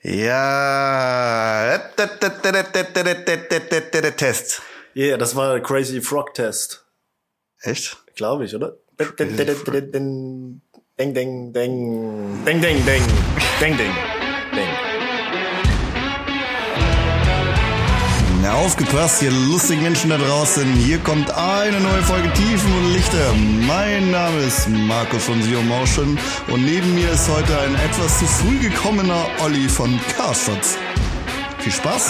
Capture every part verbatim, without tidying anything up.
Ja. Test. Yeah, das war der Crazy Frog Test. Echt? Glaube ich, oder? Ding, ding, ding. Ding, ding, ding. Ding, ding, ding. Ding, ding. Ding. Na, aufgepasst, ihr lustigen Menschen da draußen. Hier kommt eine neue Folge Tiefen und Lichter. Mein Name ist Marco von Sion-Mauschen und neben mir ist heute ein etwas zu früh gekommener Olli von Karstadt. Viel Spaß!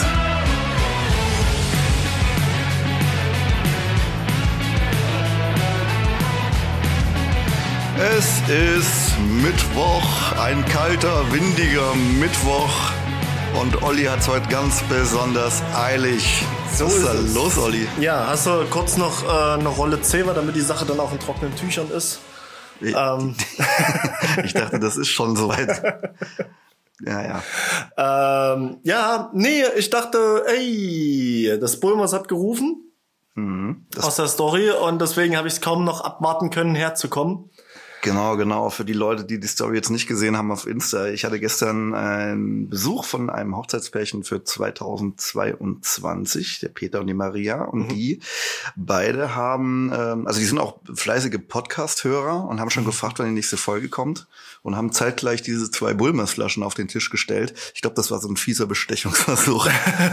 Es ist Mittwoch, ein kalter, windiger Mittwoch und Olli hat es heute ganz besonders eilig. So Was ist da ist es. los, Olli? Ja, hast du kurz noch äh, eine Rolle Zewa, damit die Sache dann auch in trockenen Tüchern ist? Ich, Ähm. ich dachte, das ist schon soweit. Ja, ja. Ähm, ja, nee, ich dachte, ey, das Bulmers hat gerufen Mhm, das aus der Story und deswegen habe ich es kaum noch abwarten können, herzukommen. Genau, genau. Für die Leute, die die Story jetzt nicht gesehen haben auf Insta. Ich hatte gestern einen Besuch von einem Hochzeitspärchen für zweitausendzweiundzwanzig, der Peter und die Maria. Und mhm. die beide haben, ähm, also die sind auch fleißige Podcast-Hörer und haben schon mhm. gefragt, wann die nächste Folge kommt. Und haben zeitgleich diese zwei Bulmers-Flaschen auf den Tisch gestellt. Ich glaube, das war so ein fieser Bestechungsversuch.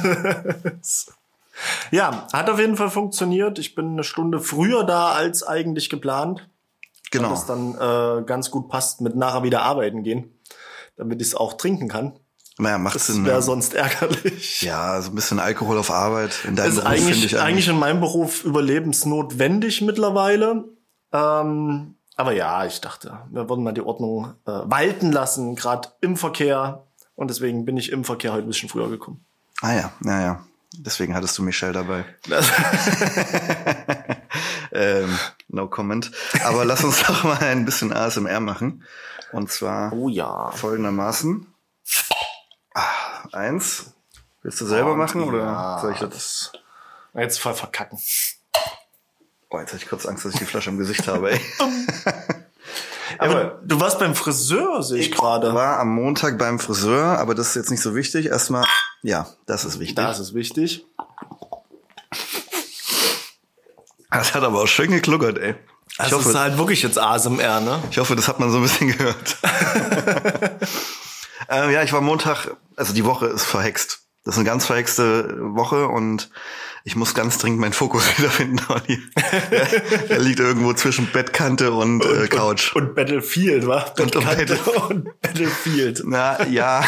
Ja, hat auf jeden Fall funktioniert. Ich bin eine Stunde früher da als eigentlich geplant. Genau. Und das dann äh, ganz gut passt mit nachher wieder arbeiten gehen, damit ich es auch trinken kann. Naja, macht das Sinn. wäre Ne? sonst ärgerlich. Ja, so ein bisschen Alkohol auf Arbeit. In deinem ist Beruf eigentlich, finde ich eigentlich, eigentlich in meinem Beruf überlebensnotwendig mittlerweile. Ähm, aber ja, ich dachte, wir würden mal die Ordnung äh, walten lassen, gerade im Verkehr. Und deswegen bin ich im Verkehr heute ein bisschen früher gekommen. Ah ja, ja, ja. Deswegen hattest du Michelle dabei. ähm, no comment. Aber lass uns doch mal ein bisschen A S M R machen. Und zwar oh ja. folgendermaßen. Ah, eins. Willst du selber Und machen oder ja, soll ich das? Jetzt voll verkacken. Oh, jetzt hatte ich kurz Angst, dass ich die Flasche im Gesicht habe, ey. Aber Ja, du warst beim Friseur, sehe ich gerade. Ich war am Montag beim Friseur, aber das ist jetzt nicht so wichtig. Erstmal, ja, das ist wichtig. Das ist wichtig. Das hat aber auch schön gekluckert, ey. Ich Das hoffe, ist halt wirklich jetzt A S M R, ne? Ich hoffe, das hat man so ein bisschen gehört. ähm, ja, ich war Montag, also die Woche ist verhext. Das ist eine ganz verhexte Woche und ich muss ganz dringend meinen Fokus wiederfinden. der, der liegt irgendwo zwischen Bettkante und, und äh, Couch. Und, und Battlefield, wa? Und, und, Bettkante und Battlefield. Na, ja.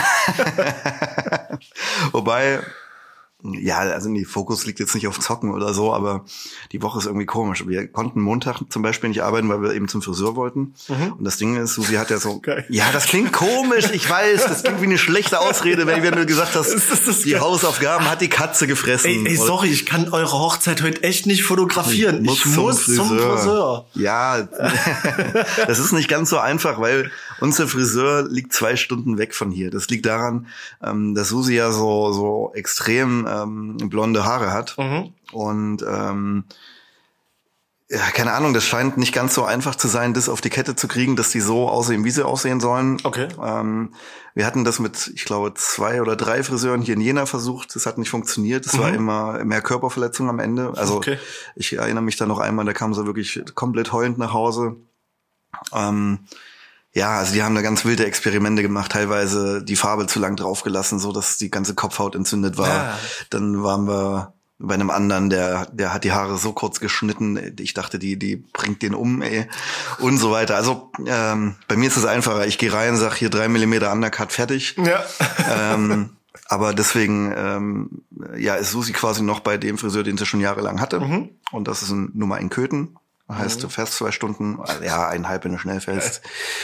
Wobei, ja, also nee, Fokus liegt jetzt nicht auf Zocken oder so, aber die Woche ist irgendwie komisch. Wir konnten Montag zum Beispiel nicht arbeiten, weil wir eben zum Friseur wollten. Mhm. Und das Ding ist, Susi hat ja so, geil. Ja, das klingt komisch, ich weiß, das klingt wie eine schlechte Ausrede, wenn du gesagt hast, das ist das die geil. Hausaufgaben hat die Katze gefressen. Ey, ey, sorry, ich kann eure Hochzeit heute echt nicht fotografieren. Ich muss, ich muss zum, Friseur. zum Friseur. Ja, das ist nicht ganz so einfach, weil unser Friseur liegt zwei Stunden weg von hier. Das liegt daran, dass Susi ja so, so extrem ähm, blonde Haare hat. Mhm. Und ähm, ja, keine Ahnung, das scheint nicht ganz so einfach zu sein, das auf die Kette zu kriegen, dass die so aussehen, wie sie aussehen sollen. Okay. Ähm, wir hatten das mit, ich glaube, zwei oder drei Friseuren hier in Jena versucht. Das hat nicht funktioniert. Es mhm. war immer mehr Körperverletzung am Ende. Also okay. Ich erinnere mich da noch einmal, da kam sie wirklich komplett heulend nach Hause. Ähm, Ja, also die haben da ganz wilde Experimente gemacht, teilweise die Farbe zu lang draufgelassen, so dass die ganze Kopfhaut entzündet war. Ja. Dann waren wir bei einem anderen, der der hat die Haare so kurz geschnitten, ich dachte, die die bringt den um, ey, und so weiter. Also ähm, bei mir ist es einfacher. Ich gehe rein, sag hier drei Millimeter Undercut, fertig. Ja. ähm, aber deswegen ähm, ja ist Susi quasi noch bei dem Friseur, den sie schon jahrelang hatte. Mhm. Und das ist ein Nummer in Köthen. Heißt mhm. fest zwei Stunden, ja, eineinhalb, wenn du schnell fällst.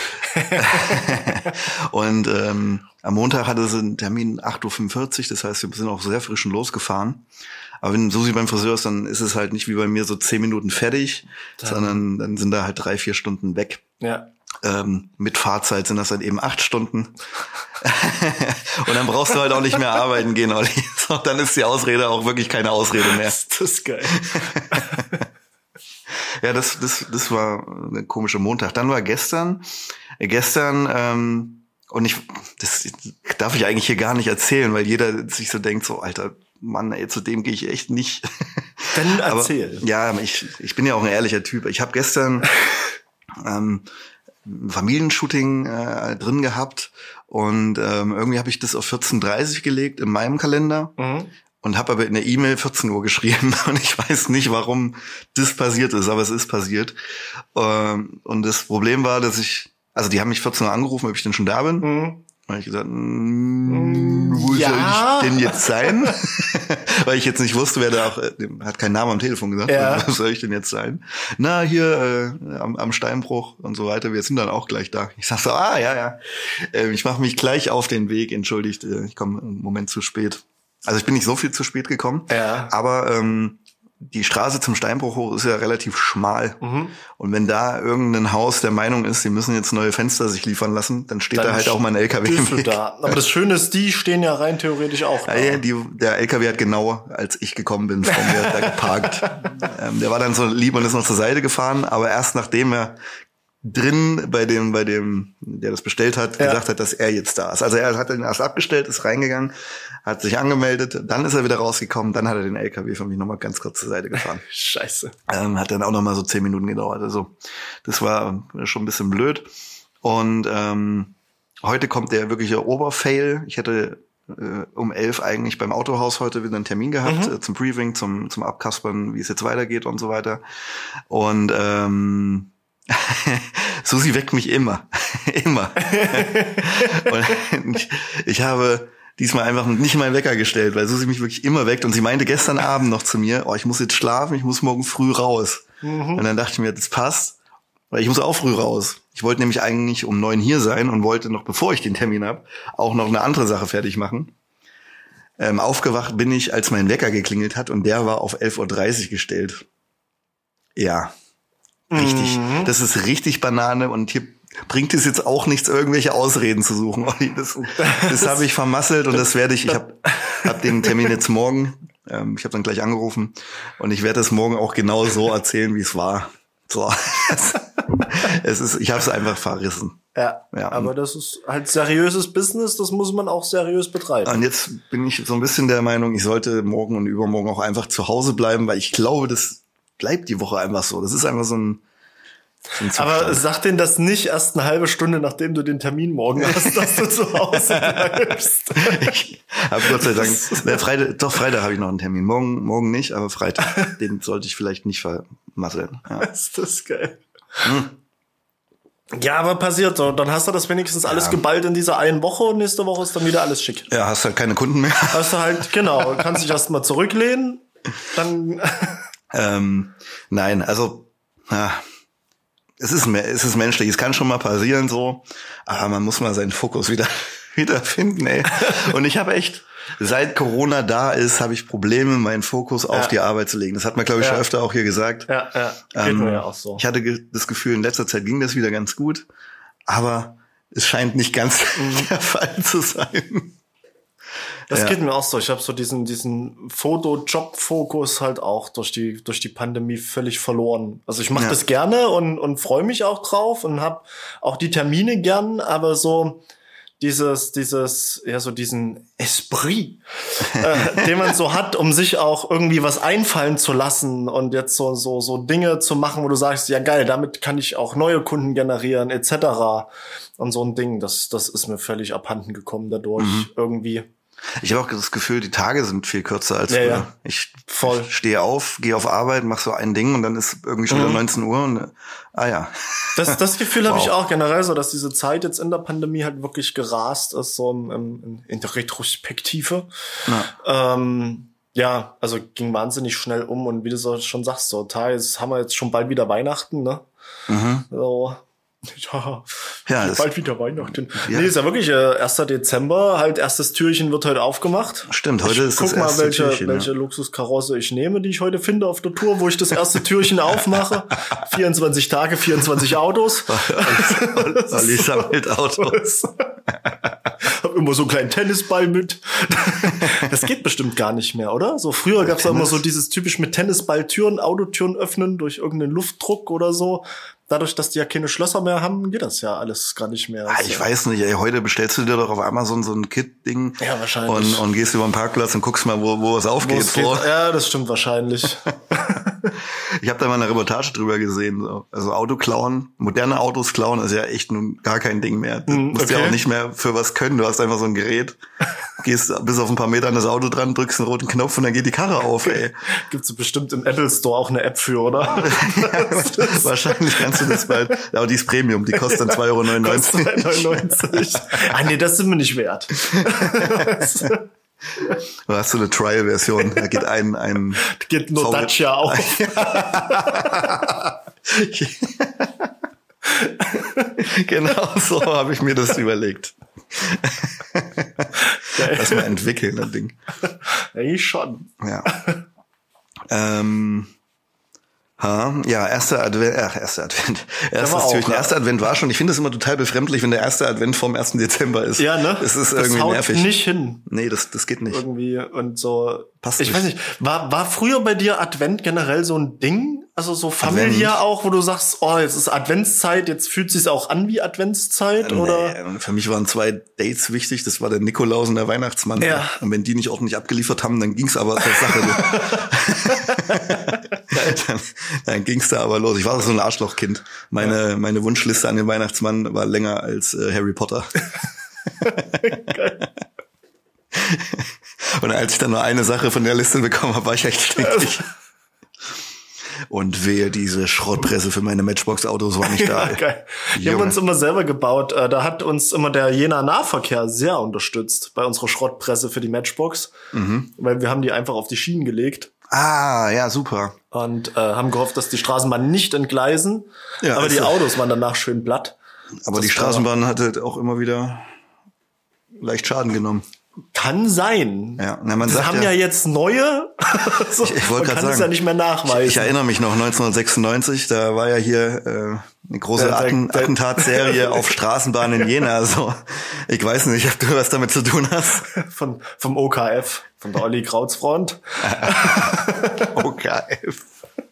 Und ähm, am Montag hatte sie einen Termin acht Uhr fünfundvierzig, das heißt, wir sind auch sehr frisch losgefahren. Aber wenn Susi beim Friseur ist, dann ist es halt nicht wie bei mir so zehn Minuten fertig, dann. sondern dann sind da halt drei, vier Stunden weg. Ja. Ähm, mit Fahrzeit sind das dann eben acht Stunden. Und dann brauchst du halt auch nicht mehr arbeiten gehen, Olli. So, dann ist die Ausrede auch wirklich keine Ausrede mehr. Das ist geil. Ja, das, das, das war ein komischer Montag. Dann war gestern, gestern, ähm, Und ich, das darf ich eigentlich hier gar nicht erzählen, weil jeder sich so denkt, so, Alter, Mann, ey, zu dem gehe ich echt nicht. Dann erzähl. Aber, ja, ich, ich bin ja auch ein ehrlicher Typ. Ich habe gestern ähm, ein Familienshooting äh, drin gehabt und ähm, irgendwie habe ich das auf vierzehn Uhr dreißig gelegt in meinem Kalender. Mhm. Und habe aber in der E-Mail vierzehn Uhr geschrieben und ich weiß nicht, warum das passiert ist, aber es ist passiert. Und das Problem war, dass ich, also die haben mich vierzehn Uhr angerufen, ob ich denn schon da bin. Mhm. Und ich gesagt, mm, wo ja. soll ich denn jetzt sein? Weil ich jetzt nicht wusste, wer da auch, hat keinen Namen am Telefon gesagt, ja. Wo soll ich denn jetzt sein? Na, hier äh, am, am Steinbruch und so weiter, wir sind dann auch gleich da. Ich sag so, ah, ja, ja, äh, ich mache mich gleich auf den Weg, entschuldigt, äh, ich komme einen Moment zu spät. Also ich bin nicht so viel zu spät gekommen, ja. aber ähm, die Straße zum Steinbruch hoch ist ja relativ schmal. Mhm. Und wenn da irgendein Haus der Meinung ist, sie müssen jetzt neue Fenster sich liefern lassen, dann steht dann da halt auch mal ein L K W im Weg. Da. Aber das Schöne ist, die stehen ja rein theoretisch auch da. Ja, die, der L K W hat genau, als ich gekommen bin, vor mir da geparkt. ähm, der war dann so lieb und ist noch zur Seite gefahren, aber erst nachdem er drin bei dem, bei dem, der das bestellt hat, ja. gesagt hat, dass er jetzt da ist. Also er hat den erst abgestellt, ist reingegangen, hat sich angemeldet, dann ist er wieder rausgekommen, dann hat er den L K W von mich nochmal ganz kurz zur Seite gefahren. Scheiße. Ähm, hat dann auch nochmal so zehn Minuten gedauert. Also das war schon ein bisschen blöd. Und ähm, heute kommt der wirkliche Oberfail. Ich hätte äh, um elf eigentlich beim Autohaus heute wieder einen Termin gehabt, mhm. äh, zum Briefing, zum, zum Abkaspern, wie es jetzt weitergeht und so weiter. Und ähm, Susi weckt mich immer. immer. Und ich, ich habe diesmal einfach nicht meinen Wecker gestellt, weil Susi mich wirklich immer weckt. Und sie meinte gestern Abend noch zu mir, oh, ich muss jetzt schlafen, ich muss morgen früh raus. Mhm. Und dann dachte ich mir, das passt, weil ich muss auch früh raus. Ich wollte nämlich eigentlich um neun hier sein und wollte noch, bevor ich den Termin habe, auch noch eine andere Sache fertig machen. Ähm, aufgewacht bin ich, als mein Wecker geklingelt hat und der war auf elf Uhr dreißig gestellt. Ja. Richtig. Mhm. Das ist richtig Banane und hier bringt es jetzt auch nichts, irgendwelche Ausreden zu suchen. Das, das habe ich vermasselt und das werde ich, ich habe hab den Termin jetzt morgen, ähm, ich habe dann gleich angerufen und ich werde das morgen auch genau so erzählen, wie es war. So. Es ist, ich habe es einfach verrissen. Ja, ja, aber das ist halt seriöses Business, das muss man auch seriös betreiben. Und jetzt bin ich so ein bisschen der Meinung, ich sollte morgen und übermorgen auch einfach zu Hause bleiben, weil ich glaube, das bleibt die Woche einfach so. Das ist einfach so ein, so ein Aber sag denen das nicht erst eine halbe Stunde, nachdem du den Termin morgen hast, dass du zu Hause bleibst. Ich habe Gott sei Dank, ne, Freitag, doch Freitag habe ich noch einen Termin. Morgen, morgen nicht, aber Freitag, den sollte ich vielleicht nicht vermasseln. Ja. Ist das geil. Hm. Ja, aber passiert so. Dann hast du das wenigstens alles ja. geballt in dieser einen Woche und nächste Woche ist dann wieder alles schick. Ja, hast halt keine Kunden mehr. Hast du halt, genau, kannst dich erst mal zurücklehnen, dann... Ähm, nein, also ja, es ist es ist menschlich, es kann schon mal passieren so, aber man muss mal seinen Fokus wieder wieder finden, ey. Und ich habe echt, seit Corona da ist, habe ich Probleme, meinen Fokus auf ja. die Arbeit zu legen. Das hat man, glaube ich, ja. schon öfter auch hier gesagt. Ja, ja. Geht ähm, mir ja auch so. Ich hatte ge- das Gefühl, in letzter Zeit ging das wieder ganz gut, aber es scheint nicht ganz mhm. der Fall zu sein. Das ja. geht mir auch so. Ich habe so diesen diesen Foto-Job-Fokus halt auch durch die durch die Pandemie völlig verloren. Also ich mache ja. das gerne und und freue mich auch drauf und habe auch die Termine gern, aber so dieses dieses ja so diesen Esprit, äh, den man so hat, um sich auch irgendwie was einfallen zu lassen und jetzt so so so Dinge zu machen, wo du sagst, ja geil, damit kann ich auch neue Kunden generieren et cetera. Und so ein Ding, das das ist mir völlig abhanden gekommen dadurch mhm. irgendwie. Ich habe auch das Gefühl, die Tage sind viel kürzer als ja, früher. Ja. Ich Voll. stehe auf, gehe auf Arbeit, mache so ein Ding und dann ist irgendwie schon wieder mhm. neunzehn Uhr und ah ja. Das, das Gefühl wow. habe ich auch generell so, dass diese Zeit jetzt in der Pandemie halt wirklich gerast ist, so im, im, in der Retrospektive. Ja. Ähm, ja, also ging wahnsinnig schnell um und wie du so schon sagst, so Tage, jetzt haben wir jetzt schon bald wieder Weihnachten, ne? Mhm. So. Ja, ja bald wieder Weihnachten. Ja. Nee, ist ja wirklich äh, erster Dezember, halt erstes Türchen wird heute aufgemacht. Stimmt, heute ich ist das erste Guck mal, welche, Türchen, welche ja. Luxuskarosse ich nehme, die ich heute finde auf der Tour, wo ich das erste Türchen aufmache. vierundzwanzig Tage, vierundzwanzig Autos. Olli sammelt Autos. Hab immer so einen kleinen Tennisball mit. Das geht bestimmt gar nicht mehr, oder? So früher gab's da immer so dieses typisch mit Tennisball Türen, Autotüren öffnen durch irgendeinen Luftdruck oder so. dadurch, dass die ja keine Schlösser mehr haben, geht das ja alles gar nicht mehr. Ah, ich so. weiß nicht, ey, heute bestellst du dir doch auf Amazon so ein Kit-Ding. Ja, wahrscheinlich. Und, und gehst über den Parkplatz und guckst mal, wo, wo es aufgeht. Wo es geht. Ja, das stimmt wahrscheinlich. Ich habe da mal eine Reportage drüber gesehen. So. Also Auto klauen, moderne Autos klauen ist ja echt nun gar kein Ding mehr. Du musst okay. ja auch nicht mehr für was können. Du hast einfach so ein Gerät, gehst bis auf ein paar Meter an das Auto dran, drückst einen roten Knopf und dann geht die Karre auf, ey. Gibt's so bestimmt im Apple Store auch eine App für, oder? Ja, wahrscheinlich kannst du das bald. Aber die ist Premium, die kostet dann zwei Euro neunundneunzig. zwei Euro neunundneunzig. Ah, nee, das sind wir nicht wert. Du hast so eine Trial-Version, da geht ein... ein da geht nur Dacia auf. Genau so habe ich mir das überlegt. Geil. Lass mal entwickeln, das Ding. Ja, ich schon. Ja. Ähm... Ha, ja, erster Advent, ach, erster Advent. Erstes Türchen. Erster Advent war schon. Ich finde es immer total befremdlich, wenn der erste Advent vom ersten Dezember ist. Ja, ne? Es ist das irgendwie haut nervig. nicht hin. Nee, das, das geht nicht. Irgendwie und so. Passt ich nicht. weiß nicht. War, war früher bei dir Advent generell so ein Ding? Also so familiär Advent. Auch, wo du sagst, oh, jetzt ist Adventszeit, jetzt fühlt sich's auch an wie Adventszeit, äh, oder? Nee, für mich waren zwei Dates wichtig. Das war der Nikolaus und der Weihnachtsmann. Ja. Und wenn die nicht ordentlich abgeliefert haben, dann ging's aber zur Sache. dann, dann ging's da aber los. Ich war so ein Arschlochkind. Meine, ja. meine Wunschliste an den Weihnachtsmann war länger als äh, Harry Potter. Geil. Und als ich dann nur eine Sache von der Liste bekommen habe, war ich echt stinkig. Und wehe, diese Schrottpresse für meine Matchbox-Autos war nicht da. Ja, geil. Die haben uns immer selber gebaut. Da hat uns immer der Jena Nahverkehr sehr unterstützt bei unserer Schrottpresse für die Matchbox. Mhm. Weil wir haben die einfach auf die Schienen gelegt. Ah, ja, super. Und äh, haben gehofft, dass die Straßenbahnen nicht entgleisen. Ja, aber die so. Autos waren danach schön platt. Aber das die Straßenbahn hatte auch immer wieder leicht Schaden genommen. Kann sein. Ja, na, man das sagt haben ja, ja jetzt neue. So, ich ich wollte gerade sagen, es ja nicht mehr nachweisen. Ich, ich erinnere mich noch neunzehnhundertsechsundneunzig, da war ja hier äh, eine große der, Atten, der, Attentatsserie auf Straßenbahnen in Jena. Also ich weiß nicht, ob du was damit zu tun hast. Von vom O K F, von der Olli Krautsfront. O K F.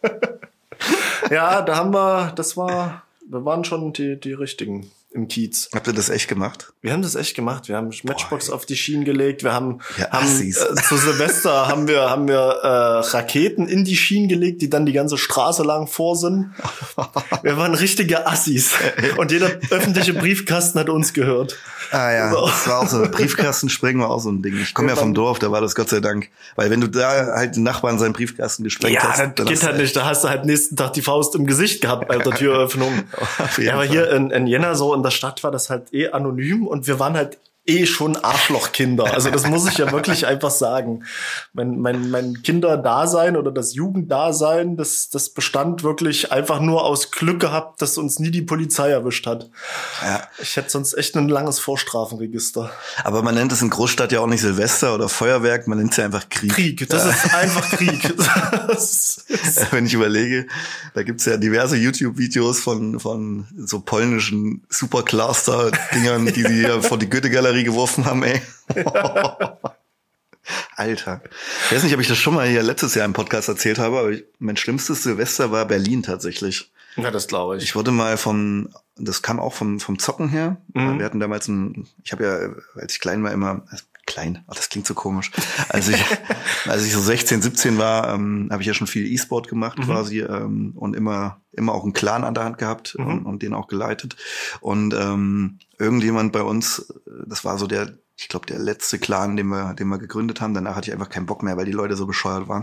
Ja, da haben wir, das war, wir waren schon die die richtigen im Kiez. Habt ihr das echt gemacht? Wir haben das echt gemacht. Wir haben Matchbox Boah, auf die Schienen gelegt. Wir haben, ja, haben äh, zu Silvester haben wir haben wir äh, Raketen in die Schienen gelegt, die dann die ganze Straße lang vor sind. Wir waren richtige Assis. Und jeder öffentliche Briefkasten hat uns gehört. Ah ja, so. Das war auch so ein Briefkastensprengen war auch so ein Ding. Ich komme ja, ja vom Dorf, da war das Gott sei Dank. Weil wenn du da halt den Nachbarn seinen Briefkasten gesprengt ja, hast. Ja, das geht halt nicht. Da hast du halt nächsten Tag die Faust im Gesicht gehabt bei der Türöffnung. Ja, aber Fall. Hier in, in Jena so in der Stadt war das halt eh anonym und wir waren halt eh schon Arschlochkinder. Also das muss ich ja wirklich einfach sagen. Mein, mein, mein Kinderdasein oder das Jugenddasein, das, das bestand wirklich einfach nur aus Glück gehabt, dass uns nie die Polizei erwischt hat. Ja. Ich hätte sonst echt ein langes Vorstrafenregister. Aber man nennt es in Großstadt ja auch nicht Silvester oder Feuerwerk, man nennt es ja einfach Krieg. Krieg, das ja. ist einfach Krieg. Das ist Wenn ich überlege, da gibt's ja diverse YouTube-Videos von, von so polnischen Supercluster-Dingern, die sie ja vor die Goethe-Galerie geworfen haben, ey. Ja. Alter. Ich weiß nicht, ob ich das schon mal hier letztes Jahr im Podcast erzählt habe, aber ich, mein schlimmstes Silvester war Berlin tatsächlich. Ja, das glaube ich. Ich wurde mal vom, das kam auch vom, vom Zocken her. Mhm. Wir hatten damals ein, ich habe ja, als ich klein war, immer, klein, ach, das klingt so komisch. Als ich, als ich so sechzehn, siebzehn war, ähm, habe ich ja schon viel E-Sport gemacht mhm. quasi ähm, und immer, immer auch einen Clan an der Hand gehabt mhm. und, und den auch geleitet. Und ähm, irgendjemand bei uns, das war so der, ich glaube, der letzte Clan, den wir, den wir gegründet haben. Danach hatte ich einfach keinen Bock mehr, weil die Leute so bescheuert waren.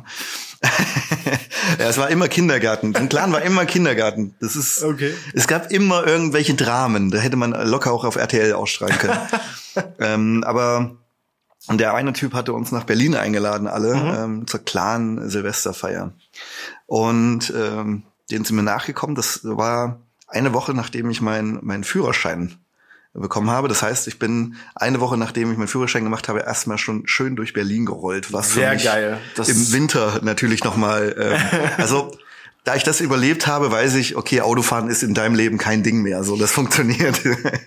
Ja, es war immer Kindergarten. Ein Clan war immer Kindergarten. Das ist, okay. Es gab immer irgendwelche Dramen. Da hätte man locker auch auf R T L ausstrahlen können. ähm, aber und der eine Typ hatte uns nach Berlin eingeladen, alle, mhm. ähm, zur Clan-Silvesterfeier. Und ähm, denen sind wir nachgekommen. Das war eine Woche, nachdem ich meinen meinen Führerschein bekommen habe. Das heißt, ich bin eine Woche, nachdem ich meinen Führerschein gemacht habe, erstmal schon schön durch Berlin gerollt. Was Sehr für mich geil. Das im Winter natürlich nochmal, ähm, also da ich das überlebt habe, weiß ich, okay, Autofahren ist in deinem Leben kein Ding mehr. So, das funktioniert.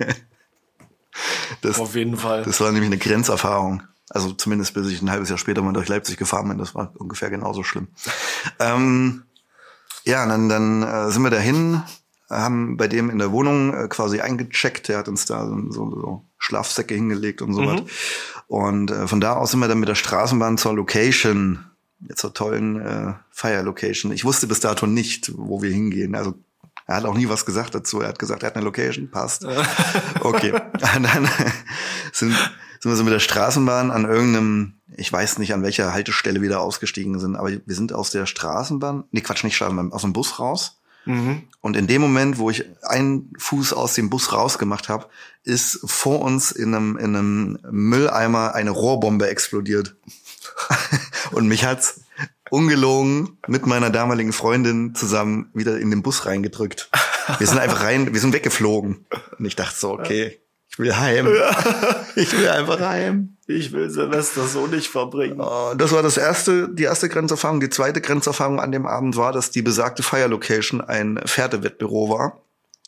Das, auf jeden Fall. Das war nämlich eine Grenzerfahrung. Also zumindest bis ich ein halbes Jahr später mal durch Leipzig gefahren bin. Das war ungefähr genauso schlimm. Ähm, ja, dann, dann äh, sind wir dahin. haben bei dem in der Wohnung äh, quasi eingecheckt. Der hat uns da so, so, so Schlafsäcke hingelegt und so was. Mhm. Und äh, von da aus sind wir dann mit der Straßenbahn zur Location, zur tollen äh, Fire-Location. Ich wusste bis dato nicht, wo wir hingehen. Also er hat auch nie was gesagt dazu. Er hat gesagt, er hat eine Location, passt. Okay. Und dann sind, sind wir so mit der Straßenbahn an irgendeinem, ich weiß nicht, an welcher Haltestelle wir da ausgestiegen sind, aber wir sind aus der Straßenbahn, nee, Quatsch, nicht Straßenbahn, aus dem Bus raus. Mhm. Und in dem Moment, wo ich einen Fuß aus dem Bus rausgemacht habe, ist vor uns in einem, in einem Mülleimer eine Rohrbombe explodiert. Und mich hat's ungelogen mit meiner damaligen Freundin zusammen wieder in den Bus reingedrückt. Wir sind einfach rein, wir sind weggeflogen. Und ich dachte so, okay, ich will heim. Ich will einfach heim. Ich will Silvester so nicht verbringen. Das war das erste, die erste Grenzerfahrung. Die zweite Grenzerfahrung an dem Abend war, dass die besagte Fire Location ein Pferdewettbüro war.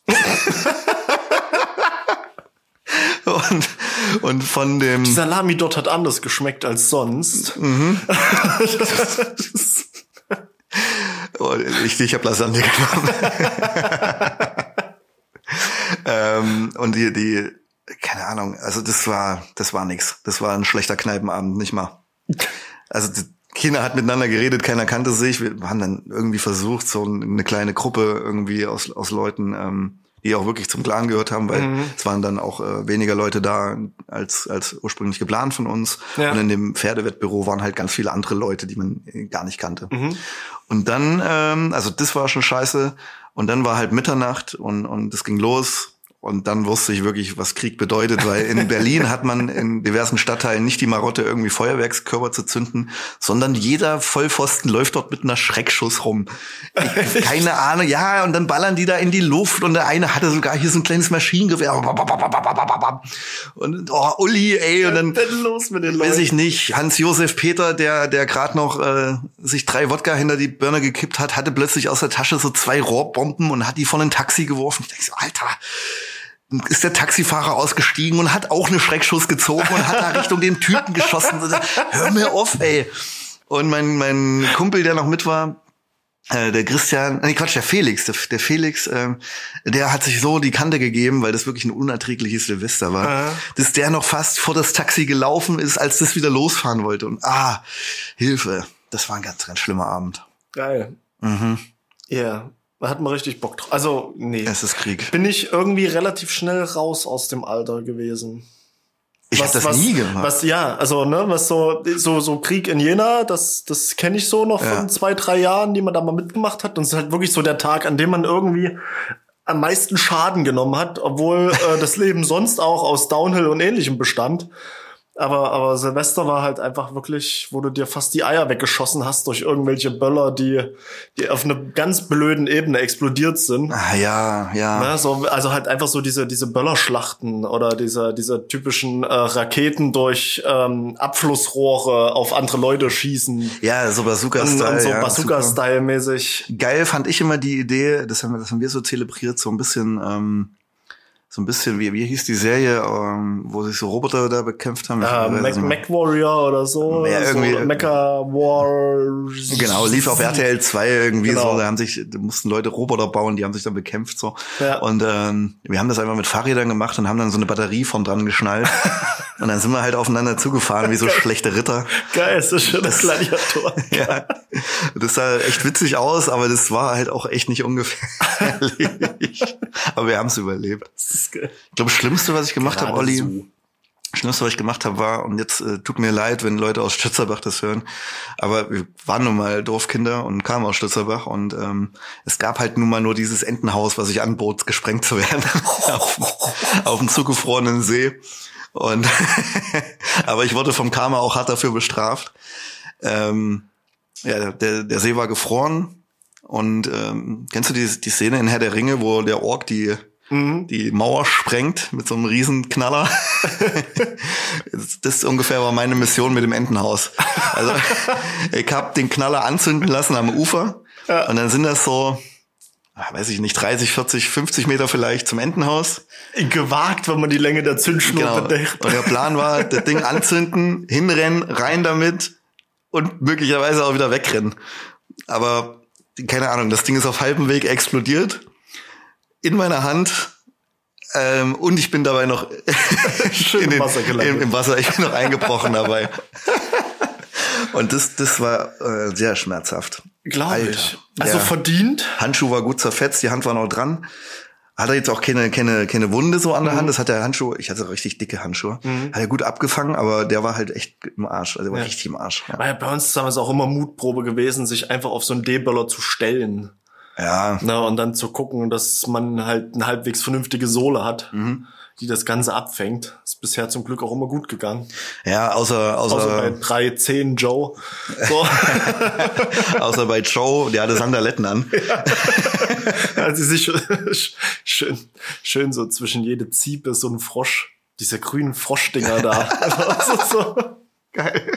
und, und von dem... Die Salami dort hat anders geschmeckt als sonst. Mhm. oh, ich ich habe Lasagne genommen. ähm, und die, die keine Ahnung, also das war, das war nix. Das war ein schlechter Kneipenabend, nicht mal. Also keiner hat miteinander geredet, keiner kannte sich. Wir haben dann irgendwie versucht, so eine kleine Gruppe irgendwie aus aus Leuten, ähm, die auch wirklich zum Clan gehört haben, weil mhm. es waren dann auch äh, weniger Leute da als als ursprünglich geplant von uns. Ja. Und in dem Pferdewettbüro waren halt ganz viele andere Leute, die man gar nicht kannte. Mhm. Und dann, ähm, also das war schon scheiße. Und dann war halt Mitternacht und und es ging los. Und dann wusste ich wirklich, was Krieg bedeutet, weil in Berlin hat man in diversen Stadtteilen nicht die Marotte, irgendwie Feuerwerkskörper zu zünden, sondern jeder Vollpfosten läuft dort mit einer Schreckschuss rum. Ich, keine Ahnung, ja, und dann ballern die da in die Luft und der eine hatte sogar hier so ein kleines Maschinengewehr. Und oh, Uli, ey, und dann los mit den Leuten. Weiß ich nicht, Hans-Josef Peter, der der gerade noch äh, sich drei Wodka hinter die Birne gekippt hat, hatte plötzlich aus der Tasche so zwei Rohrbomben und hat die von ein Taxi geworfen. Ich dachte so, Alter, ist der Taxifahrer ausgestiegen und hat auch eine Schreckschuss gezogen und hat da Richtung den Typen geschossen. Hör mir auf, ey. Und mein mein Kumpel, der noch mit war, äh, der Christian, nee Quatsch, der Felix, der, der Felix, äh, der hat sich so die Kante gegeben, weil das wirklich ein unerträgliches Silvester war, ja. Dass der noch fast vor das Taxi gelaufen ist, als das wieder losfahren wollte. Und ah, Hilfe. Das war ein ganz, ganz schlimmer Abend. Geil. Mhm. Ja. Yeah. Da hat man richtig Bock drauf. Also, nee. Es ist Krieg. Bin ich irgendwie relativ schnell raus aus dem Alter gewesen. Ich was, hab das was, nie gemacht. Was, ja, also, ne, was so, so, so Krieg in Jena, das, das kenne ich so noch ja. von zwei, drei Jahren, die man da mal mitgemacht hat. Und es ist halt wirklich so der Tag, an dem man irgendwie am meisten Schaden genommen hat, obwohl äh, das Leben sonst auch aus Downhill und Ähnlichem bestand. Aber, aber Silvester war halt einfach wirklich, wo du dir fast die Eier weggeschossen hast durch irgendwelche Böller, die, die auf einer ganz blöden Ebene explodiert sind. Ah, ja, ja. Ne, so, also halt einfach so diese, diese Böllerschlachten oder diese, diese typischen äh, Raketen durch ähm, Abflussrohre auf andere Leute schießen. Ja, so Bazooka-Style. Und, und so ja, Bazooka-Style-mäßig. Geil fand ich immer die Idee, das haben wir, das haben wir so zelebriert, so ein bisschen, ähm, so ein bisschen, wie, wie hieß die Serie, ähm, wo sich so Roboter da bekämpft haben? Ja, Mac, Mac Warrior oder so. Ja, irgendwie. So, Mecha Wars. Genau, lief auf R T L zwei irgendwie genau. so. Da haben sich, da mussten Leute Roboter bauen, die haben sich dann bekämpft so. Ja. Und ähm, wir haben das einfach mit Fahrrädern gemacht und haben dann so eine Batterie von dran geschnallt. Und dann sind wir halt aufeinander zugefahren, wie so Geil. schlechte Ritter. Geil, ist das schon das Gladiator. Ja, das sah echt witzig aus, aber das war halt auch echt nicht ungefährlich. Aber wir haben es überlebt. Ich glaube, das Schlimmste, was ich gemacht habe, Olli, so. Schlimmste, was ich gemacht habe, war, und jetzt äh, tut mir leid, wenn Leute aus Stützerbach das hören, aber wir waren nun mal Dorfkinder und kamen aus Stützerbach und ähm, es gab halt nun mal nur dieses Entenhaus, was sich anbot, gesprengt zu werden auf, auf dem zugefrorenen See. Und aber ich wurde vom Karma auch hart dafür bestraft. Ähm, ja, der, der See war gefroren und ähm, kennst du die, die Szene in Herr der Ringe, wo der Ork die mhm. die Mauer sprengt mit so einem Riesenknaller? Das ungefähr war meine Mission mit dem Entenhaus. Also ich habe den Knaller anzünden lassen am Ufer ja. und dann sind das so, weiß ich nicht, dreißig, vierzig, fünfzig Meter vielleicht zum Entenhaus. Gewagt, wenn man die Länge der Zündschnur genau. bedenkt. Und der Plan war, das Ding anzünden, hinrennen, rein damit und möglicherweise auch wieder wegrennen. Aber keine Ahnung, das Ding ist auf halbem Weg explodiert. in meiner Hand. Ähm, und ich bin dabei noch Schön in den, Wasser gelandet. Im, im Wasser, ich bin noch eingebrochen dabei. Und das, das war äh, sehr schmerzhaft. Glaube ich. Also verdient. Handschuh war gut zerfetzt, die Hand war noch dran. Hat er jetzt auch keine, keine, keine Wunde so an der mhm. Hand. Das hat der Handschuh, ich hatte richtig dicke Handschuhe. Mhm. Hat er gut abgefangen, aber der war halt echt im Arsch. Also der war ja. richtig im Arsch. Ja. Weil bei uns ist damals auch immer Mutprobe gewesen, sich einfach auf so einen D-Böller zu stellen. Ja. Na, und dann zu gucken, dass man halt eine halbwegs vernünftige Sohle hat, mhm. die das Ganze abfängt. Ist bisher zum Glück auch immer gut gegangen. Ja, außer, außer, außer bei drei zehn Joe. So. Außer bei Joe, der hatte Sandaletten an. Ja. Also sich schön, schön so zwischen jede Ziepe so ein Frosch, diese grünen Froschdinger da. Also so geil.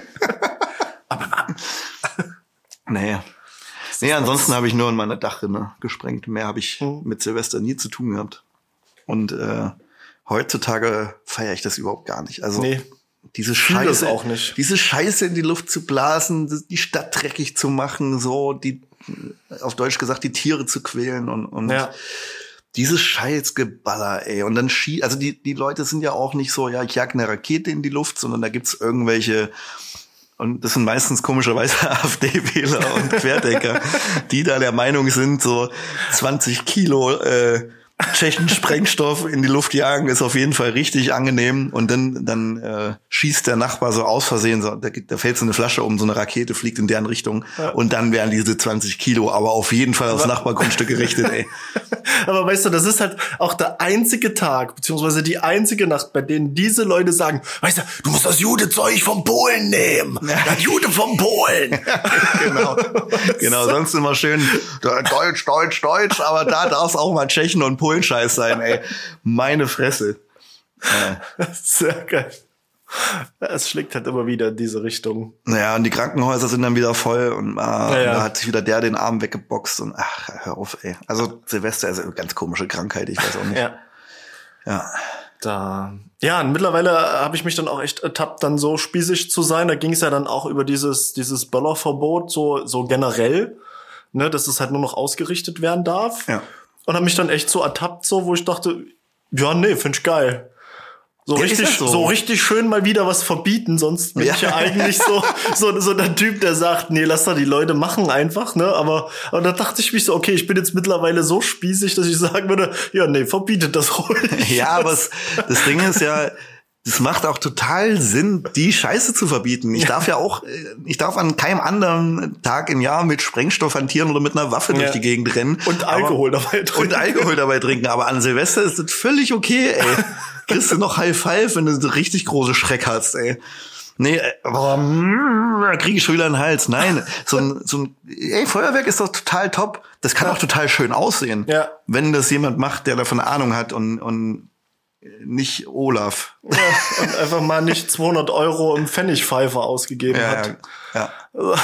Nee. Nee, ansonsten habe ich nur in meiner Dachrinne gesprengt. Mehr habe ich mhm. mit Silvester nie zu tun gehabt. Und äh, heutzutage feiere ich das überhaupt gar nicht. Also nee, diese Scheiße, auch nicht. diese Scheiße in die Luft zu blasen, die Stadt dreckig zu machen, so die, auf Deutsch gesagt, die Tiere zu quälen und und ja. dieses Scheißgeballer, ey. Und dann schie, also die die Leute sind ja auch nicht so, ja, ich jag eine Rakete in die Luft, sondern da gibt's irgendwelche. Und das sind meistens komischerweise AfD-Wähler und Querdenker, die da der Meinung sind, so zwanzig Kilo äh, Tschechen-Sprengstoff in die Luft jagen ist auf jeden Fall richtig angenehm. Und dann dann äh, schießt der Nachbar so aus Versehen, so, da, da fällt so eine Flasche um, so eine Rakete fliegt in deren Richtung. Ja. Und dann wären diese zwanzig Kilo aber auf jeden Fall aufs Nachbargrundstück gerichtet, ey. Aber weißt du, das ist halt auch der einzige Tag, beziehungsweise die einzige Nacht, bei denen diese Leute sagen, weißt du, du musst das Jude-Zeug vom Polen nehmen. Ja. Das Jude vom Polen. Genau. Genau, sonst immer schön Deutsch, Deutsch, Deutsch, aber da darf es auch mal Tschechen und Polen-Scheiß sein, ey. Meine Fresse. Ja. Sehr geil. Es schlägt halt immer wieder in diese Richtung. Naja, und die Krankenhäuser sind dann wieder voll und ah, ja, ja. da hat sich wieder der den Arm weggeboxt und ach, hör auf, ey. Also Silvester ist eine ganz komische Krankheit, ich weiß auch nicht. Ja. Ja. Da. Ja, und mittlerweile habe ich mich dann auch echt ertappt, dann so spießig zu sein. Da ging es ja dann auch über dieses dieses Böllerverbot so so generell, ne, dass es halt nur noch ausgerichtet werden darf. Ja. Und habe mich dann echt so ertappt, so wo ich dachte, ja, nee, find ich geil. So ja, richtig, so? so richtig schön mal wieder was verbieten, sonst bin ja. ich ja eigentlich so, so, so der Typ, der sagt, nee, lass da die Leute machen einfach, ne, aber, aber da dachte ich mich so, okay, ich bin jetzt mittlerweile so spießig, dass ich sagen würde, ja, nee, verbietet das ruhig. Ja, aber es, das Ding ist ja, es macht auch total Sinn, die Scheiße zu verbieten. Ich ja. darf ja auch, ich darf an keinem anderen Tag im Jahr mit Sprengstoff hantieren oder mit einer Waffe ja. durch die Gegend rennen. Und Alkohol aber, dabei trinken. Und Alkohol dabei trinken. Aber an Silvester ist das völlig okay, ey. Kriegst du noch High Five, wenn du so richtig große Schreck hast, ey. Nee, aber da kriege ich schon wieder einen Hals. Nein, so ein, so ein ey, Feuerwerk ist doch total top. Das kann ja. auch total schön aussehen. Ja. Wenn das jemand macht, der davon Ahnung hat und, und nicht Olaf. Ja, und einfach mal nicht zweihundert Euro im Pfennigpfeifer ausgegeben ja, hat. Ja. ja.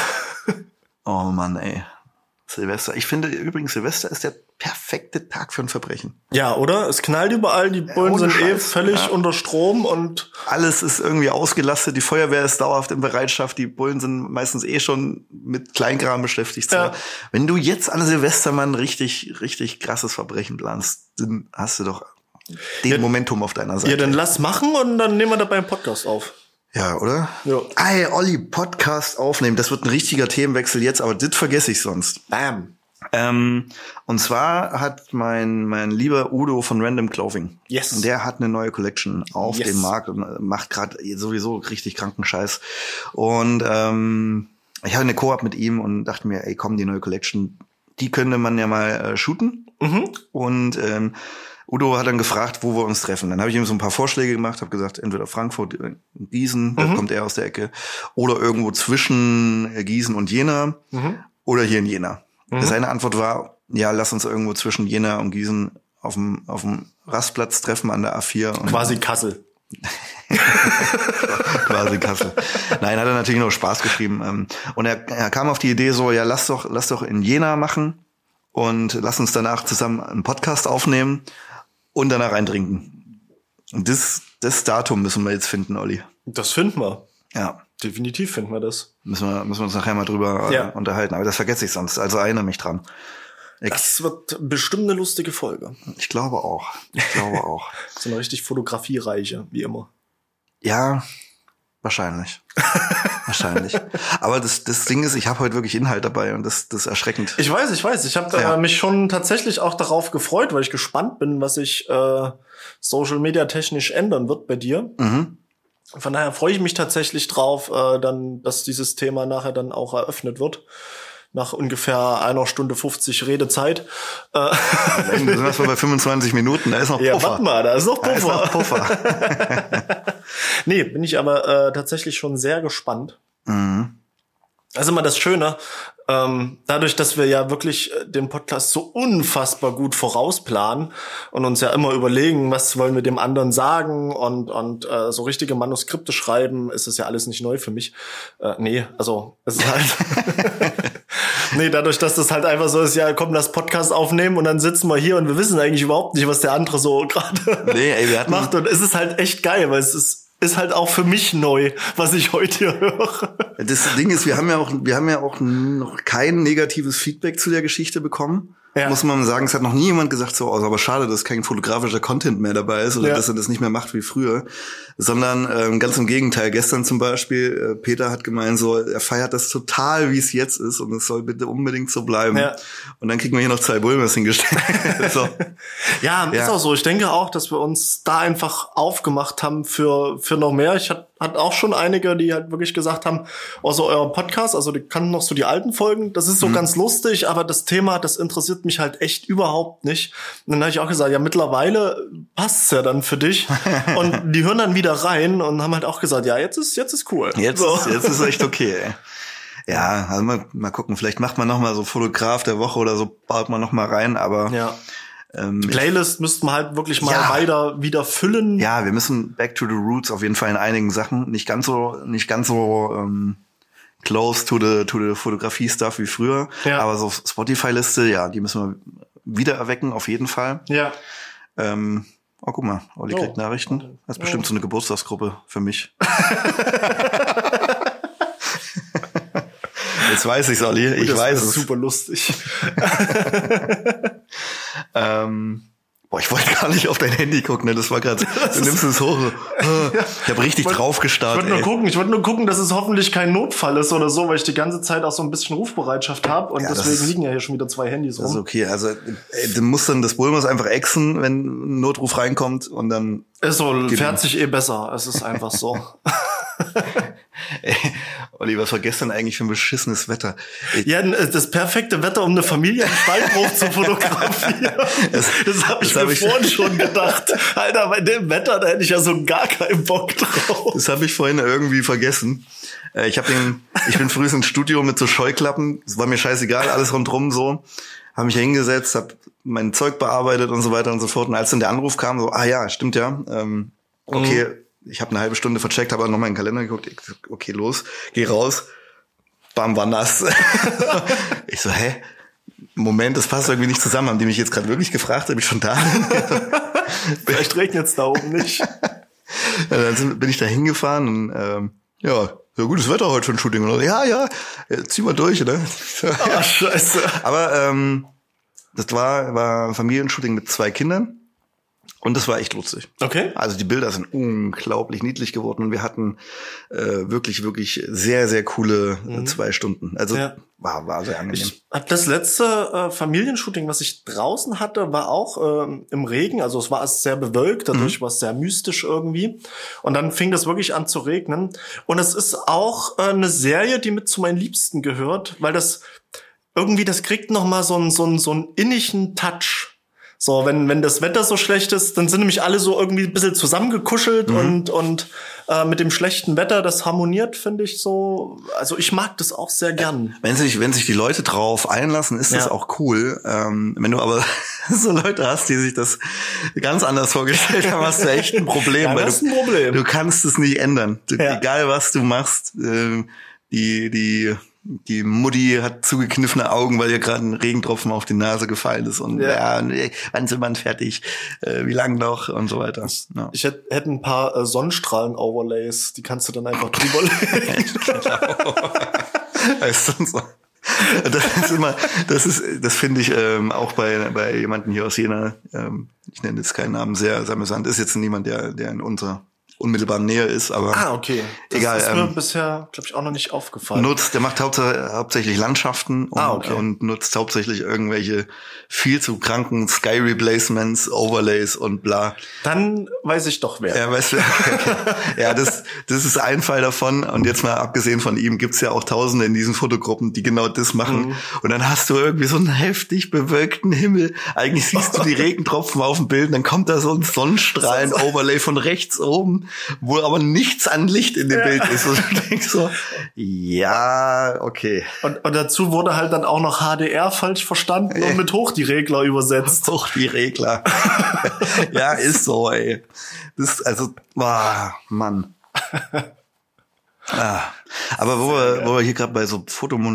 Oh Mann, ey. Silvester. Ich finde übrigens, Silvester ist der perfekte Tag für ein Verbrechen. Ja, oder? Es knallt überall, die Bullen ja, sind Scheiß. eh völlig ja. unter Strom und alles ist irgendwie ausgelastet, die Feuerwehr ist dauerhaft in Bereitschaft, die Bullen sind meistens eh schon mit Kleinkram beschäftigt. Ja. Wenn du jetzt an Silvester mal ein richtig, richtig krasses Verbrechen planst, dann hast du doch den ja, Momentum auf deiner Seite. Ja, dann lass machen und dann nehmen wir dabei einen Podcast auf. Ja, oder? Ja. Ey, Olli, Podcast aufnehmen. Das wird ein richtiger Themenwechsel jetzt, aber das vergesse ich sonst. Bam. Ähm, und zwar hat mein mein lieber Udo von Random Clothing, yes. der hat eine neue Collection auf yes. dem Markt und macht gerade sowieso richtig kranken Scheiß. Und ähm, ich hatte eine Koop mit ihm und dachte mir, ey, komm, die neue Collection, die könnte man ja mal äh, shooten. Mhm. Und ähm, Udo hat dann gefragt, wo wir uns treffen. Dann habe ich ihm so ein paar Vorschläge gemacht, habe gesagt, entweder Frankfurt, Gießen, mhm. da kommt er aus der Ecke, oder irgendwo zwischen Gießen und Jena mhm. oder hier in Jena. Mhm. Seine Antwort war, ja, lass uns irgendwo zwischen Jena und Gießen auf dem auf dem Rastplatz treffen an der A vier. Und quasi Kassel. Quasi Kassel. Nein, hat er natürlich noch Spaß geschrieben. Und er, er kam auf die Idee so, ja, lass doch, lass doch in Jena machen und lass uns danach zusammen einen Podcast aufnehmen und danach eintrinken. Und das, das Datum müssen wir jetzt finden, Olli. Das finden wir. Ja. Definitiv finden wir das. Müssen wir, müssen wir uns nachher mal drüber ja. unterhalten. Aber das vergesse ich sonst. Also erinnere mich dran. Das wird bestimmt eine lustige Folge. Ich glaube auch. Ich glaube auch. So eine richtig fotografiereiche, wie immer. Ja, wahrscheinlich. Wahrscheinlich. Aber das, das Ding ist, ich habe heute wirklich Inhalt dabei und das, das ist erschreckend. Ich weiß, ich weiß. Ich habe ja. äh, mich schon tatsächlich auch darauf gefreut, weil ich gespannt bin, was sich äh, Social Media technisch ändern wird bei dir. Mhm. Von daher freue ich mich tatsächlich drauf, äh, dann, dass dieses Thema nachher dann auch eröffnet wird. Nach ungefähr einer Stunde fünfzig Redezeit. Äh, du sind erstmal bei fünfundzwanzig Minuten, da ist noch Puffer. Ja, warte mal, da ist noch Puffer. Da ist noch Puffer. Nee, bin ich aber äh, tatsächlich schon sehr gespannt. Mhm. Das ist immer das Schöne, ähm, dadurch, dass wir ja wirklich den Podcast so unfassbar gut vorausplanen und uns ja immer überlegen, was wollen wir dem anderen sagen und und äh, so richtige Manuskripte schreiben, ist es ja alles nicht neu für mich. Äh, nee, also es ist halt nee, dadurch, dass das halt einfach so ist, ja, komm, lass Podcast aufnehmen und dann sitzen wir hier und wir wissen eigentlich überhaupt nicht, was der andere so gerade nee, ey, wir hatten macht und es ist halt echt geil, weil es ist ist halt auch für mich neu, was ich heute hier höre. Das Ding ist, wir haben ja auch, wir haben ja auch noch kein negatives Feedback zu der Geschichte bekommen. Ja. Muss man sagen, es hat noch nie jemand gesagt, so, also, aber schade, dass kein fotografischer Content mehr dabei ist oder ja. dass er das nicht mehr macht wie früher, sondern ähm, ganz im Gegenteil. Gestern zum Beispiel, äh, Peter hat gemeint, so, er feiert das total, wie es jetzt ist und es soll bitte unbedingt so bleiben. Ja. Und dann kriegen wir hier noch zwei Bulmers hingestellt. so. Ja, ja, ist auch so. Ich denke auch, dass wir uns da einfach aufgemacht haben für für noch mehr. Ich hatte hat auch schon einige, die halt wirklich gesagt haben, also euer Podcast, also die kannten noch so die alten Folgen, das ist so mhm. ganz lustig, aber das Thema, das interessiert mich halt echt überhaupt nicht. Und dann habe ich auch gesagt, ja, mittlerweile passt's ja dann für dich. Und die hören dann wieder rein und haben halt auch gesagt, ja, jetzt ist jetzt ist cool. Jetzt, so. ist, jetzt ist echt okay, ey. Ja, also mal, mal gucken, vielleicht macht man noch mal so Fotograf der Woche oder so, baut man noch mal rein, aber ja. Die Playlist müssten wir halt wirklich mal ja. weiter wieder füllen. Ja, wir müssen back to the roots auf jeden Fall in einigen Sachen. Nicht ganz so, nicht ganz so ähm, close to the to the Fotografie-Stuff wie früher. Ja. Aber so Spotify-Liste, ja, die müssen wir wieder erwecken, auf jeden Fall. Ja. Ähm, oh, guck mal, Olli oh. kriegt Nachrichten. Das ist bestimmt oh. so eine Geburtstagsgruppe für mich. Jetzt weiß ich's, Olli. Ich das weiß ist es. Super lustig. ähm, boah, ich wollte gar nicht auf dein Handy gucken, ne? Das war gerade, du nimmst es hoch. So. Ich habe richtig ich drauf gestarrt. Ich wollte nur gucken, ich wollte nur gucken, dass es hoffentlich kein Notfall ist oder so, weil ich die ganze Zeit auch so ein bisschen Rufbereitschaft habe und ja, deswegen liegen ja hier schon wieder zwei Handys rum. Das ist okay, also ey, du musst dann das Bulmers einfach exen, wenn ein Notruf reinkommt und dann... Ist so, fährt sich eh besser, es ist einfach so. Ey, Olli, was war gestern eigentlich für ein beschissenes Wetter? Ich ja, das perfekte Wetter, um eine Familie im Steinbruch zu fotografieren. Das, das habe ich das mir hab vorhin ich schon gedacht. Alter, bei dem Wetter, da hätte ich ja so gar keinen Bock drauf. Das habe ich vorhin irgendwie vergessen. Ich habe den, ich bin früh ins Studio mit so Scheuklappen. Es war mir scheißegal, alles rundrum so. Habe mich hingesetzt, habe mein Zeug bearbeitet und so weiter und so fort. Und als dann der Anruf kam, so, ah ja, stimmt ja, ähm, okay. Mhm. Ich habe eine halbe Stunde vercheckt, habe noch mal in den Kalender geguckt. Ich, okay, los, geh raus. Bam, war nass. Ich so, hä? Moment, das passt irgendwie nicht zusammen. Haben die mich jetzt gerade wirklich gefragt, ob ich schon da bin? Vielleicht regnet's da oben nicht. Dann bin ich da hingefahren und ähm, ja, ja, gutes Wetter heute für ein Shooting. Und ja, ja, zieh mal durch, ne? Ah, scheiße. Aber ähm, das war, war ein Familienshooting mit zwei Kindern. Und das war echt lustig. Okay. Also die Bilder sind unglaublich niedlich geworden und wir hatten äh, wirklich, wirklich sehr, sehr coole äh, mhm. zwei Stunden. Also ja. war, war sehr angenehm. Ich, das letzte äh, Familienshooting, was ich draußen hatte, war auch äh, im Regen. Also es war sehr bewölkt, dadurch mhm. war es sehr mystisch irgendwie. Und dann fing das wirklich an zu regnen. Und es ist auch äh, eine Serie, die mit zu meinen Liebsten gehört, weil das irgendwie, das kriegt noch mal so einen, so einen, so einen innigen Touch. So, wenn wenn das Wetter so schlecht ist, dann sind nämlich alle so irgendwie ein bisschen zusammengekuschelt mhm. und und äh, mit dem schlechten Wetter, das harmoniert, finde ich so. Also ich mag das auch sehr gern. Wenn sich wenn sich die Leute drauf einlassen, ist das ja. auch cool. Ähm, wenn du aber so Leute hast, die sich das ganz anders vorgestellt haben, hast du echt ein Problem. Ja, weil das du, ist ein Problem. Du kannst es nicht ändern. Du, ja. Egal was du machst, äh, die die Die Mutti hat zugekniffene Augen, weil ihr gerade ein Regentropfen auf die Nase gefallen ist. Und ja, ja wann sind wir fertig? Äh, wie lang noch? Und so weiter. Ja. Ich hätte hätt ein paar äh, Sonnenstrahlen-Overlays, die kannst du dann einfach drüber legen. Genau. Weißt du, so. Das ist immer, das ist, das finde ich ähm, auch bei bei jemandem hier aus Jena, ähm, ich nenne jetzt keinen Namen, sehr, sehr amüsant. Ist jetzt niemand, der der in unserer unmittelbaren Nähe ist, aber ah, okay. Das egal. ist mir ähm, bisher, glaube ich, auch noch nicht aufgefallen. Nutzt, der macht hauptsächlich, hauptsächlich Landschaften und, ah, okay. und nutzt hauptsächlich irgendwelche viel zu kranken Sky Replacements, Overlays und bla. Dann weiß ich doch wer. Ja, weißt du, okay. Ja, das, das ist ein Fall davon. Und jetzt mal abgesehen von ihm gibt's ja auch Tausende in diesen Fotogruppen, die genau das machen. Mhm. Und dann hast du irgendwie so einen heftig bewölkten Himmel. Eigentlich siehst du die Regentropfen auf dem Bild, und dann kommt da so ein Sonnenstrahlen-Overlay von rechts oben, wo aber nichts an Licht in dem ja. Bild ist. Und du denkst so, ja, okay. Und, und dazu wurde halt dann auch noch H D R falsch verstanden und mit hoch die Regler übersetzt. Hoch die Regler. Ja, ist so, ey. Das, also, ah, Mann. Ah. Aber wo wir, wo wir hier gerade bei so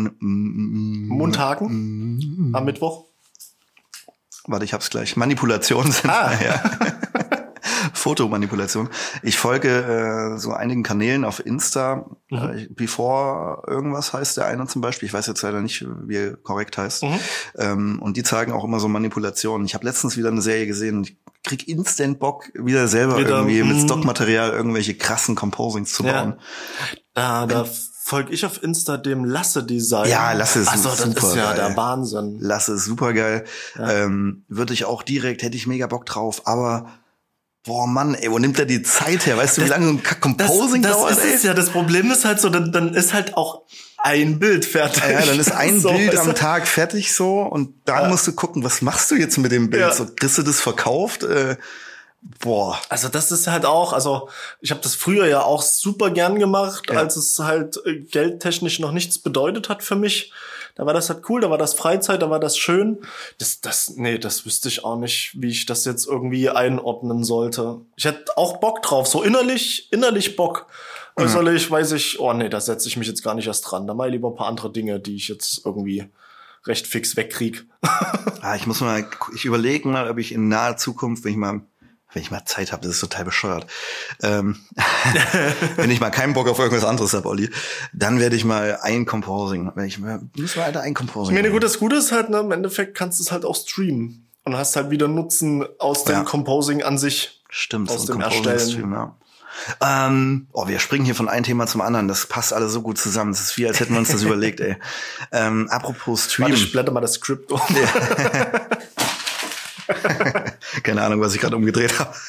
Fotomundhaken am Mittwoch. Warte, ich hab's gleich. Manipulationen sind ah. ja. Fotomanipulation. Ich folge äh, so einigen Kanälen auf Insta. Mhm. Äh, Before irgendwas heißt der eine zum Beispiel. Ich weiß jetzt leider nicht, wie er korrekt heißt. Mhm. Ähm, und die zeigen auch immer so Manipulationen. Ich habe letztens wieder eine Serie gesehen und ich krieg instant Bock, wieder selber wieder, irgendwie mit Stockmaterial irgendwelche krassen Composings zu bauen. Ja. Da, da folge ich auf Insta dem Lasse Design. Ja, Lasse ist also, super. Das ist ja geil. der Wahnsinn. Lasse ist super geil. Ja. Ähm, würde ich auch direkt, hätte ich mega Bock drauf, aber boah, Mann, ey, wo nimmt er die Zeit her? Weißt du, das, wie lange so ein Composing das, dauert? Das ist ey? ja, das Problem ist halt so, dann, dann ist halt auch ein Bild fertig. Ja, dann ist ein so, Bild am Tag fertig so und dann ja. musst du gucken, was machst du jetzt mit dem Bild? Ja. So, kriegst du das verkauft? Äh, boah. Also das ist halt auch, also ich habe das früher ja auch super gern gemacht, ja. als es halt äh, geldtechnisch noch nichts bedeutet hat für mich. Da war das halt cool, da war das Freizeit, da war das schön. Das, das, nee, das wüsste ich auch nicht, wie ich das jetzt irgendwie einordnen sollte. Ich hätte auch Bock drauf, so innerlich, innerlich Bock. Äußerlich mhm. weiß ich, oh nee, da setze ich mich jetzt gar nicht erst dran. Da mache ich lieber ein paar andere Dinge, die ich jetzt irgendwie recht fix wegkrieg. Ah, ich muss mal, ich überlege mal, ob ich in naher Zukunft, wenn ich mal wenn ich mal Zeit habe, das ist total bescheuert. Ähm, wenn ich mal keinen Bock auf irgendwas anderes habe, Olli, dann werde ich mal ein Composing. Wenn ich mal, müssen wir Alter ein Composing. Ich meine, gut, das Gute ist halt, ne, im Endeffekt kannst du es halt auch streamen und hast halt wieder Nutzen aus dem ja. Composing an sich. Stimmt, aus so dem Erstellen. Stream, ja. Ähm, oh, wir springen hier von einem Thema zum anderen. Das passt alles so gut zusammen. Das ist wie, als hätten wir uns das überlegt, ey. Ähm, apropos Stream. Warte, ich blätter mal das Skript um. Keine Ahnung, was ich gerade umgedreht habe.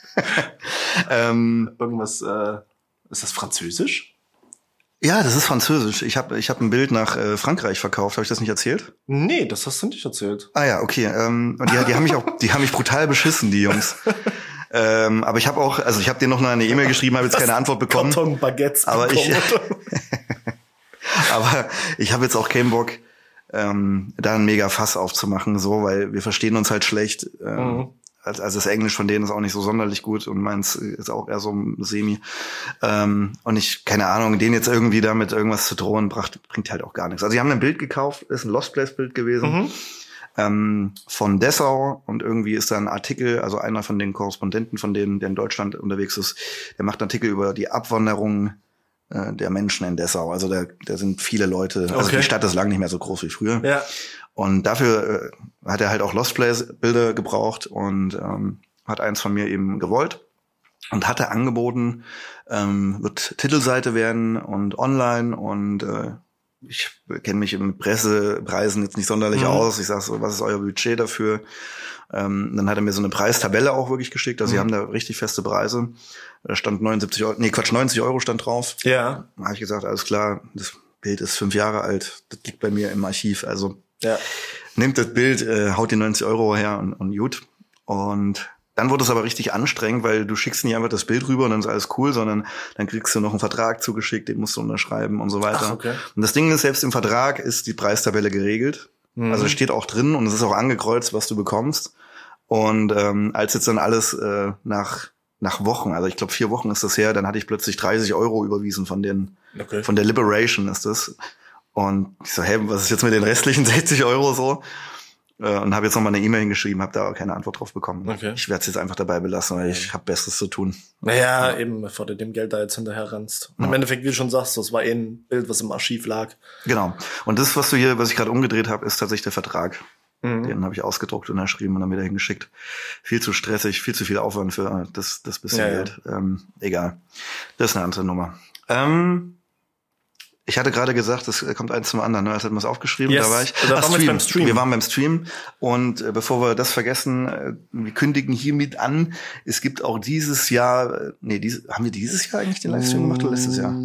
ähm, Irgendwas, äh, ist das Französisch? Ja, das ist Französisch. Ich habe ich hab ein Bild nach äh, Frankreich verkauft. Habe ich das nicht erzählt? Nee, das hast du nicht erzählt. Ah ja, okay. Ähm, und die, die haben mich auch, die haben mich brutal beschissen, die Jungs. ähm, aber ich habe auch, also ich habe dir noch eine E-Mail geschrieben, habe jetzt keine Antwort bekommen. Karton-Baguettes aber bekommen. ich, aber ich habe jetzt auch keinen Bock, ähm, da ein mega Fass aufzumachen, so, weil wir verstehen uns halt schlecht. Ähm, mhm. Also das Englisch von denen ist auch nicht so sonderlich gut und meins ist auch eher so semi. Ähm, und ich, keine Ahnung, denen jetzt irgendwie damit irgendwas zu drohen, bracht, bringt halt auch gar nichts. Also die haben ein Bild gekauft, ist ein Lost Place Bild gewesen, mhm. ähm, von Dessau, und irgendwie ist da ein Artikel, also einer von den Korrespondenten von denen, der in Deutschland unterwegs ist, der macht einen Artikel über die Abwanderung äh, der Menschen in Dessau. Also da, da sind viele Leute, also okay. Die Stadt ist lang nicht mehr so groß wie früher. Ja. Und dafür äh, hat er halt auch Lost Place Bilder gebraucht und ähm, hat eins von mir eben gewollt und hatte angeboten, ähm, wird Titelseite werden und online, und äh, ich kenne mich mit Pressepreisen jetzt nicht sonderlich mhm. aus. Ich sag so, was ist euer Budget dafür? Ähm, dann hat er mir so eine Preistabelle auch wirklich geschickt. Also mhm. sie haben da richtig feste Preise. Da stand neunundsiebzig Euro, nee Quatsch, neunzig Euro stand drauf. Ja. Da habe ich gesagt, alles klar, das Bild ist fünf Jahre alt, das liegt bei mir im Archiv, also ja. Nimmt das Bild, äh, haut die neunzig Euro her und, und gut. Und dann wurde es aber richtig anstrengend, weil du schickst nicht einfach das Bild rüber und dann ist alles cool, sondern dann kriegst du noch einen Vertrag zugeschickt, den musst du unterschreiben und so weiter. Ach, okay. Und das Ding ist, selbst im Vertrag ist die Preistabelle geregelt. Mhm. Also steht auch drin und es ist auch angekreuzt, was du bekommst. Und ähm, als jetzt dann alles äh, nach nach Wochen, also ich glaube vier Wochen ist das her, dann hatte ich plötzlich dreißig Euro überwiesen von den okay. von der Liberation ist das. Und ich so, hey, was ist jetzt mit den restlichen sechzig Euro so? Äh, und habe jetzt nochmal eine E-Mail hingeschrieben, habe da keine Antwort drauf bekommen. Okay. Ich werde es jetzt einfach dabei belassen, weil ich habe Besseres zu tun. Naja, ja. eben, bevor du dem Geld da jetzt hinterher rennst. Ja. Im Endeffekt, wie du schon sagst, das war eh ein Bild, was im Archiv lag. Genau. Und das, was du hier, was ich gerade umgedreht habe, ist tatsächlich der Vertrag. Mhm. Den habe ich ausgedruckt und unterschrieben und dann wieder hingeschickt. Viel zu stressig, viel zu viel Aufwand für das, das bisschen ja, Geld. Ja. Ähm, egal. Das ist eine andere Nummer. Ähm, ich hatte gerade gesagt, das kommt eins zum anderen. Ne? Das hatten wir es aufgeschrieben. Yes. Da war ich. Da waren wir beim Stream. Wir waren beim Stream. Und äh, bevor wir das vergessen, äh, wir kündigen hiermit an, es gibt auch dieses Jahr, äh, nee, diese, haben wir dieses Jahr eigentlich den Livestream gemacht oder letztes Jahr?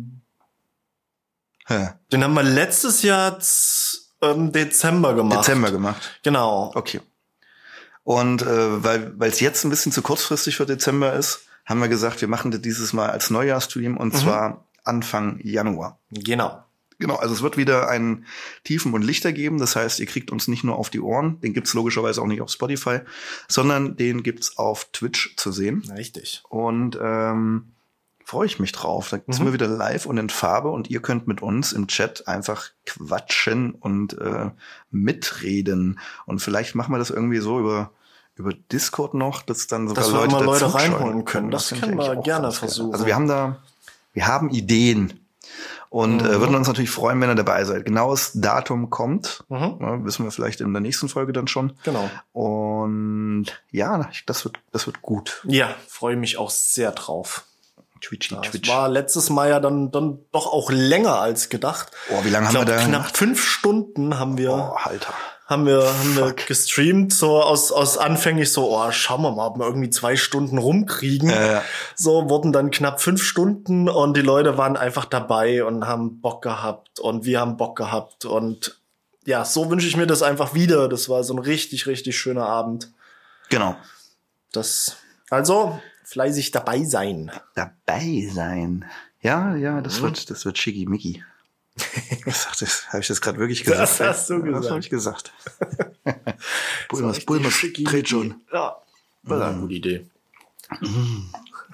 Ja. Den haben wir letztes Jahr im Dezember gemacht. Dezember gemacht. Genau. Okay. Und äh, weil weil es jetzt ein bisschen zu kurzfristig für Dezember ist, haben wir gesagt, wir machen das dieses Mal als Neujahrsstream und mhm. zwar Anfang Januar. Genau. Genau, also es wird wieder einen Tiefen und Lichter geben. Das heißt, ihr kriegt uns nicht nur auf die Ohren, den gibt's logischerweise auch nicht auf Spotify, sondern den gibt's auf Twitch zu sehen. Richtig. Und ähm, freue ich mich drauf. Da sind mhm. wir wieder live und in Farbe und ihr könnt mit uns im Chat einfach quatschen und äh, mitreden. Und vielleicht machen wir das irgendwie so über über Discord noch, dass dann sogar dass wir Leute immer Leute dazu reinholen können. Das, das können wir gerne versuchen. Gerne. Also wir haben da, wir haben Ideen und mhm. äh, würden uns natürlich freuen, wenn ihr dabei seid. Genaues Datum kommt, mhm. ja, wissen wir vielleicht in der nächsten Folge dann schon. Genau. Und ja, das wird das wird gut. Ja, freue mich auch sehr drauf. Twitchy, das Twitch. war letztes Mal ja dann, dann doch auch länger als gedacht. Oh, wie lange haben wir da? Knapp gemacht? fünf Stunden haben wir, oh, Alter. haben wir, haben wir gestreamt, so aus, aus anfänglich so, oh, schauen wir mal, ob wir irgendwie zwei Stunden rumkriegen. Äh. So wurden dann knapp fünf Stunden und die Leute waren einfach dabei und haben Bock gehabt und wir haben Bock gehabt und ja, so wünsche ich mir das einfach wieder. Das war so ein richtig, richtig schöner Abend. Genau. Das, also, fleißig dabei sein. Dabei sein. Ja, ja, das mhm. wird, das wird schickimicki. Das habe ich das gerade wirklich gesagt. Das hast du gesagt. Das habe ich gesagt. Bulmers, Bulmers dreht schon. Ja, das war eine gute Idee. Mhm.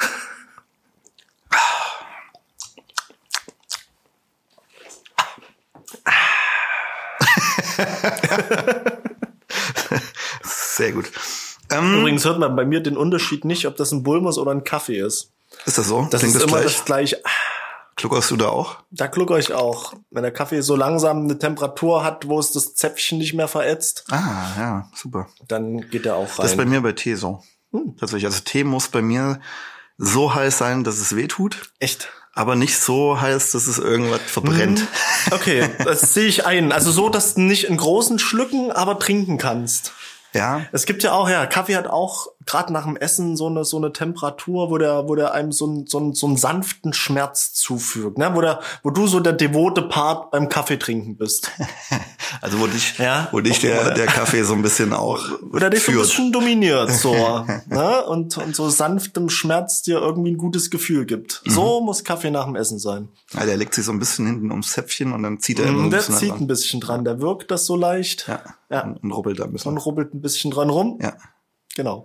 Sehr gut. Ähm, Übrigens hört man bei mir den Unterschied nicht, ob das ein Bulmers oder ein Kaffee ist. Ist das so? Das Klingt ist das immer gleich? das gleiche. Kluckerst du da auch? Da klucker ich auch. Wenn der Kaffee so langsam eine Temperatur hat, wo es das Zäpfchen nicht mehr verätzt. Ah, ja, super. Dann geht er auch rein. Das ist bei mir bei Tee so. Hm. Tatsächlich. Also Tee muss bei mir so heiß sein, dass es weh tut. Echt? Aber nicht so heiß, dass es irgendwas verbrennt. Okay, das sehe ich ein. Also so, dass du nicht in großen Schlücken, aber trinken kannst. Ja. Es gibt ja auch, ja, Kaffee hat auch gerade nach dem Essen so eine so eine Temperatur, wo der wo der einem so einen so einen so einen sanften Schmerz zufügt, ne, wo der wo du so der devote Part beim Kaffee trinken bist. Also wo dich ja? wo dich der der Kaffee so ein bisschen auch oder dich so ein bisschen dominiert so, ne, und und so sanftem Schmerz dir irgendwie ein gutes Gefühl gibt. Mhm. So muss Kaffee nach dem Essen sein. Ja, der legt sich so ein bisschen hinten ums Zäpfchen und dann zieht er mhm, ein der bisschen zieht dran. ein bisschen dran, der wirkt das so leicht. Ja. Ja. Und, und rubbelt da ein bisschen. Und rubbelt ein bisschen dran rum. Ja. Genau.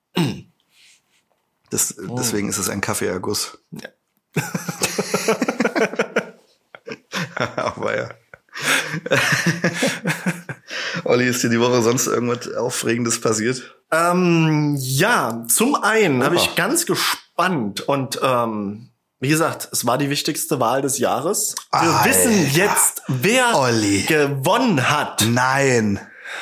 Das, deswegen ist es ein Kaffeeerguss. Ja. Aber ja. Olli, ist dir die Woche sonst irgendwas Aufregendes passiert? Ähm, ja, zum einen oh. habe ich ganz gespannt und ähm, wie gesagt, es war die wichtigste Wahl des Jahres. Wir Alter. wissen jetzt, wer Olli. gewonnen hat. Nein.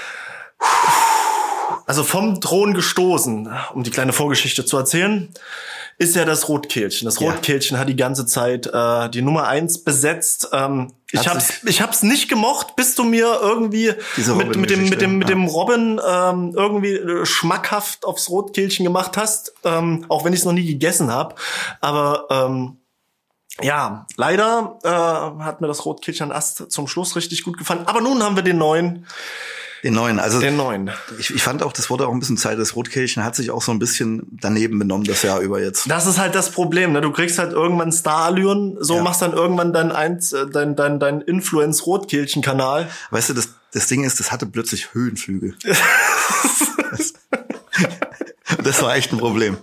Also vom Thron gestoßen, um die kleine Vorgeschichte zu erzählen, ist ja das Rotkehlchen. Das Rotkehlchen ja. hat die ganze Zeit äh, die Nummer eins besetzt. Ähm, ich hab's, ich hab's nicht gemocht, bis du mir irgendwie mit, mit dem mit dem mit dem Robin ähm, irgendwie äh, schmackhaft aufs Rotkehlchen gemacht hast, ähm, auch wenn ich es noch nie gegessen habe. Aber ähm, ja, leider äh, hat mir das Rotkehlchen Ast zum Schluss richtig gut gefallen. Aber nun haben wir den neuen. Den neuen, also den neuen. Ich, ich fand auch, das wurde auch ein bisschen Zeit. Das Rotkehlchen hat sich auch so ein bisschen daneben benommen das Jahr über jetzt. Das ist halt das Problem, ne? Du kriegst halt irgendwann Star-Allüren, so ja. machst dann irgendwann dein eins, dein dein dein Influence-Rotkehlchen-Kanal. Weißt du, das das Ding ist, das hatte plötzlich Höhenflüge. das, das war echt ein Problem.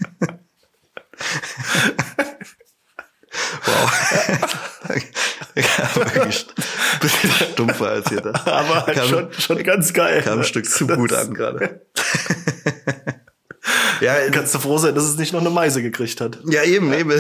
Wow. wirklich stumpfer als hier das. Aber halt kam, schon, schon ganz geil. Kam ein ne? Stück zu das gut an gerade. Ja, kannst du froh sein, dass es nicht noch eine Meise gekriegt hat. Ja, eben, eben.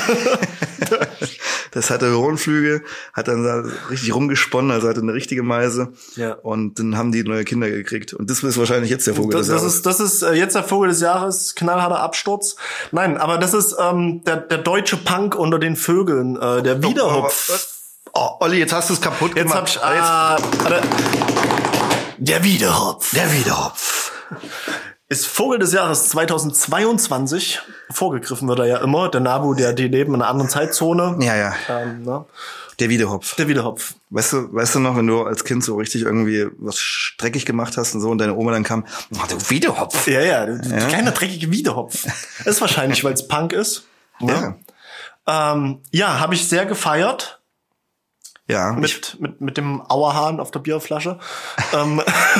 Das hatte Hohenflügel, hat dann da richtig rumgesponnen, also hatte eine richtige Meise. Ja. Und dann haben die neue Kinder gekriegt. Und das ist wahrscheinlich jetzt der Vogel das, des das Jahres. Ist, das ist äh, jetzt der Vogel des Jahres, knallharter Absturz. Nein, aber das ist ähm, der, der deutsche Punk unter den Vögeln, äh, der Wiederhopf. Oh, Olli, jetzt hast du es kaputt Jetzt gemacht. hab ich, ah, warte. Der Wiederhopf. Der Wiederhopf. Ist Vogel des Jahres zweitausendzweiundzwanzig. Vorgegriffen wird er ja immer. Der Nabu, der, die leben in einer anderen Zeitzone. Ja, ja. Ähm, ne? Der Wiederhopf. Der Wiederhopf. Weißt du, weißt du noch, wenn du als Kind so richtig irgendwie was dreckig gemacht hast und so und deine Oma dann kam, oh, du Wiederhopf. Ja, ja, ja. Kleiner dreckige Wiederhopf. Ist wahrscheinlich, weil es Punk ist. Ne? Ja, ähm, ja, habe ich sehr gefeiert. Ja. Mit, mit, mit dem Auerhahn auf der Bierflasche. ähm.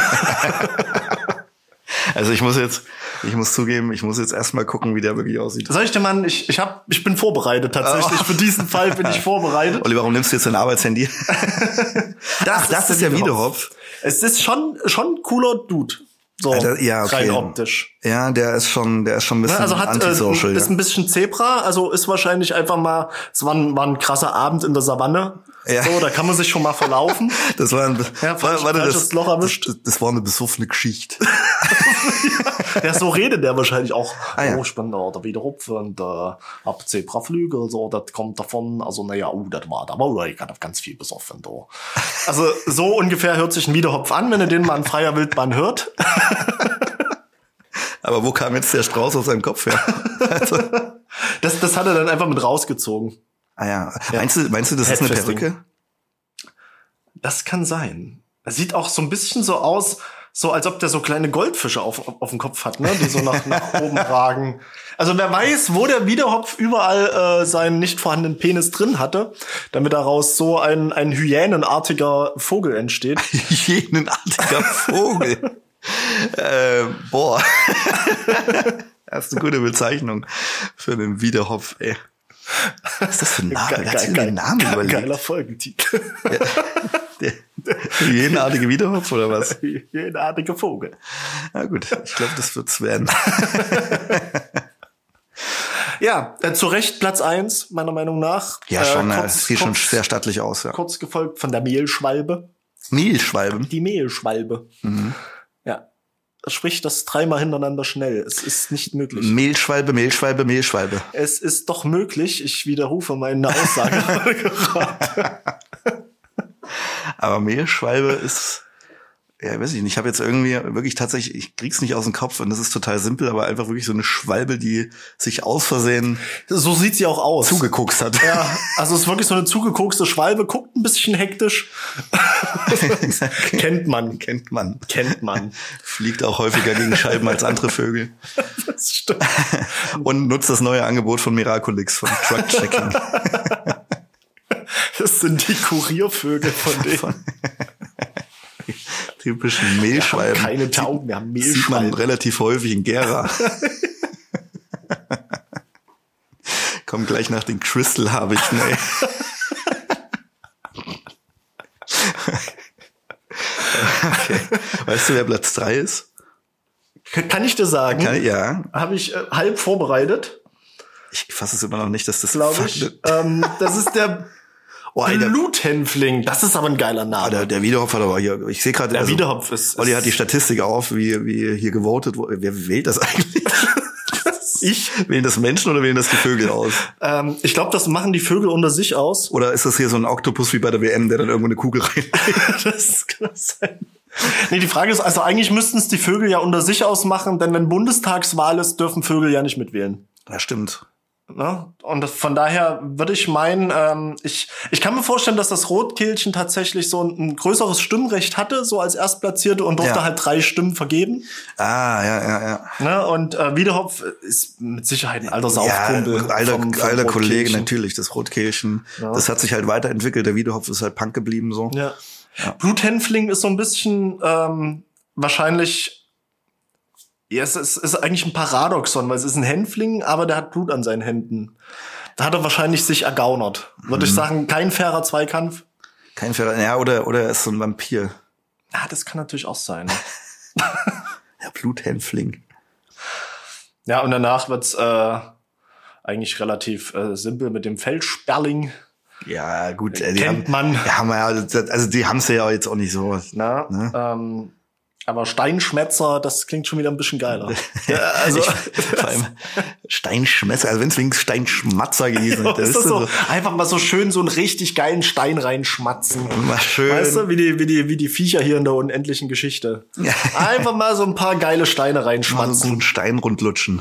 Also ich muss jetzt, ich muss zugeben, ich muss jetzt erstmal gucken, wie der wirklich aussieht. Sag ich dir, Mann, ich, ich hab, ich bin vorbereitet tatsächlich. Oh. Für diesen Fall bin ich vorbereitet. Olli, warum nimmst du jetzt dein Arbeitshandy? das Ach, das ist, ist der Wiederhopf. Es ist schon, schon ein cooler Dude. So, Alter, ja, okay. rein optisch. Ja, der ist schon, der ist schon ein bisschen also hat, antisocial. Äh, ist ein bisschen Zebra, also ist wahrscheinlich einfach mal, es war ein, war ein krasser Abend in der Savanne. Ja. So, da kann man sich schon mal verlaufen. Das war ein, ja, war, warte, das, Loch erwischt. Das, das war eine besoffene Geschichte. ja, so redet der wahrscheinlich auch. Ah, ja. Oh, ich bin da, der Wiederhopf und äh, hab Zebraflügel, so, das kommt davon. Also, naja, uh, das war, da war ich hab ganz viel besoffen, da. Also, so ungefähr hört sich ein Wiederhopf an, wenn ihr den mal in freier Wildbahn hört. Aber wo kam jetzt der Strauß aus seinem Kopf her? Also. Das, das hat er dann einfach mit rausgezogen. Ah ja. ja. Meinst du, meinst du, das ist eine Perücke? Das kann sein. Er sieht auch so ein bisschen so aus, so als ob der so kleine Goldfische auf, auf dem Kopf hat, ne, die so nach, nach oben ragen. Also wer weiß, wo der Wiederhopf überall äh, seinen nicht vorhandenen Penis drin hatte, damit daraus so ein, ein hyänenartiger Vogel entsteht. Hyänenartiger Vogel? äh, boah. Das ist eine gute Bezeichnung für einen Wiederhopf, ey. Was ist das für ein Name? Geil, geil, geil, Namen geil, überlegt? Geiler Folgentitel. Ja, der, der hyänenartige Wiederhopf oder was? Hyänenartige Vogel. Na gut, ich glaube, das wird's werden. Ja, äh, zu Recht Platz eins, meiner Meinung nach. Ja, schon, äh, kurz, es sieht kurz, schon sehr stattlich aus. Ja. Kurz gefolgt von der Mehlschwalbe. Mehlschwalbe? Die Mehlschwalbe. Mhm. Ja. Sprich das dreimal hintereinander schnell. Es ist nicht möglich. Mehlschwalbe, Mehlschwalbe, Mehlschwalbe. Es ist doch möglich. Ich widerrufe meine Aussage gerade. Aber Mehlschwalbe ist, ja, weiß ich nicht. Ich habe jetzt irgendwie wirklich tatsächlich, ich krieg's nicht aus dem Kopf und das ist total simpel, aber einfach wirklich so eine Schwalbe, die sich aus Versehen so sieht sie auch aus. Zugeguckt hat. Ja, also es ist wirklich so eine zugekokste Schwalbe, guckt ein bisschen hektisch. Kennt man. Kennt man. Kennt man. Fliegt auch häufiger gegen Scheiben als andere Vögel. Das stimmt. Und nutzt das neue Angebot von Miraculix, von Truck Checking. Das sind die Kuriervögel von denen. Typischen Mehlschwalben. Wir haben keine Tauben, wir haben Mehlschwalben. Sieht man relativ häufig in Gera. Kommt gleich nach den Crystal-Habichten, ey. Okay. Weißt du, wer Platz drei ist? Kann ich dir sagen? Kann, ja. Habe ich äh, halb vorbereitet. Ich fasse es immer noch nicht, dass das... Glaube ich. Ähm, das ist der... Oh, Bluthänfling, das ist aber ein geiler Name. Ah, der, der Wiederhopf hat aber hier, ich sehe gerade... Der also, Wiederhopf ist... Olli hat die Statistik auf, wie, wie hier gewotet wurde. Wer wählt das eigentlich? Ich? Wählen das Menschen oder wählen das die Vögel aus? Ähm, ich glaube, das machen die Vögel unter sich aus. Oder ist das hier so ein Oktopus wie bei der W M, der dann irgendwo eine Kugel rein... Das kann sein. Nee, die Frage ist, also eigentlich müssten es die Vögel ja unter sich ausmachen, denn wenn Bundestagswahl ist, dürfen Vögel ja nicht mitwählen. Ja, stimmt. Ne? Und das, von daher würde ich meinen, ähm, ich ich kann mir vorstellen, dass das Rotkehlchen tatsächlich so ein, ein größeres Stimmrecht hatte, so als Erstplatzierte und durfte ja. halt drei Stimmen vergeben. Ah, ja, ja, ja. Ne? Und äh, Wiederhopf ist mit Sicherheit ein alter Saufkumpel. Ja, alter, vom, vom alter Kollege, natürlich, das Rotkehlchen. Ja. Das hat sich halt weiterentwickelt. Der Wiederhopf ist halt Punk geblieben, so. Ja. Ja. Bluthänfling ist so ein bisschen ähm, wahrscheinlich... Ja, es ist, ist eigentlich ein Paradoxon, weil es ist ein Hänfling, aber der hat Blut an seinen Händen. Da hat er wahrscheinlich sich ergaunert. Würde mhm. ich sagen, kein fairer Zweikampf. Kein fairer, ja, oder, oder er ist so ein Vampir. Ja, das kann natürlich auch sein. Der Bluthänfling. Ja, und danach wird's äh, eigentlich relativ äh, simpel mit dem Feldsperling. Ja, gut. Äh, die kennt haben, man. Ja, haben wir ja, also die haben's ja jetzt auch nicht so. Na, ne? ähm, aber Steinschmetzer, das klingt schon wieder ein bisschen geiler. Ja, also ich, vor allem Steinschmetzer, also wenn es links Steinschmatzer gewesen ja, ist. Das ist so, so einfach mal so schön so einen richtig geilen Stein reinschmatzen. Mal schön. Weißt du, wie die, wie die, wie die Viecher hier in der unendlichen Geschichte. Ja. Einfach mal so ein paar geile Steine reinschmatzen. Mal so einen Stein rundlutschen.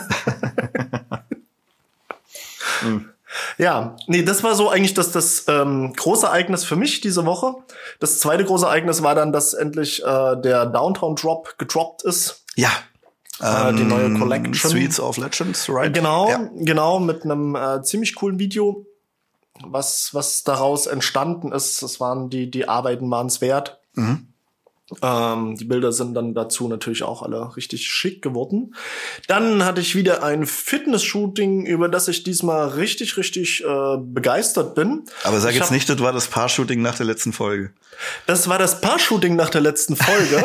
hm. Ja, nee, das war so eigentlich das, das ähm, große Ereignis für mich diese Woche. Das zweite große Ereignis war dann, dass endlich äh, der Downtown Drop gedroppt ist. Ja. Äh, ähm, die neue Collection. Streets of Legends, right? Genau, ja. genau, mit einem äh, ziemlich coolen Video, was was daraus entstanden ist. Das waren die die Arbeiten waren es wert. Mhm. Ähm, die Bilder sind dann dazu natürlich auch alle richtig schick geworden. Dann hatte ich wieder ein Fitness-Shooting, über das ich diesmal richtig, richtig äh, begeistert bin. Aber sag ich jetzt hab, nicht, das war das Paar-Shooting nach der letzten Folge. Das war das Paar-Shooting nach der letzten Folge.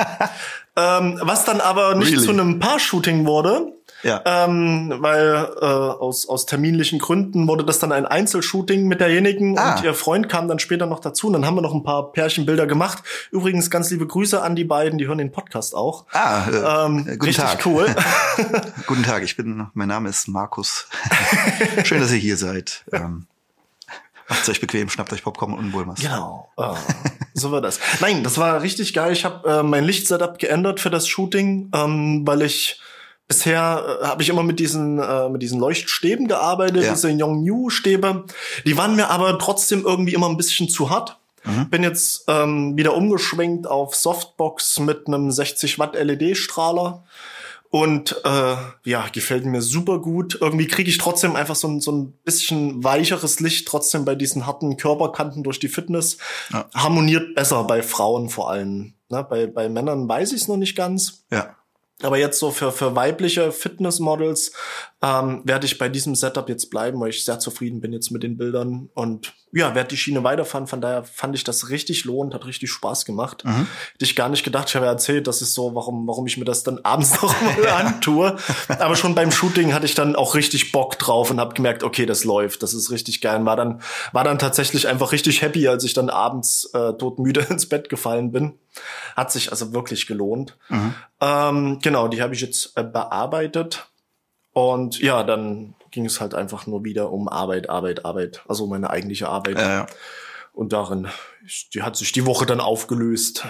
ähm, was dann aber nicht really? zu einem Paar-Shooting wurde. Ja. Ähm, weil äh, aus aus terminlichen Gründen wurde das dann ein Einzelshooting mit derjenigen ah. und ihr Freund kam dann später noch dazu und dann haben wir noch ein paar Pärchenbilder gemacht. Übrigens ganz liebe Grüße an die beiden, die hören den Podcast auch. Ah, äh, ähm, guten richtig Tag. Cool. Guten Tag, ich bin, mein Name ist Markus. Schön, dass ihr hier seid. Ähm, macht's euch bequem, schnappt euch Popcorn und Bulmas. Genau, oh, so war das. Nein, das war richtig geil. Ich habe äh, mein Lichtsetup geändert für das Shooting, ähm, weil ich Bisher äh, habe ich immer mit diesen äh, mit diesen Leuchtstäben gearbeitet, ja. diese Yongnuo-Stäbe. Die waren mir aber trotzdem irgendwie immer ein bisschen zu hart. Mhm. Bin jetzt ähm, wieder umgeschwenkt auf Softbox mit einem sechzig Watt L E D-Strahler. Und äh, ja, gefällt mir super gut. Irgendwie kriege ich trotzdem einfach so ein, so ein bisschen weicheres Licht, trotzdem bei diesen harten Körperkanten durch die Fitness. Ja. Harmoniert besser bei Frauen vor allem. Ne? Bei, bei Männern weiß ich es noch nicht ganz. Ja. Aber jetzt so für für weibliche Fitnessmodels ähm, werde ich bei diesem Setup jetzt bleiben, weil ich sehr zufrieden bin jetzt mit den Bildern und ja, werde die Schiene weiterfahren. Von daher fand ich das richtig lohnend, hat richtig Spaß gemacht. Mhm. Hätte ich gar nicht gedacht. Ich habe ja erzählt, das ist so, warum warum ich mir das dann abends noch mal antue. Aber schon beim Shooting hatte ich dann auch richtig Bock drauf und habe gemerkt, okay, das läuft, das ist richtig geil. Und war dann war dann tatsächlich einfach richtig happy, als ich dann abends äh, todmüde ins Bett gefallen bin. Hat sich also wirklich gelohnt. Mhm. Ähm, genau, die habe ich jetzt äh, bearbeitet. Und ja, dann ging es halt einfach nur wieder um Arbeit, Arbeit, Arbeit. Also meine eigentliche Arbeit. Ja, ja. Und darin, die hat sich die Woche dann aufgelöst.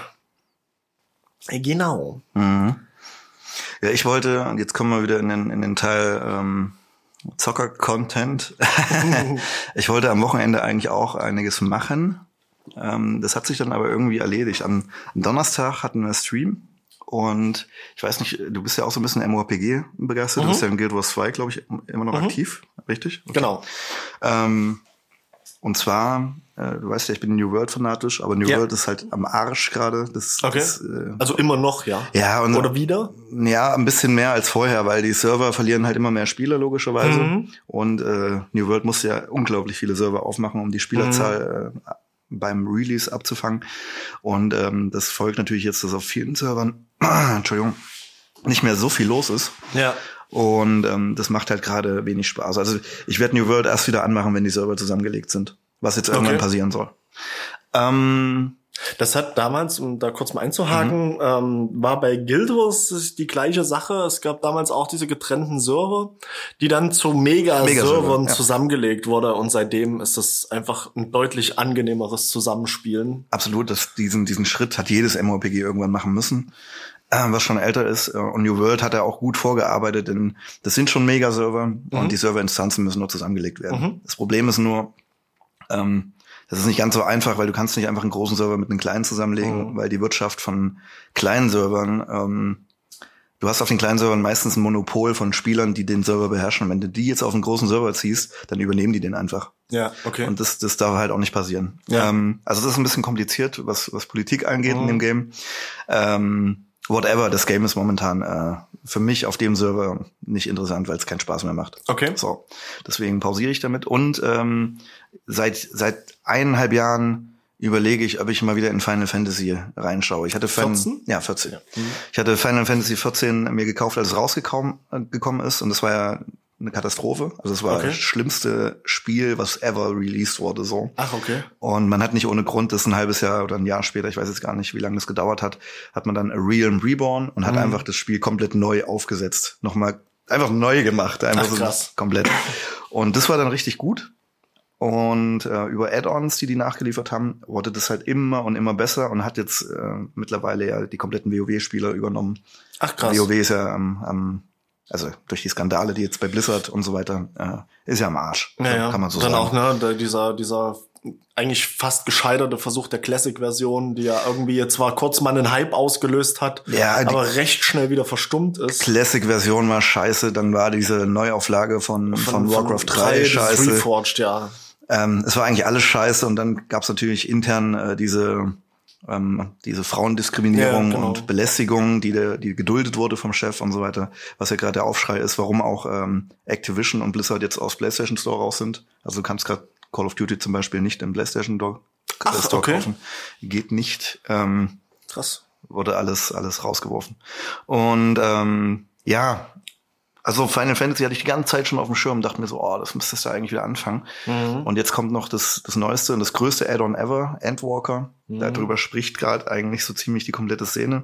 Genau. Mhm. Ja, ich wollte, und jetzt kommen wir wieder in den, in den Teil ähm, Zocker-Content. Ich wollte am Wochenende eigentlich auch einiges machen. Ähm, das hat sich dann aber irgendwie erledigt. Am, am Donnerstag hatten wir Stream und ich weiß nicht, du bist ja auch so ein bisschen MMORPG begeistert. Mhm. Du bist ja in Guild Wars zwei, glaube ich, immer noch mhm. aktiv, richtig? Okay. Genau. Ähm, und zwar, äh, du weißt ja, ich bin New World fanatisch, aber New ja. World ist halt am Arsch gerade. Das, okay. das, äh, also immer noch, ja? Ja. Und, oder wieder? Ja, ein bisschen mehr als vorher, weil die Server verlieren halt immer mehr Spieler, logischerweise. Mhm. Und äh, New World muss ja unglaublich viele Server aufmachen, um die Spielerzahl mhm. äh, beim Release abzufangen. Und ähm, das folgt natürlich jetzt, dass auf vielen Servern Entschuldigung, nicht mehr so viel los ist. Ja. Und ähm, das macht halt gerade wenig Spaß. Also ich werde New World erst wieder anmachen, wenn die Server zusammengelegt sind. Was jetzt irgendwann okay. passieren soll. Ähm, Das hat damals, um da kurz mal einzuhaken, mhm. ähm, war bei Guild Wars die gleiche Sache. Es gab damals auch diese getrennten Server, die dann zu Mega-Servern ja. zusammengelegt wurde. Und seitdem ist das einfach ein deutlich angenehmeres Zusammenspielen. Absolut, das, diesen, diesen Schritt hat jedes MMORPG irgendwann machen müssen, äh, was schon älter ist. Und New World hat er auch gut vorgearbeitet, denn das sind schon Mega-Server mhm. und die Serverinstanzen müssen nur zusammengelegt werden. Mhm. Das Problem ist nur, ähm, das ist nicht ganz so einfach, weil du kannst nicht einfach einen großen Server mit einem kleinen zusammenlegen, mhm. weil die Wirtschaft von kleinen Servern, ähm, du hast auf den kleinen Servern meistens ein Monopol von Spielern, die den Server beherrschen. Und wenn du die jetzt auf einen großen Server ziehst, dann übernehmen die den einfach. Ja, okay. Und das, das darf halt auch nicht passieren. Ja. Ähm, also das ist ein bisschen kompliziert, was, was Politik angeht mhm. in dem Game. Ähm, whatever, das Game ist momentan äh, für mich auf dem Server nicht interessant, weil es keinen Spaß mehr macht. Okay. So, deswegen pausiere ich damit. Und ähm, seit seit eineinhalb Jahren überlege ich, ob ich mal wieder in Final Fantasy reinschaue. Ich hatte Final, vierzehn? Ja, vierzehn. Ja. Mhm. Ich hatte Final Fantasy vierzehn mir gekauft, als es rausgekommen gekommen ist. Und das war ja eine Katastrophe. Also es war Okay. das schlimmste Spiel, was ever released wurde, so. Ach, okay. Und man hat nicht ohne Grund, das ein halbes Jahr oder ein Jahr später, ich weiß jetzt gar nicht, wie lange das gedauert hat, hat man dann A Realm Reborn und hat Mhm. einfach das Spiel komplett neu aufgesetzt. Nochmal einfach neu gemacht. Einfach Ach, so krass. komplett. Und das war dann richtig gut. Und äh, über Add-ons, die die nachgeliefert haben, wurde das halt immer und immer besser und hat jetzt äh, mittlerweile ja die kompletten WoW-Spieler übernommen. Ach, krass. WoW ist ja am, am also durch die Skandale, die jetzt bei Blizzard und so weiter, äh, ist ja am Arsch. Ja, ja. Kann man so Dann sagen. auch, ne, da- dieser, dieser eigentlich fast gescheiterte Versuch der Classic-Version, die ja irgendwie zwar kurz mal einen Hype ausgelöst hat, Ja, die- aber recht schnell wieder verstummt ist. Classic-Version war scheiße, dann war diese Neuauflage von, von, Warcraft drei das scheiße. Reforged, ja. Ähm, es war eigentlich alles scheiße und dann gab's natürlich intern äh, diese ähm, diese Frauendiskriminierung Ja, genau. und Belästigung, die der, die geduldet wurde vom Chef und so weiter, was ja gerade der Aufschrei ist, warum auch ähm, Activision und Blizzard jetzt aus PlayStation Store raus sind. Also du kannst gerade Call of Duty zum Beispiel nicht im PlayStation Store, Ach, Store okay. kaufen. Geht nicht. Ähm, Krass. wurde alles alles rausgeworfen. Und ähm, ja, also Final Fantasy hatte ich die ganze Zeit schon auf dem Schirm, dachte mir so, oh, das müsstest du eigentlich wieder anfangen. Mhm. Und jetzt kommt noch das das neueste und das größte Add-on ever, Endwalker. Mhm. Darüber spricht gerade eigentlich so ziemlich die komplette Szene.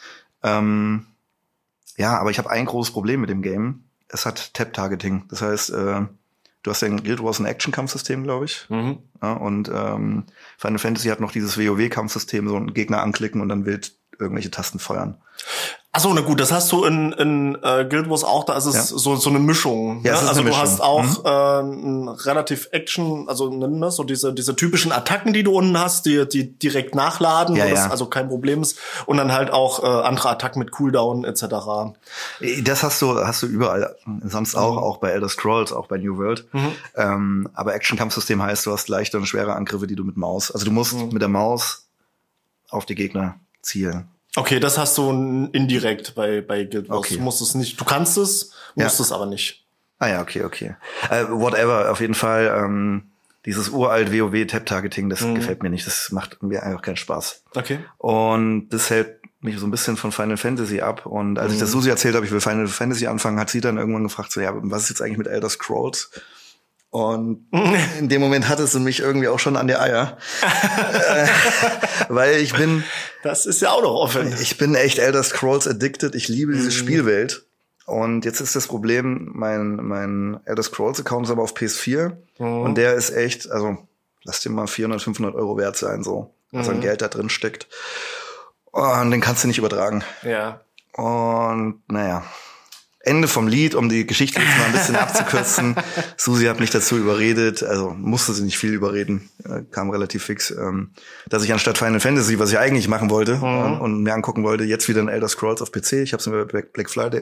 Ähm, ja, aber ich habe ein großes Problem mit dem Game. Es hat Tap-Targeting. Das heißt, äh, du hast ja in Guild Wars ein Action-Kampfsystem, glaube ich. Mhm. Ja, und ähm, Final Fantasy hat noch dieses WoW-Kampfsystem, so einen Gegner anklicken und dann wild irgendwelche Tasten feuern. Ach so, na gut, das hast du in, in äh, Guild Wars auch, da ist es Ja. so, so eine Mischung. Ja, ne? es ist Also eine du Mischung. hast auch äh, ein relativ Action, also ne, so diese diese typischen Attacken, die du unten hast, die die direkt nachladen, Ja, wo das ja. also kein Problem ist. Und dann halt auch äh, andere Attacken mit Cooldown et cetera. Das hast du hast du überall, sonst auch, auch bei Elder Scrolls, auch bei New World. Mhm. Ähm, aber Action-Kampfsystem heißt, du hast leichte und schwere Angriffe, die du mit Maus. Also du musst Mhm. mit der Maus auf die Gegner zielen. Okay, das hast du n- indirekt bei bei Guild Wars. Okay. Du musst es nicht, du kannst es, Ja. musst es aber nicht. Ah ja, okay, okay. Äh, whatever, auf jeden Fall. Ähm, dieses uralt WoW-Tap-Targeting, das Mhm. gefällt mir nicht. Das macht mir einfach keinen Spaß. Okay. Und das hält mich so ein bisschen von Final Fantasy ab. Und als ich das Susi erzählt habe, ich will Final Fantasy anfangen, hat sie dann irgendwann gefragt, so, ja, was ist jetzt eigentlich mit Elder Scrolls? Und in dem Moment hatte sie mich irgendwie auch schon an der Eier. äh, weil ich bin, Das ist ja auch noch offen. ich bin echt Elder Scrolls addicted. Ich liebe diese Mhm. Spielwelt. Und jetzt ist das Problem, mein, mein Elder Scrolls Account ist aber auf P S vier. Mhm. Und der ist echt, also, lass dir mal vierhundert, fünfhundert Euro wert sein, so. Was an Mhm. Geld da drin steckt. Und den kannst du nicht übertragen. Ja. Und naja, Ende vom Lied, um die Geschichte jetzt mal ein bisschen abzukürzen. Susi hat mich dazu überredet, also musste sie nicht viel überreden, äh, kam relativ fix, ähm, dass ich anstatt Final Fantasy, was ich eigentlich machen wollte Mhm. und, und mir angucken wollte, jetzt wieder ein Elder Scrolls auf P C. Ich habe es mir bei Black Friday,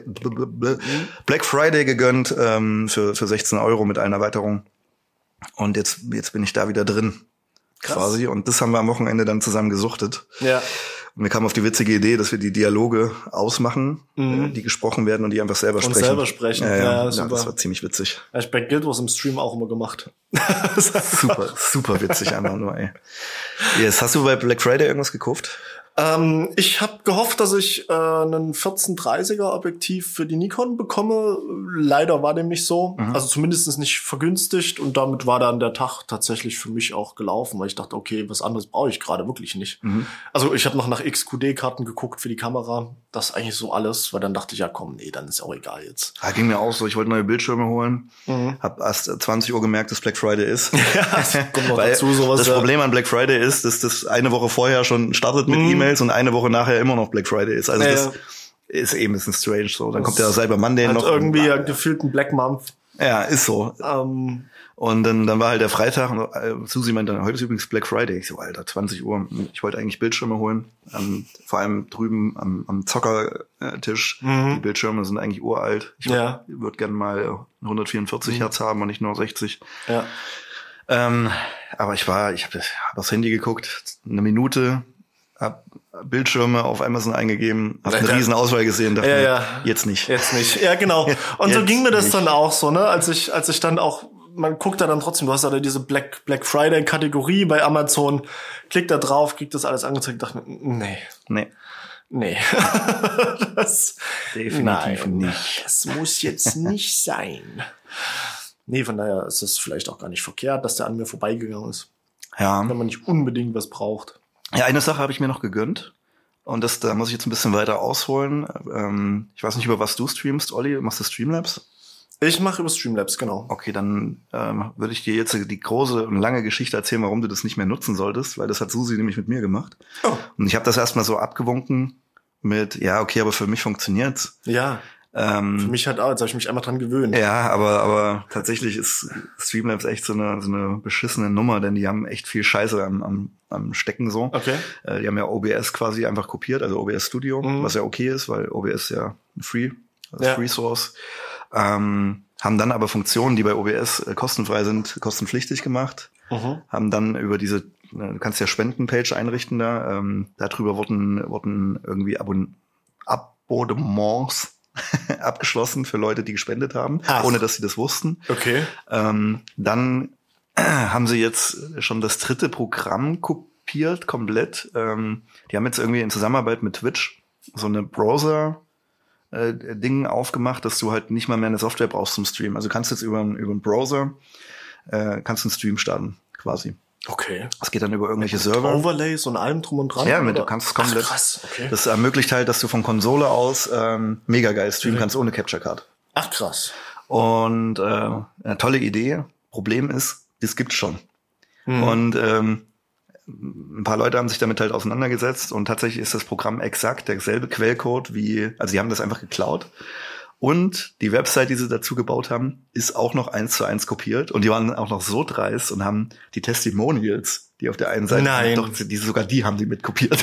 Black Friday gegönnt ähm, für für sechzehn Euro mit allen Erweiterungen. Und jetzt jetzt bin ich da wieder drin, Krass. quasi. Und das haben wir am Wochenende dann zusammen gesuchtet. Ja. Und wir kamen auf die witzige Idee, dass wir die Dialoge ausmachen, Mhm. äh, die gesprochen werden und die einfach selber Und sprechen. selber sprechen. Ja, ja, Ja, ja, super. das war ziemlich witzig. Hab ich bei Guild Wars im Stream auch immer gemacht. Super, super witzig einfach nur, ey. Yes. Hast du bei Black Friday irgendwas gekauft? Ähm, ich habe gehofft, dass ich äh, einen vierzehn dreißiger Objektiv für die Nikon bekomme. Leider war dem nicht so. Mhm. Also zumindest nicht vergünstigt. Und damit war dann der Tag tatsächlich für mich auch gelaufen, weil ich dachte, okay, was anderes brauche ich gerade wirklich nicht. Mhm. Also ich habe noch nach X Q D-Karten geguckt für die Kamera. Das ist eigentlich so alles, weil dann dachte ich, ja komm, nee, dann ist auch egal jetzt. Ah, ging mir auch so. Ich wollte neue Bildschirme holen. Mhm. Hab erst zwanzig Uhr gemerkt, dass Black Friday ist. Ja, das kommt noch Weil dazu, sowas. das ja. Problem an Black Friday ist, dass das eine Woche vorher schon startet mit Mhm. E-Mails und eine Woche nachher immer noch Black Friday ist. Also Ja, das ja. ist eben ein bisschen strange so. Dann Das kommt der Cyber Monday Hat noch. irgendwie ja gefühlt ein Black Month. Ja, ist so. Ähm, Und dann, dann war halt der Freitag und äh, Susi meinte dann, heute ist übrigens Black Friday. Ich so, Alter, zwanzig Uhr. Ich wollte eigentlich Bildschirme holen. Ähm, vor allem drüben am, am Zockertisch. Mhm. Die Bildschirme sind eigentlich uralt. Ich Ja. würde gerne mal hundertvierundvierzig Mhm. Hertz haben und nicht nur sechzig. ja. Ähm, aber ich war, ich habe hab aufs Handy geguckt, eine Minute, hab Bildschirme auf Amazon eingegeben, hast eine riesen Auswahl gesehen, dachte ja, mir, ja. jetzt nicht. Jetzt nicht. Ja, genau. Und so Jetzt ging mir das nicht. dann auch so, ne, als ich als ich dann auch, man guckt da dann trotzdem, du hast da diese Black Black Friday Kategorie bei Amazon, klick da drauf, kriegt das alles angezeigt, dachte mir, nee. Nee. Nee. das Definitiv nein, nicht. Das muss jetzt nicht sein. Nee, von daher ist es vielleicht auch gar nicht verkehrt, dass der an mir vorbeigegangen ist. Ja. Wenn man nicht unbedingt was braucht. Ja, eine Sache habe ich mir noch gegönnt. Und das, da muss ich jetzt ein bisschen weiter ausholen. Ähm, ich weiß nicht, über was du streamst, Olli. Machst du Streamlabs? Ich mache über Streamlabs, genau. Okay, dann ähm, würde ich dir jetzt die große und lange Geschichte erzählen, warum du das nicht mehr nutzen solltest, weil das hat Susi nämlich mit mir gemacht. Oh. Und ich habe das erstmal so abgewunken mit, ja, okay, aber für mich funktioniert's. Ja. Ähm, Für mich halt auch, jetzt habe ich mich einmal dran gewöhnt. Ja, aber aber tatsächlich ist Streamlabs echt so eine so eine beschissene Nummer, denn die haben echt viel Scheiße am am, am Stecken so. Okay. Äh, die haben ja O B S quasi einfach kopiert, also O B S Studio, Mhm. was ja okay ist, weil O B S ja ein Free, also Ja. Free Source. Ähm, haben dann aber Funktionen, die bei O B S äh, kostenfrei sind, kostenpflichtig gemacht. Mhm. Haben dann über diese, äh, du kannst ja Spendenpage einrichten da, ähm, darüber wurden wurden irgendwie Abon Abonnements abgeschlossen für Leute, die gespendet haben, Ach. ohne dass sie das wussten. Okay. Ähm, dann äh, haben sie jetzt schon das dritte Programm kopiert, komplett. Ähm, die haben jetzt irgendwie in Zusammenarbeit mit Twitch so eine Browser äh, Ding aufgemacht, dass du halt nicht mal mehr eine Software brauchst zum Streamen. Also kannst jetzt über, über einen Browser äh, kannst einen Stream starten, quasi. Okay. Das geht dann über irgendwelche Server. Overlays und allem drum und dran? Ja, mit, oder? du kannst es komplett. Ach, krass, okay. Das ermöglicht halt, dass du von Konsole aus ähm, mega geil streamen kannst ohne Capture Card. Ach, krass. Und äh, eine tolle Idee. Problem ist, das gibt's schon. Hm. Und ähm, ein paar Leute haben sich damit halt auseinandergesetzt und tatsächlich ist das Programm exakt derselbe Quellcode wie, also sie haben das einfach geklaut. Und die Website, die sie dazu gebaut haben, ist auch noch eins zu eins kopiert. Und die waren auch noch so dreist und haben die Testimonials, die auf der einen Seite, Nein. doch, die, sogar die haben sie mitkopiert.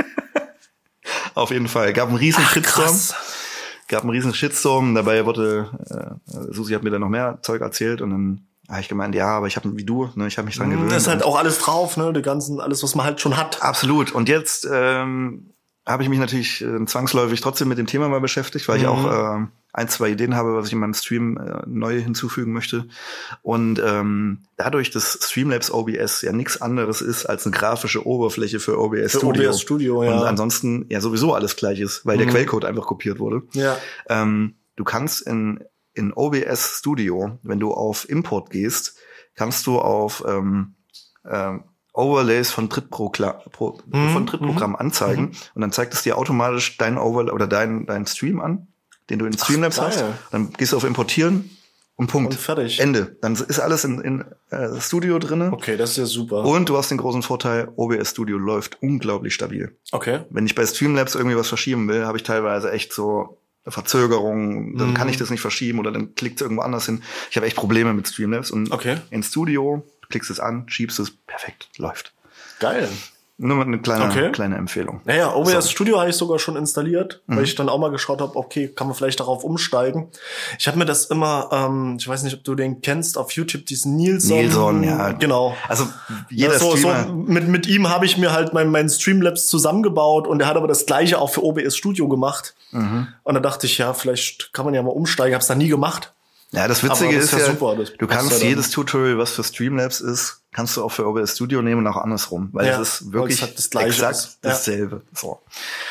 Auf jeden Fall. Gab einen riesen Ach, Shitstorm. krass. Gab einen riesen Shitstorm. Dabei wurde, äh, Susi hat mir dann noch mehr Zeug erzählt und dann habe ich gemeint, ja, aber ich habe wie du, ne, ich habe mich dran gewöhnt. Da ist halt auch alles drauf, ne, die ganzen, alles, was man halt schon hat. Absolut. Und jetzt ähm, habe ich mich natürlich äh, zwangsläufig trotzdem mit dem Thema mal beschäftigt, weil Mhm. ich auch äh, ein, zwei Ideen habe, was ich in meinem Stream äh, neu hinzufügen möchte. Und ähm, dadurch, dass Streamlabs O B S ja nichts anderes ist als eine grafische Oberfläche für O B S Für Studio. O B S Studio, ja. Und ansonsten ja sowieso alles gleich ist, weil Mhm. der Quellcode einfach kopiert wurde. Ja. Ähm, du kannst in in O B S Studio, wenn du auf Import gehst, kannst du auf ähm, ähm, Overlays von Drittprogla- Pro, Mhm, von Drittprogrammen mhm, anzeigen mhm. und dann zeigt es dir automatisch dein Overlay oder dein dein Stream an, den du in Streamlabs Ach, hast. geil. Dann gehst du auf Importieren und Punkt. Und fertig. Ende. Dann ist alles in, in äh, Studio drinne. Okay, das ist ja super. Und du hast den großen Vorteil, O B S Studio läuft unglaublich stabil. Okay. Wenn ich bei Streamlabs irgendwie was verschieben will, habe ich teilweise echt so Verzögerungen, dann Mhm. kann ich das nicht verschieben oder dann klickt es irgendwo anders hin. Ich habe echt Probleme mit Streamlabs und Okay. in Studio, du klickst es an, schiebst es, perfekt, läuft. Geil. Nur mal eine kleine, Okay. kleine Empfehlung. Naja, O B S So. Studio habe ich sogar schon installiert, Mhm. weil ich dann auch mal geschaut habe, okay, kann man vielleicht darauf umsteigen. Ich habe mir das immer, ähm, ich weiß nicht, ob du den kennst, auf YouTube, diesen Nilsson. Nilsson, ja. Genau. Also jeder Ja, so, Streamer, so mit, mit ihm habe ich mir halt mein, mein Streamlabs zusammengebaut und er hat aber das gleiche auch für O B S Studio gemacht. Mhm. Und da dachte ich, ja, vielleicht kann man ja mal umsteigen. Hab's dann nie gemacht. Ja, das Witzige Aber das ist ist ja ja, super, das du passt kannst ja dann. jedes Tutorial, was für Streamlabs ist, kannst du auch für O B S Studio nehmen und auch andersrum, weil Ja, es ist weil wirklich es halt das Gleiche exakt ist. Ja. dasselbe. So.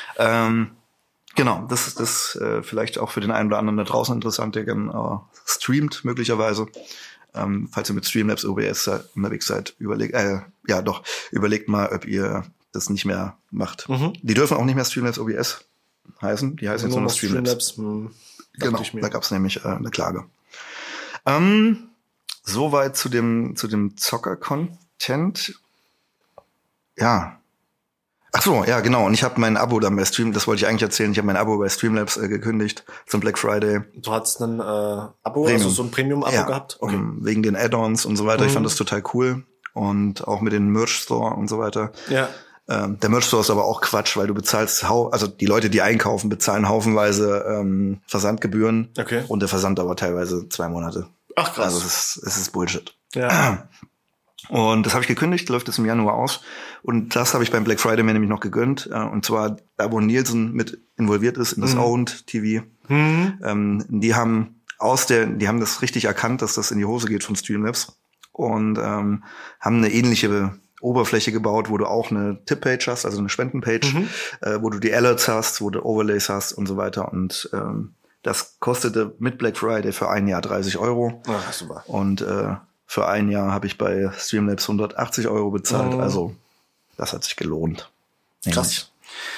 Ähm, genau, das ist das äh, vielleicht auch für den einen oder anderen da draußen interessant, der gerne äh, streamt möglicherweise. Ähm, falls ihr mit Streamlabs O B S unterwegs seid, überlegt, äh, ja doch, überlegt mal, ob ihr das nicht mehr macht. Mhm. Die dürfen auch nicht mehr Streamlabs O B S heißen, die heißen jetzt nur noch Streamlabs. Hm, dachte Genau, ich mir. da gab es nämlich äh, eine Klage. Ähm, soweit zu dem zu dem Zocker-Content. Ja. Ach so, ja genau. Und ich habe mein Abo dann bei Stream, das wollte ich eigentlich erzählen. Ich habe mein Abo bei Streamlabs äh, gekündigt zum Black Friday. Du hattest ein äh, Abo, Premium. also so ein Premium-Abo Ja, gehabt? Okay. um, wegen den Add-ons und so weiter. Ich Mhm. fand das total cool und auch mit den Merch Store und so weiter. Ja. Ähm, der Merch Store ist aber auch Quatsch, weil du bezahlst, hau also die Leute, die einkaufen, bezahlen haufenweise ähm, Versandgebühren Okay. und der Versand dauert teilweise zwei Monate. Ach krass. Also es ist, es ist Bullshit. ja. Und das habe ich gekündigt, läuft jetzt im Januar aus. Und das habe ich beim Black Friday mir nämlich noch gegönnt. Und zwar, da wo Nielsen mit involviert ist in das mhm. Owned T V. Mhm. Ähm, die haben aus der, die haben das richtig erkannt, dass das in die Hose geht von Streamlabs. Und ähm, haben eine ähnliche Oberfläche gebaut, wo du auch eine Tip-Page hast, also eine Spendenpage, mhm. äh, wo du die Alerts hast, wo du Overlays hast und so weiter. Und ähm, das kostete mit Black Friday für ein Jahr dreißig Euro. Ach, super. Und äh, für ein Jahr habe ich bei Streamlabs hundertachtzig Euro bezahlt. Mhm. Also das hat sich gelohnt. Krass.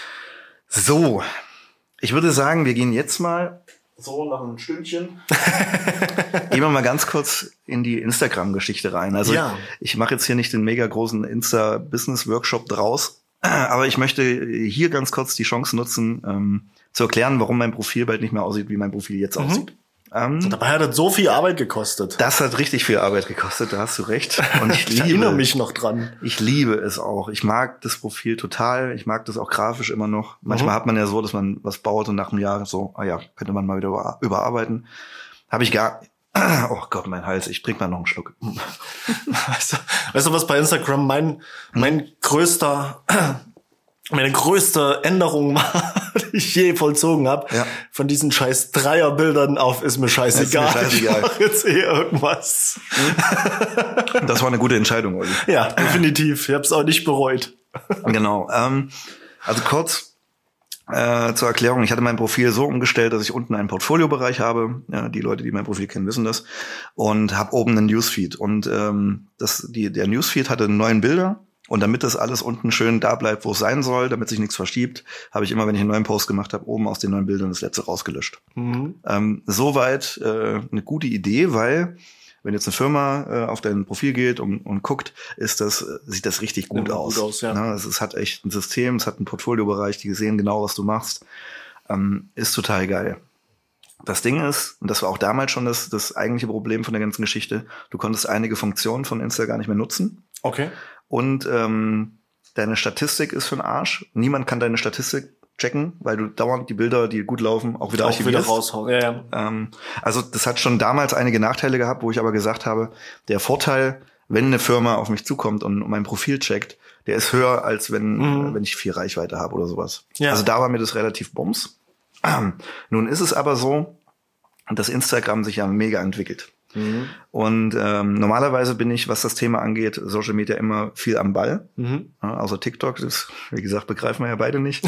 So, ich würde sagen, wir gehen jetzt mal so nach einem Stündchen. Gehen wir mal ganz kurz in die Instagram-Geschichte rein. Also ja. ich mache jetzt hier nicht den mega großen Insta-Business-Workshop draus, aber ich möchte hier ganz kurz die Chance nutzen, ähm, zu erklären, warum mein Profil bald nicht mehr aussieht, wie mein Profil jetzt mhm. aussieht. Ähm, Dabei hat das so viel Arbeit gekostet. Das hat richtig viel Arbeit gekostet, da hast du recht. Und ich, ich liebe, erinnere mich noch dran. Ich liebe es auch. Ich mag das Profil total. Ich mag das auch grafisch immer noch. Manchmal mhm. hat man ja so, dass man was baut und nach einem Jahr so, ah ja, könnte man mal wieder über, überarbeiten. Habe ich gar... Oh Gott, mein Hals, ich trinke mal noch einen Schluck. Weißt du, weißt du, was bei Instagram mein, mein größter... Meine größte Änderung war, die ich je vollzogen habe, ja. von diesen scheiß Dreierbildern auf ist mir scheißegal. Ist mir scheißegal. Ich mache jetzt eh irgendwas. Das war eine gute Entscheidung, Olli. Ja, definitiv. Ich habe es auch nicht bereut. Genau. Ähm, also kurz äh, zur Erklärung. Ich hatte mein Profil so umgestellt, dass ich unten einen Portfoliobereich habe. Ja, die Leute, die mein Profil kennen, wissen das. Und habe oben einen Newsfeed. Und ähm, das, die, der Newsfeed hatte neun Bilder. Und damit das alles unten schön da bleibt, wo es sein soll, damit sich nichts verschiebt, habe ich immer, wenn ich einen neuen Post gemacht habe, oben aus den neuen Bildern das letzte rausgelöscht. Mhm. Ähm, soweit äh, eine gute Idee, weil wenn jetzt eine Firma äh, auf dein Profil geht und, und guckt, ist das sieht das richtig gut ja, aus. Gut aus ja. Na, es, es hat echt ein System, es hat einen Portfoliobereich, die sehen genau, was du machst. Ähm, ist total geil. Das Ding ist, und das war auch damals schon das, das eigentliche Problem von der ganzen Geschichte, du konntest einige Funktionen von Insta gar nicht mehr nutzen. Okay. Und ähm, deine Statistik ist für den Arsch. Niemand kann deine Statistik checken, weil du dauernd die Bilder, die gut laufen, auch wieder auch archivierst. Wieder raushauen. Ja, ja. Ähm, also das hat schon damals einige Nachteile gehabt, wo ich aber gesagt habe, der Vorteil, wenn eine Firma auf mich zukommt und mein Profil checkt, der ist höher, als wenn mhm. wenn ich viel Reichweite habe oder sowas. Ja. Also da war mir das relativ bums. Ähm, nun ist es aber so, dass Instagram sich ja mega entwickelt. Mhm. Und ähm, normalerweise bin ich, was das Thema angeht, Social Media immer viel am Ball. Mhm. Ja, außer TikTok, das, wie gesagt, begreifen wir ja beide nicht.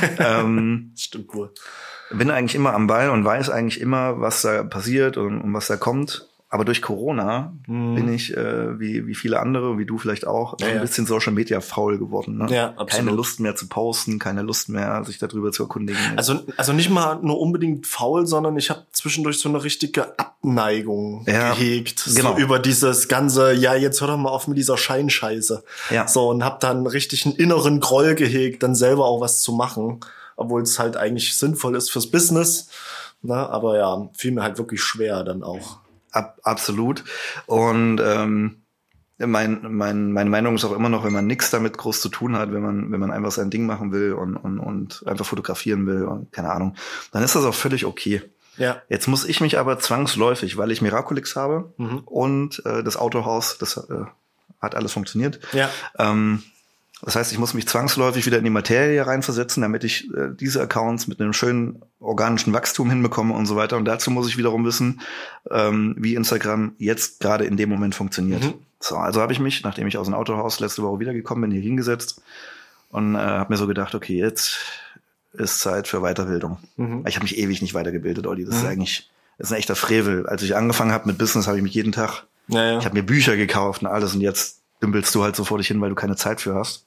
ähm, Stimmt wohl. Bin eigentlich immer am Ball und weiß eigentlich immer, was da passiert und, und was da kommt. Aber durch Corona mhm. bin ich, äh, wie wie viele andere, wie du vielleicht auch, ja, ein bisschen Social Media faul geworden. Ne? Ja, absolut. Keine Lust mehr zu posten, keine Lust mehr, sich darüber zu erkundigen. Also also nicht mal nur unbedingt faul, sondern ich habe zwischendurch so eine richtige Abneigung ja, gehegt. Genau. So über dieses ganze, ja, jetzt hör doch mal auf mit dieser Scheinscheiße. Ja. So, und habe dann richtig einen inneren Groll gehegt, dann selber auch was zu machen. Obwohl es halt eigentlich sinnvoll ist fürs Business. Ne? Aber ja, fiel mir halt wirklich schwer dann auch. Ab, absolut. Und ähm, mein, mein, meine Meinung ist auch immer noch, wenn man nichts damit groß zu tun hat, wenn man wenn man einfach sein Ding machen will und und, und einfach fotografieren will und keine Ahnung, dann ist das auch völlig okay. Ja. Jetzt muss ich mich aber zwangsläufig, weil ich Miraculix habe mhm. und äh, das Autohaus, das äh, hat alles funktioniert. Ja. Ähm, Das heißt, ich muss mich zwangsläufig wieder in die Materie reinversetzen, damit ich äh, diese Accounts mit einem schönen organischen Wachstum hinbekomme und so weiter. Und dazu muss ich wiederum wissen, ähm, wie Instagram jetzt gerade in dem Moment funktioniert. Mhm. So, also habe ich mich, nachdem ich aus dem Autohaus letzte Woche wiedergekommen bin, hier hingesetzt und äh, habe mir so gedacht, okay, jetzt ist Zeit für Weiterbildung. Mhm. Ich habe mich ewig nicht weitergebildet, Olli. Das mhm. ist eigentlich das ist ein echter Frevel. Als ich angefangen habe mit Business, habe ich mich jeden Tag, ja, ja. ich habe mir Bücher gekauft und alles und jetzt dümpelst du halt so vor dich hin, weil du keine Zeit für hast.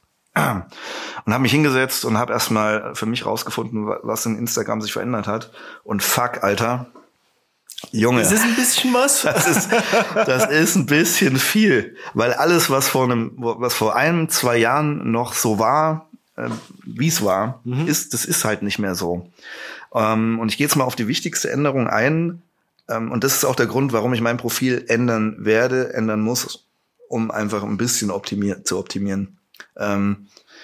Und habe mich hingesetzt und habe erstmal für mich rausgefunden, was in Instagram sich verändert hat. Und fuck, Alter, Junge. Das ist ein bisschen was. Das ist, das ist ein bisschen viel. Weil alles, was vor einem, was vor einem, zwei Jahren noch so war, äh, wie es war, mhm. ist, das ist halt nicht mehr so. Ähm, und ich gehe jetzt mal auf die wichtigste Änderung ein. Ähm, und das ist auch der Grund, warum ich mein Profil ändern werde, ändern muss, um einfach ein bisschen optimier- zu optimieren. Ähm,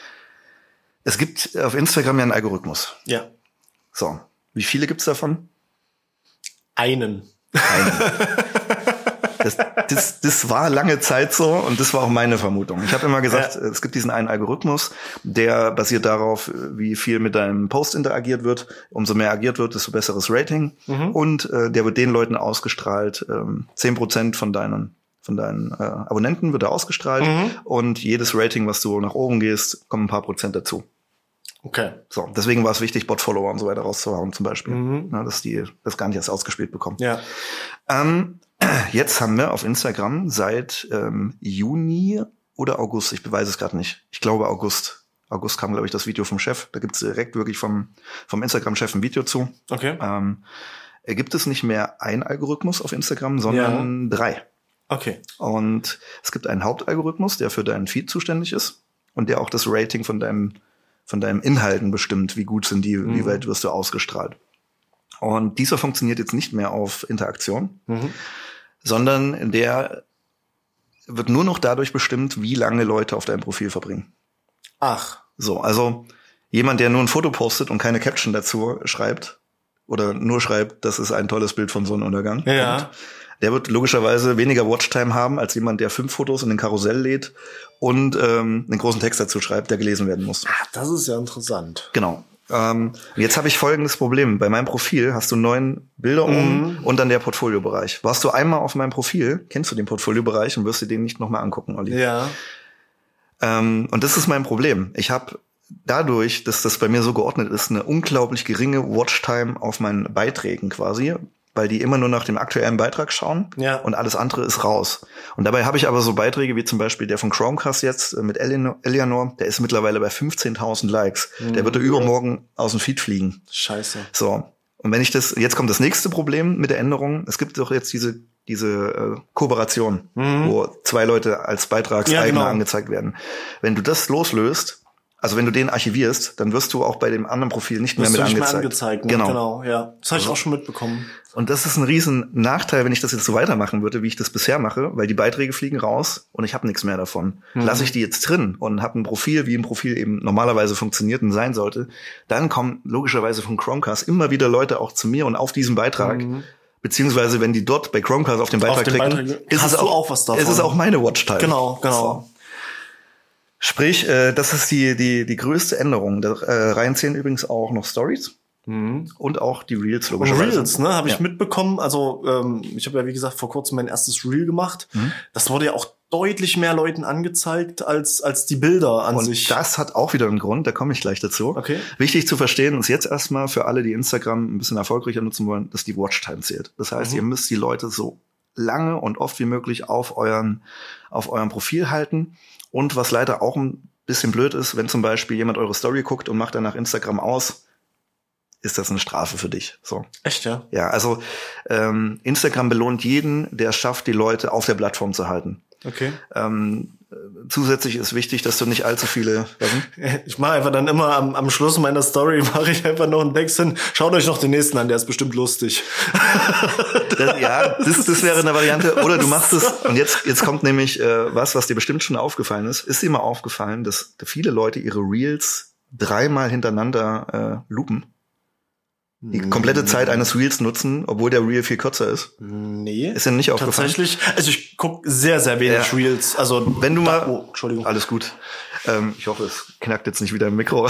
es gibt auf Instagram ja einen Algorithmus. Ja. So, wie viele gibt's davon? Einen. Einen. Das, das, das war lange Zeit so und das war auch meine Vermutung. Ich habe immer gesagt, ja. es gibt diesen einen Algorithmus, der basiert darauf, wie viel mit deinem Post interagiert wird. Umso mehr agiert wird, desto besseres Rating. Mhm. Und äh, der wird den Leuten ausgestrahlt, ähm, zehn Prozent von deinen von deinen äh, Abonnenten wird er ausgestrahlt. Mhm. Und jedes Rating, was du nach oben gehst, kommen ein paar Prozent dazu. Okay. So, deswegen war es wichtig, Bot-Follower und so weiter rauszuhauen zum Beispiel. Mhm. Na, dass die das gar nicht erst ausgespielt bekommen. Ja. Ähm, jetzt haben wir auf Instagram seit ähm, Juni oder August, ich beweise es gerade nicht, ich glaube August. August kam, glaube ich, das Video vom Chef. Da gibt es direkt wirklich vom, vom Instagram-Chef ein Video zu. Okay. Ähm, gibt es nicht mehr ein Algorithmus auf Instagram, sondern ja. drei. Okay. Und es gibt einen Hauptalgorithmus, der für deinen Feed zuständig ist und der auch das Rating von deinem von deinem Inhalten bestimmt, wie gut sind die, mhm. wie weit wirst du ausgestrahlt. Und dieser funktioniert jetzt nicht mehr auf Interaktion, mhm. sondern der wird nur noch dadurch bestimmt, wie lange Leute auf deinem Profil verbringen. Ach. So, also jemand, der nur ein Foto postet und keine Caption dazu schreibt oder nur schreibt, das ist ein tolles Bild von Sonnenuntergang. Ja. Und der wird logischerweise weniger Watchtime haben als jemand, der fünf Fotos in den Karussell lädt und ähm, einen großen Text dazu schreibt, der gelesen werden muss. Ach, das ist ja interessant. Genau. Ähm, jetzt habe ich folgendes Problem. Bei meinem Profil hast du neun Bilder mhm. um und dann der Portfoliobereich. Warst du einmal auf meinem Profil, kennst du den Portfoliobereich und wirst dir den nicht nochmal angucken, Olli. Ja. Ähm, und das ist mein Problem. Ich habe dadurch, dass das bei mir so geordnet ist, eine unglaublich geringe Watchtime auf meinen Beiträgen quasi, weil die immer nur nach dem aktuellen Beitrag schauen ja. und alles andere ist raus. Und dabei habe ich aber so Beiträge wie zum Beispiel der von Chromecast jetzt mit Eleanor, der ist mittlerweile bei fünfzehntausend Likes. Mhm. Der wird da übermorgen aus dem Feed fliegen. Scheiße. So. Und wenn ich das, jetzt kommt das nächste Problem mit der Änderung. Es gibt doch jetzt diese diese äh, Kooperation, mhm. wo zwei Leute als Beitragseigner ja, genau. angezeigt werden. Wenn du das loslöst, also wenn du den archivierst, dann wirst du auch bei dem anderen Profil nicht mehr mit nicht angezeigt. Mehr angezeigt ne? Genau. genau, ja. Das habe ich auch schon mitbekommen. Und das ist ein riesen Nachteil, wenn ich das jetzt so weitermachen würde, wie ich das bisher mache, weil die Beiträge fliegen raus und ich habe nichts mehr davon. Mhm. Lasse ich die jetzt drin und habe ein Profil, wie ein Profil eben normalerweise funktioniert und sein sollte, dann kommen logischerweise von Chromecast immer wieder Leute auch zu mir und auf diesen Beitrag, mhm. beziehungsweise wenn die dort bei Chromecast auf den Beitrag auf den klicken, Beitrag, ist, es auch, auch was davon. ist es auch meine Watchtime. Genau, genau. So. Sprich, äh, das ist die die die größte Änderung. Da äh, reinzählen übrigens auch noch Stories mhm. und auch die Reels logischerweise. Reels, ne, habe ich ja. mitbekommen. Also ähm, ich habe ja wie gesagt vor kurzem mein erstes Reel gemacht. Mhm. Das wurde ja auch deutlich mehr Leuten angezeigt als als die Bilder an und sich. Und das hat auch wieder einen Grund. Da komme ich gleich dazu. Okay. Wichtig zu verstehen ist jetzt erstmal für alle, die Instagram ein bisschen erfolgreicher nutzen wollen, dass die Watchtime zählt. Das heißt, mhm. ihr müsst die Leute so lange und oft wie möglich auf euren auf eurem Profil halten. Und was leider auch ein bisschen blöd ist, wenn zum Beispiel jemand eure Story guckt und macht danach Instagram aus, ist das eine Strafe für dich. So. Echt, ja? Ja, also ähm, Instagram belohnt jeden, der es schafft, die Leute auf der Plattform zu halten. Okay. Ähm, zusätzlich ist wichtig, dass du nicht allzu viele... Ich mache einfach dann immer am, am Schluss meiner Story mache ich einfach noch einen Text hin. Schaut euch noch den nächsten an, der ist bestimmt lustig. Das, ja, das, das wäre eine Variante. Oder du machst es, und jetzt jetzt kommt nämlich äh, was, was dir bestimmt schon aufgefallen ist. Ist dir mal aufgefallen, dass viele Leute ihre Reels dreimal hintereinander äh, loopen? Die komplette Zeit eines Reels nutzen, obwohl der Reel viel kürzer ist? Nee. Ist dir nicht aufgefallen? Tatsächlich, also ich gucke sehr, sehr wenig ja. Reels. Also wenn du mal, da, oh, Entschuldigung. Alles gut. Ähm, ich hoffe, es knackt jetzt nicht wieder im Mikro.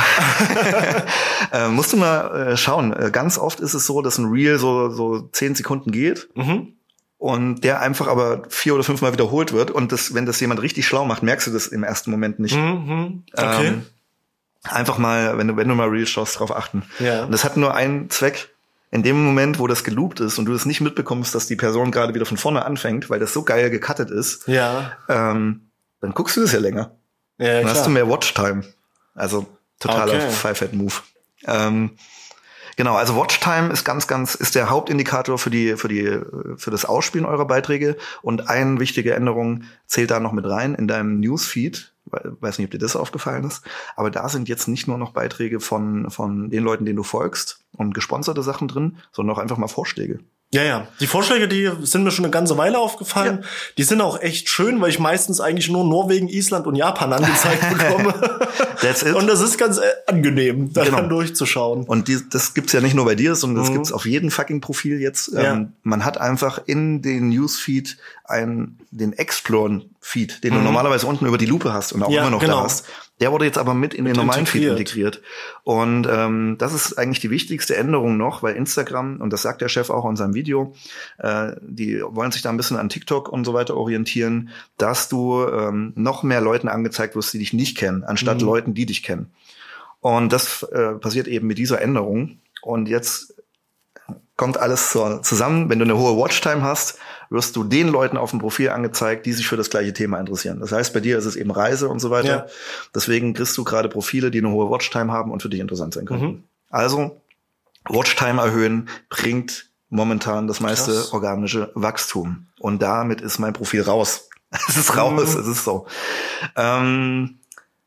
äh, musst du mal äh, schauen. Äh, ganz oft ist es so, dass ein Reel so so zehn Sekunden geht. Mhm. Und der einfach aber vier oder fünfmal wiederholt wird. Und das, wenn das jemand richtig schlau macht, merkst du das im ersten Moment nicht. Mhm. Okay. Ähm, Einfach mal, wenn du, wenn du mal Reels schaust, drauf achten. Ja. Und das hat nur einen Zweck. In dem Moment, wo das geloopt ist und du das nicht mitbekommst, dass die Person gerade wieder von vorne anfängt, weil das so geil gecuttet ist, ja. ähm, dann guckst du das ja länger. Ja, dann klar. hast du mehr Watchtime. Also totaler okay. Five-Head-Move. Ähm, genau, also Watchtime ist ganz, ganz, ist der Hauptindikator für die, für die, für das Ausspielen eurer Beiträge. Und eine wichtige Änderung zählt da noch mit rein in deinem Newsfeed. Weiß nicht, ob dir das aufgefallen ist, aber da sind jetzt nicht nur noch Beiträge von von den Leuten, denen du folgst und gesponserte Sachen drin, sondern auch einfach mal Vorschläge. Ja, ja. Die Vorschläge, die sind mir schon eine ganze Weile aufgefallen. Ja. Die sind auch echt schön, weil ich meistens eigentlich nur Norwegen, Island und Japan angezeigt bekomme. That's it. Und das ist ganz angenehm, da genau. dann durchzuschauen. Und die, das gibt's ja nicht nur bei dir, sondern das mhm. gibt's auf jedem fucking Profil jetzt. Ja. Ähm, man hat einfach in den Newsfeed einen, den Explore-Feed, den mhm. du normalerweise unten über die Lupe hast und auch ja, immer noch genau. da hast. Der wurde jetzt aber mit in mit den normalen integriert. Feed integriert. Und ähm, das ist eigentlich die wichtigste Änderung noch, weil Instagram, und das sagt der Chef auch in seinem Video, äh, die wollen sich da ein bisschen an TikTok und so weiter orientieren, dass du ähm, noch mehr Leuten angezeigt wirst, die dich nicht kennen, anstatt mhm. Leuten, die dich kennen. Und das äh, passiert eben mit dieser Änderung. Und jetzt kommt alles so zusammen. Wenn du eine hohe Watchtime hast, wirst du den Leuten auf dem Profil angezeigt, die sich für das gleiche Thema interessieren. Das heißt, bei dir ist es eben Reise und so weiter. Ja. Deswegen kriegst du gerade Profile, die eine hohe Watchtime haben und für dich interessant sein können. Mhm. Also, Watchtime erhöhen bringt momentan das meiste Krass. organische Wachstum. Und damit ist mein Profil raus. Es ist raus, mhm. es ist so. Ähm,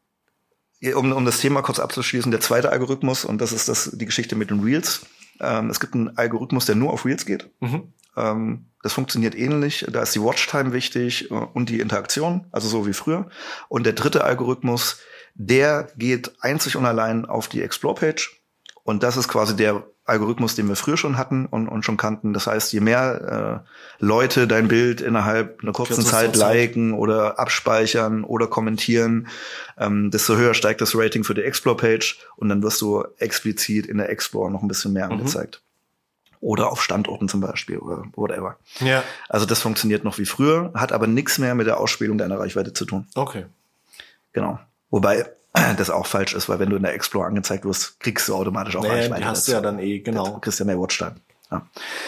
um, um das Thema kurz abzuschließen, der zweite Algorithmus, und das ist das die Geschichte mit den Reels. Ähm, es gibt einen Algorithmus, der nur auf Reels geht. Mhm. Ähm, das funktioniert ähnlich. Da ist die Watchtime wichtig und die Interaktion, also so wie früher. Und der dritte Algorithmus, der geht einzig und allein auf die Explore-Page. Und das ist quasi der Algorithmus, den wir früher schon hatten und, und schon kannten. Das heißt, je mehr äh, Leute dein Bild innerhalb einer kurzen Zeit liken oder abspeichern oder kommentieren, ähm, desto höher steigt das Rating für die Explore-Page und dann wirst du explizit in der Explore noch ein bisschen mehr mhm. angezeigt. Oder auf Standorten zum Beispiel oder whatever. Ja. Also das funktioniert noch wie früher, hat aber nichts mehr mit der Ausspielung deiner Reichweite zu tun. Okay. Genau. Wobei das auch falsch ist, weil wenn du in der Explore angezeigt wirst, kriegst du automatisch auch nee, Reichweite. Die hast du ja dann eh, genau. Du kriegst ja mehr Watchtime. Ja.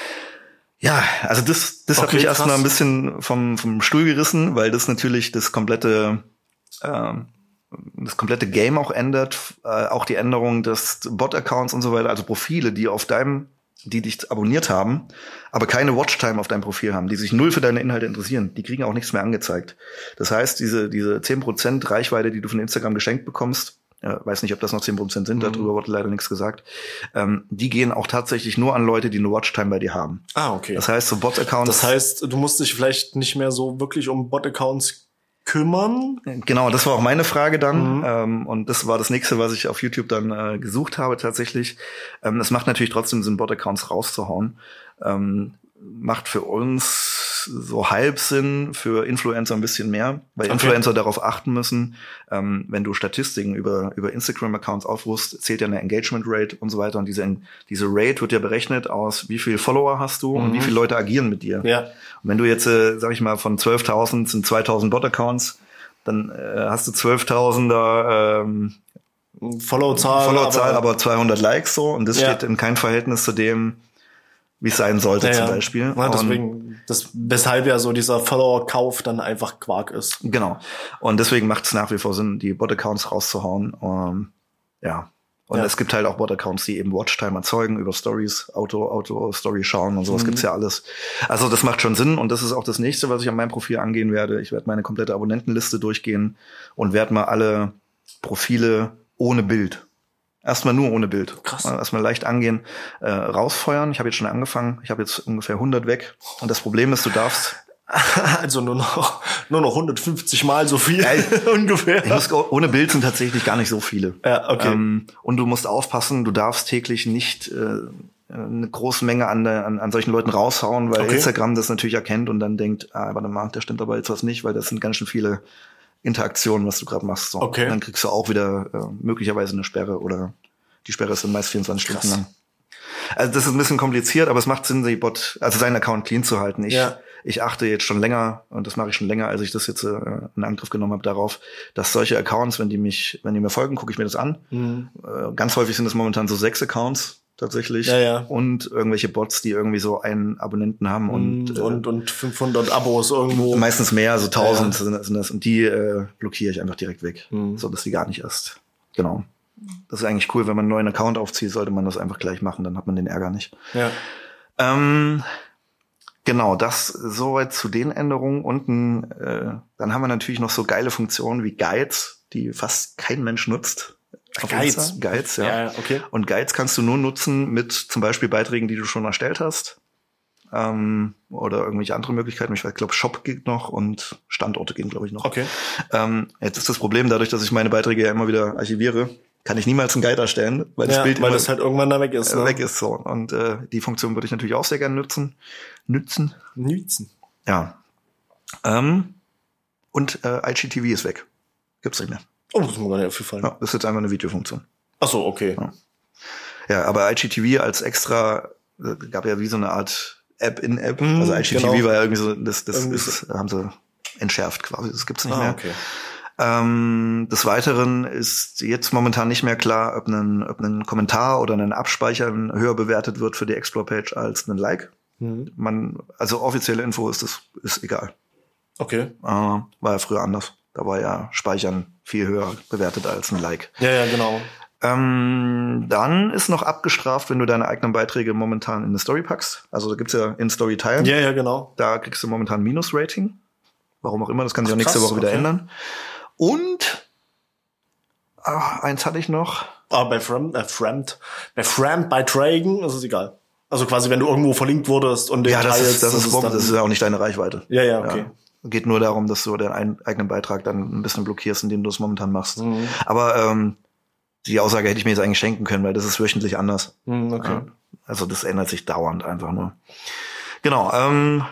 Ja, also das, das okay, hat mich erstmal ein bisschen vom, vom Stuhl gerissen, weil das natürlich das komplette, ähm, das komplette Game auch ändert. Äh, auch die Änderung des Bot-Accounts und so weiter, also Profile, die auf deinem die dich abonniert haben, aber keine Watchtime auf deinem Profil haben, die sich null für deine Inhalte interessieren, die kriegen auch nichts mehr angezeigt. Das heißt, diese diese zehn Prozent Reichweite, die du von Instagram geschenkt bekommst, äh, weiß nicht, ob das noch zehn Prozent sind, mhm. darüber wurde leider nichts gesagt, ähm, die gehen auch tatsächlich nur an Leute, die eine Watchtime bei dir haben. Ah, okay. Das heißt, so Bot-Accounts... Das heißt, du musst dich vielleicht nicht mehr so wirklich um Bot-Accounts kümmern? Genau, das war auch meine Frage dann. Mhm. Ähm, und das war das nächste, was ich auf YouTube dann äh, gesucht habe tatsächlich. Ähm, es macht natürlich trotzdem Sinn, Bot-Accounts rauszuhauen. Ähm, macht für uns so halb Sinn, für Influencer ein bisschen mehr, weil okay. Influencer darauf achten müssen, ähm, wenn du Statistiken über über Instagram-Accounts aufrufst, zählt ja eine Engagement-Rate und so weiter. Und diese diese Rate wird ja berechnet aus, wie viel Follower hast du mhm. und wie viele Leute agieren mit dir. Ja. Und wenn du jetzt, äh, sag ich mal, von zwölftausend sind zweitausend Bot-Accounts, dann äh, hast du zwölftausender ähm, Follow-Zahl, Follow-Zahl, aber, aber zweihundert Likes so. Und das ja. steht in keinem Verhältnis zu dem, wie es sein sollte, ja, zum Beispiel. Ja, deswegen, das, weshalb ja so dieser Follower-Kauf dann einfach Quark ist. Genau. Und deswegen macht es nach wie vor Sinn, die Bot-Accounts rauszuhauen. Um, ja. Und ja. es gibt halt auch Bot-Accounts, die eben Watchtime erzeugen, über Stories, Auto, Auto-Story schauen und sowas mhm. gibt's ja alles. Also das macht schon Sinn und das ist auch das nächste, was ich an meinem Profil angehen werde. Ich werde meine komplette Abonnentenliste durchgehen und werde mal alle Profile ohne Bild, erstmal nur ohne Bild. Krass. Erstmal leicht angehen, äh, rausfeuern. Ich habe jetzt schon angefangen. Ich habe jetzt ungefähr hundert weg. Und das Problem ist, du darfst... Also nur noch nur noch hundertfünfzig Mal so viel ja, ungefähr. Ich muss, ohne Bild sind tatsächlich gar nicht so viele. Ja, okay. Ähm, und du musst aufpassen, du darfst täglich nicht äh, eine große Menge an, an, an solchen Leuten raushauen, weil okay. Instagram das natürlich erkennt und dann denkt, ah, warte mal, da stimmt aber jetzt was nicht, weil das sind ganz schön viele Interaktionen, was du gerade machst. So. Okay. Und dann kriegst du auch wieder äh, möglicherweise eine Sperre oder die Sperre ist dann meist vierundzwanzig Stunden lang. Also das ist ein bisschen kompliziert, aber es macht Sinn, den Bot, also seinen Account clean zu halten. Ich, ja. ich achte jetzt schon länger, und das mache ich schon länger, als ich das jetzt äh, in Angriff genommen habe, darauf, dass solche Accounts, wenn die mich, wenn die mir folgen, gucke ich mir das an. Mhm. Äh, ganz häufig sind es momentan so sechs Accounts tatsächlich ja, ja. und irgendwelche Bots, die irgendwie so einen Abonnenten haben und äh, und und fünfhundert Abos irgendwo. Meistens mehr, also tausend ja, ja. Sind, sind das und die äh, blockiere ich einfach direkt weg, mhm. so dass die gar nicht erst. Genau. Das ist eigentlich cool, wenn man einen neuen Account aufzieht, sollte man das einfach gleich machen, dann hat man den Ärger nicht. Ja. Ähm, genau, das soweit zu den Änderungen. Unten, äh, dann haben wir natürlich noch so geile Funktionen wie Guides, die fast kein Mensch nutzt. Guides? Guides, ja. ja. Okay. Und Guides kannst du nur nutzen mit zum Beispiel Beiträgen, die du schon erstellt hast. ähm, oder irgendwelche andere Möglichkeiten. Ich glaube, Shop geht noch und Standorte gehen, glaube ich, noch. Okay. Ähm, jetzt ist das Problem, dadurch, dass ich meine Beiträge ja immer wieder archiviere, kann ich niemals einen Guide erstellen, weil das ja, Bild weil immer das halt irgendwann da weg ist. äh, Ne? weg ist. So. Und äh, die Funktion würde ich natürlich auch sehr gerne nutzen. Nützen. Nützen. Ja. Ähm, und äh, I G T V ist weg. Gibt's nicht mehr. Oh, das ist mir gar nicht aufgefallen. Ja, das ist jetzt einfach eine Videofunktion. Ach so, okay. Ja, ja, aber I G T V als extra, äh, gab ja wie so eine Art App in App. Mm, also I G T V genau. war ja irgendwie so, das, das irgendwie ist, so. haben sie entschärft quasi. Das gibt's nicht ah, mehr. Okay. Ähm, des Weiteren ist jetzt momentan nicht mehr klar, ob ein, ob ein Kommentar oder ein Abspeichern höher bewertet wird für die Explore-Page als ein Like. Mhm. Man, also offizielle Info ist das, ist egal. Okay. Äh, war ja früher anders. Da war ja Speichern viel höher bewertet als ein Like. Ja, ja, genau. Ähm, dann ist noch abgestraft, wenn du deine eigenen Beiträge momentan in eine Story packst. Also da gibt's ja in Story teilen. Ja, ja, genau. Da kriegst du momentan Minus-Rating. Warum auch immer, das kann sich auch nächste Woche wieder okay. ändern. Und ach, eins hatte ich noch. Ah, bei Framed, äh, Framed, bei Framed bei Dragon ist es egal. Also quasi, wenn du irgendwo verlinkt wurdest und den ja, das teilst, ist das, das ist, ist, das ist ja auch nicht deine Reichweite. Ja, ja, okay. Ja. Geht nur darum, dass du deinen eigenen Beitrag dann ein bisschen blockierst, indem du es momentan machst. Mhm. Aber ähm, die Aussage hätte ich mir jetzt eigentlich schenken können, weil das ist wöchentlich anders. Mhm, okay. Ja. Also das ändert sich dauernd einfach nur. Genau. Ähm,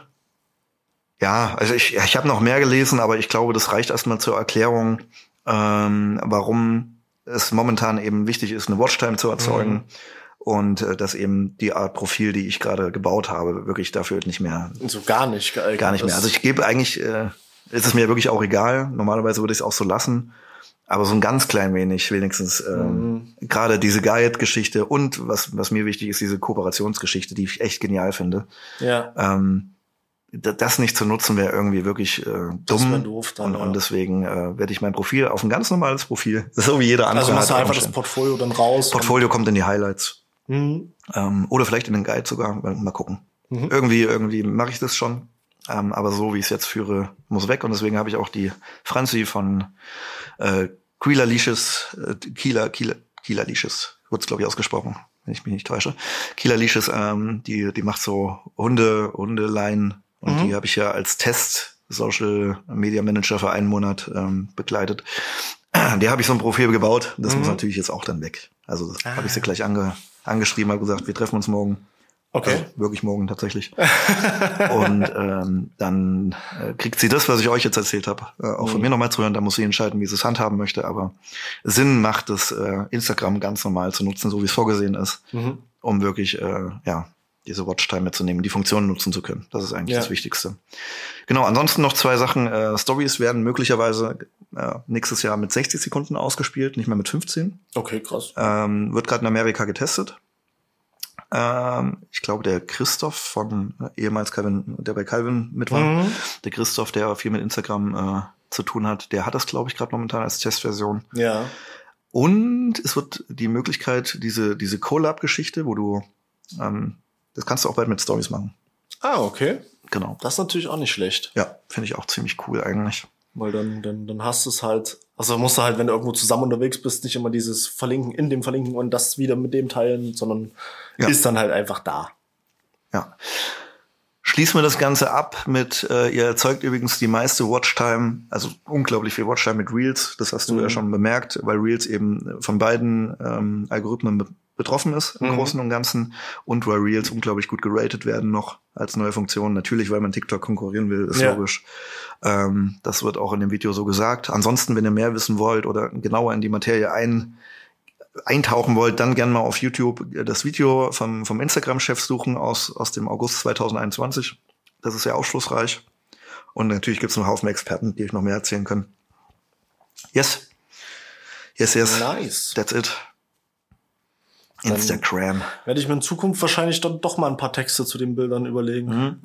ja, also ich, ich habe noch mehr gelesen, aber ich glaube, das reicht erstmal zur Erklärung, ähm, warum es momentan eben wichtig ist, eine Watchtime zu erzeugen. Mhm. Und äh, dass eben die Art Profil, die ich gerade gebaut habe, wirklich dafür nicht mehr... So gar nicht geeignet. Gar nicht mehr. Also ich gebe eigentlich, äh, ist es mir wirklich auch egal. Normalerweise würde ich es auch so lassen. Aber so ein ganz klein wenig wenigstens ähm, mhm. gerade diese Guide-Geschichte und was was mir wichtig ist, diese Kooperationsgeschichte, die ich echt genial finde. Ja. Ähm, das nicht zu nutzen wäre irgendwie wirklich äh, dumm. Das wär doof dann, und, ja. und deswegen äh, werde ich mein Profil auf ein ganz normales Profil, so wie jeder andere. Also machst du einfach das Portfolio dann raus. Portfolio kommt in die Highlights. Mhm. Ähm, oder vielleicht in den Guide sogar. Mal gucken. Mhm. Irgendwie, irgendwie mache ich das schon. Ähm, aber so wie ich es jetzt führe, muss weg. Und deswegen habe ich auch die Franzi von äh, Kieler Leashes, äh, Kieler, Kieler, Kieler Leashes, wird's glaube ich ausgesprochen, wenn ich mich nicht täusche. Kieler Leashes, ähm, die, die macht so Hunde, Hundeleien. Und mhm. die habe ich ja als Test Social Media Manager für einen Monat ähm, begleitet. Der habe ich so ein Profil gebaut. Das mhm. muss natürlich jetzt auch dann weg. Also das ah. habe ich sie gleich ange, angeschrieben, habe gesagt, wir treffen uns morgen. Okay. Also wirklich morgen tatsächlich. Und ähm, dann äh, kriegt sie das, was ich euch jetzt erzählt habe, äh, auch mhm. von mir nochmal zu hören. Da muss sie entscheiden, wie sie es handhaben möchte. Aber Sinn macht es, äh, Instagram ganz normal zu nutzen, so wie es vorgesehen ist, mhm. um wirklich äh, ja diese Watchtime mitzunehmen, die Funktionen nutzen zu können. Das ist eigentlich ja. das Wichtigste. Genau, ansonsten noch zwei Sachen. Äh, Stories werden möglicherweise äh, nächstes Jahr mit sechzig Sekunden ausgespielt, nicht mehr mit fünfzehn. Okay, krass. Ähm, wird gerade in Amerika getestet. Ähm, ich glaube, der Christoph von äh, ehemals Calvin, der bei Calvin mit war, mhm. der Christoph, der viel mit Instagram äh, zu tun hat, der hat das, glaube ich, gerade momentan als Testversion. Ja. Und es wird die Möglichkeit, diese diese Collab-Geschichte, wo du ähm, das kannst du auch bald mit Stories machen. Ah, okay. Genau. Das ist natürlich auch nicht schlecht. Ja, finde ich auch ziemlich cool eigentlich. Weil dann, dann, dann hast du es halt, also musst du halt, wenn du irgendwo zusammen unterwegs bist, nicht immer dieses Verlinken in dem Verlinken und das wieder mit dem teilen, sondern ja. ist dann halt einfach da. Ja. Schließen wir das Ganze ab mit, äh, ihr erzeugt übrigens die meiste Watchtime, also unglaublich viel Watchtime mit Reels, das hast du mhm. ja schon bemerkt, weil Reels eben von beiden ähm, Algorithmen be- betroffen ist im mhm. Großen und Ganzen und weil Reels unglaublich gut geratet werden noch als neue Funktion. Natürlich, weil man TikTok konkurrieren will, ist ja. logisch. Ähm, das wird auch in dem Video so gesagt. Ansonsten, wenn ihr mehr wissen wollt oder genauer in die Materie ein, eintauchen wollt, dann gerne mal auf YouTube das Video vom, vom Instagram-Chef suchen aus, aus dem August zweitausendeinundzwanzig. Das ist sehr aufschlussreich. Und natürlich gibt es noch einen Haufen Experten, die euch noch mehr erzählen können. Yes. Yes, yes. Nice. That's it. Instagram. Werde ich mir in Zukunft wahrscheinlich dann doch mal ein paar Texte zu den Bildern überlegen. Mhm.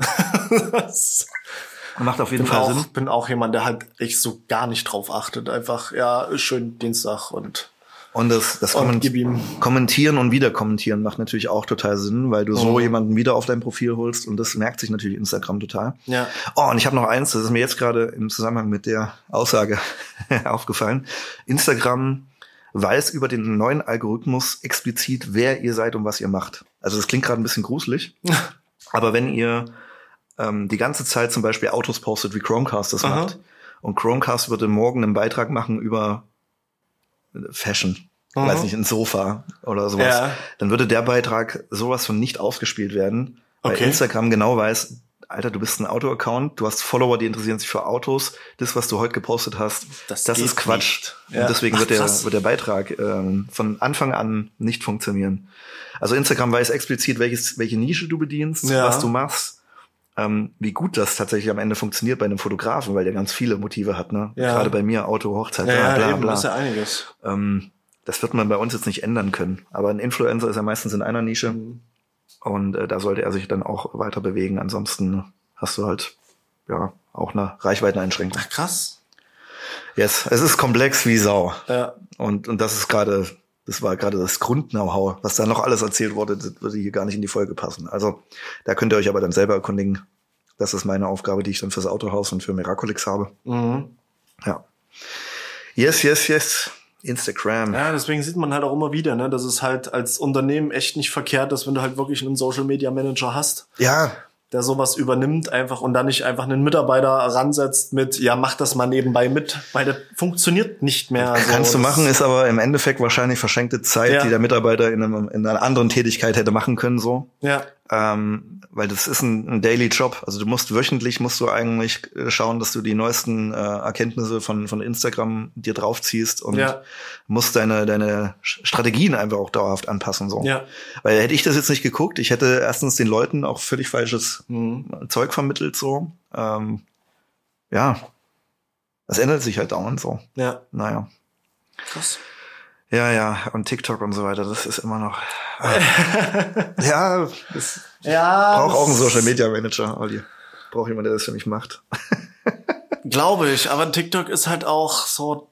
Macht auf jeden bin Fall auch, Sinn. Bin auch jemand, der halt echt so gar nicht drauf achtet. Einfach, ja, schön Dienstag und Und das, das und Komment- Kommentieren und wieder kommentieren macht natürlich auch total Sinn, weil du so mhm. jemanden wieder auf dein Profil holst und das merkt sich natürlich Instagram total. Ja. Oh, und ich habe noch eins, das ist mir jetzt gerade im Zusammenhang mit der Aussage aufgefallen. Instagram weiß über den neuen Algorithmus explizit, wer ihr seid und was ihr macht. Also das klingt gerade ein bisschen gruselig. Aber wenn ihr ähm, die ganze Zeit zum Beispiel Autos postet, wie Chromecast das Aha. macht, und Chromecast würde morgen einen Beitrag machen über Fashion, mhm. weiß nicht, ein Sofa oder sowas, ja. dann würde der Beitrag sowas von nicht ausgespielt werden, weil okay. Instagram genau weiß, Alter, du bist ein Auto-Account, du hast Follower, die interessieren sich für Autos, das, was du heute gepostet hast, das, das ist Quatsch. Ja. Und deswegen Ach, wird, der, wird der Beitrag ähm, von Anfang an nicht funktionieren. Also Instagram weiß explizit, welches, welche Nische du bedienst, ja. was du machst. Ähm, wie gut das tatsächlich am Ende funktioniert bei einem Fotografen, weil der ganz viele Motive hat, ne? Ja. Gerade bei mir, Auto, Hochzeit, ja, bla, bla, eben, bla. Das ist ja einiges. Ähm, das wird man bei uns jetzt nicht ändern können. Aber ein Influencer ist ja meistens in einer Nische. Mhm. Und äh, da sollte er sich dann auch weiter bewegen. Ansonsten hast du halt, ja, auch eine Reichweiteneinschränkung. Ach, krass. Yes, es ist komplex wie Sau. Ja. Und, und das ist gerade, das war gerade das Grund-Know-how. Was da noch alles erzählt wurde, das würde hier gar nicht in die Folge passen. Also, da könnt ihr euch aber dann selber erkundigen. Das ist meine Aufgabe, die ich dann fürs Autohaus und für Miraculix habe. Mhm. Ja. Yes, yes, yes. Instagram. Ja, deswegen sieht man halt auch immer wieder, ne, dass es halt als Unternehmen echt nicht verkehrt ist, wenn du halt wirklich einen Social Media Manager hast. Ja. Der sowas übernimmt einfach und dann nicht einfach einen Mitarbeiter ransetzt mit, ja, mach das mal nebenbei mit, weil das funktioniert nicht mehr. Kannst so. du machen, ist aber im Endeffekt wahrscheinlich verschenkte Zeit, ja. die der Mitarbeiter in, einem, in einer anderen Tätigkeit hätte machen können, so. Ja. Ähm, weil das ist ein, ein Daily Job. Also du musst wöchentlich musst du eigentlich schauen, dass du die neuesten äh, Erkenntnisse von von Instagram dir draufziehst und ja. musst deine deine Strategien einfach auch dauerhaft anpassen, so. Ja. Weil hätte ich das jetzt nicht geguckt, ich hätte erstens den Leuten auch völlig falsches mhm. Zeug vermittelt, so. Ähm, ja. Das ändert sich halt dauernd so. Ja. Naja. Krass. Ja, ja, und TikTok und so weiter, das ist immer noch. Äh, ja, das ja, braucht auch einen Social Media Manager, Olli. Braucht jemand, der das für mich macht. Glaube ich, aber TikTok ist halt auch so.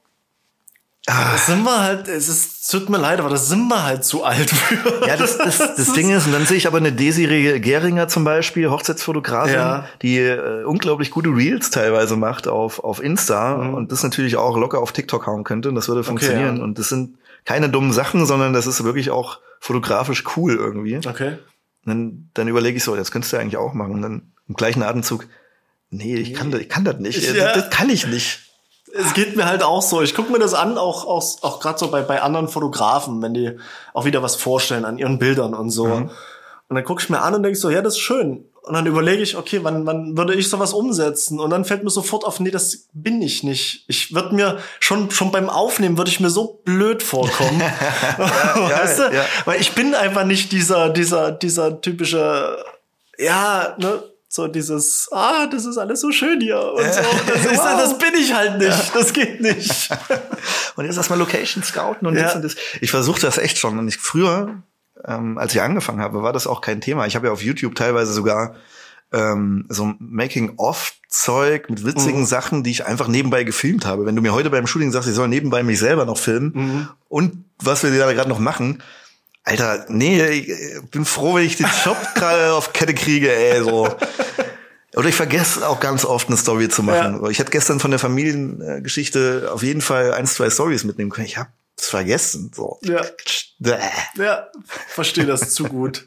Ah. Das sind wir halt, es ist, tut mir leid, aber das sind wir halt zu alt für. Ja, das, das, das, das Ding ist, und dann sehe ich aber eine Desiree Geringer zum Beispiel, Hochzeitsfotografin, ja. die äh, unglaublich gute Reels teilweise macht auf, auf Insta mhm. und das natürlich auch locker auf TikTok hauen könnte und das würde funktionieren. Okay, ja. Und das sind keine dummen Sachen, sondern das ist wirklich auch fotografisch cool irgendwie. Okay. Und dann, dann überlege ich so, das könntest du eigentlich auch machen. Und dann im gleichen Atemzug, nee, ich kann, ich kann das nicht. Ja. Das, das kann ich nicht. Es geht mir halt auch so. Ich gucke mir das an, auch auch, auch gerade so bei bei anderen Fotografen, wenn die auch wieder was vorstellen an ihren Bildern und so. Mhm. Und dann gucke ich mir an und denke so, ja, das ist schön. Und dann überlege ich, okay, wann wann würde ich sowas umsetzen? Und dann fällt mir sofort auf, nee, das bin ich nicht. Ich würde mir schon schon beim Aufnehmen würde ich mir so blöd vorkommen, ja, weißt ja, du? Ja. Weil ich bin einfach nicht dieser dieser dieser typische, ja, ne. So dieses, ah, das ist alles so schön hier und so. Das, ist, wow. das bin ich halt nicht. Ja. Das geht nicht. Und jetzt erstmal Location scouten und ja. das und das. Ich versuche das echt schon. Und ich früher, ähm, als ich angefangen habe, war das auch kein Thema. Ich habe ja auf YouTube teilweise sogar ähm, so Making-of-Zeug mit witzigen mhm. Sachen, die ich einfach nebenbei gefilmt habe. Wenn du mir heute beim Shooting sagst, ich soll nebenbei mich selber noch filmen mhm. und was wir da gerade noch machen, Alter, nee, ich bin froh, wenn ich den Job gerade auf Kette kriege, ey, so. Oder ich vergesse auch ganz oft eine Story zu machen. Ja. Ich hätte gestern von der Familiengeschichte auf jeden Fall eins, zwei Stories mitnehmen können. Ich habe es vergessen, so. Ja. Ja, verstehe das zu gut.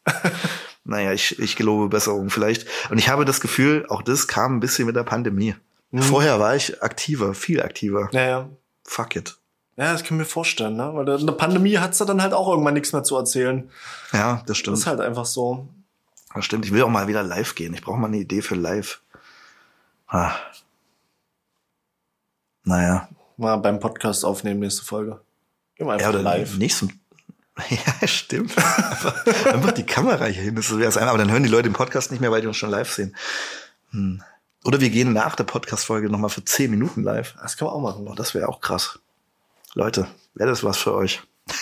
Naja, ich, ich gelobe Besserung vielleicht. Und ich habe das Gefühl, auch das kam ein bisschen mit der Pandemie. Mhm. Vorher war ich aktiver, viel aktiver. Ja, ja. Fuck it. Ja, das kann ich mir vorstellen, ne? Weil in der Pandemie hat's da dann halt auch irgendwann nichts mehr zu erzählen. Ja, das stimmt. Das ist halt einfach so. Das stimmt. Ich will auch mal wieder live gehen. Ich brauche mal eine Idee für live. Ah. Naja. Mal beim Podcast aufnehmen, nächste Folge. Gehen wir einfach ja, oder live. Nächsten. Ja, stimmt. einfach, einfach die Kamera hier hin. Das wäre das eine. Aber dann hören die Leute den Podcast nicht mehr, weil die uns schon live sehen. Hm. Oder wir gehen nach der Podcast-Folge nochmal für zehn Minuten live. Das kann man auch machen. Oh, das wäre auch krass. Leute, wäre das was für euch?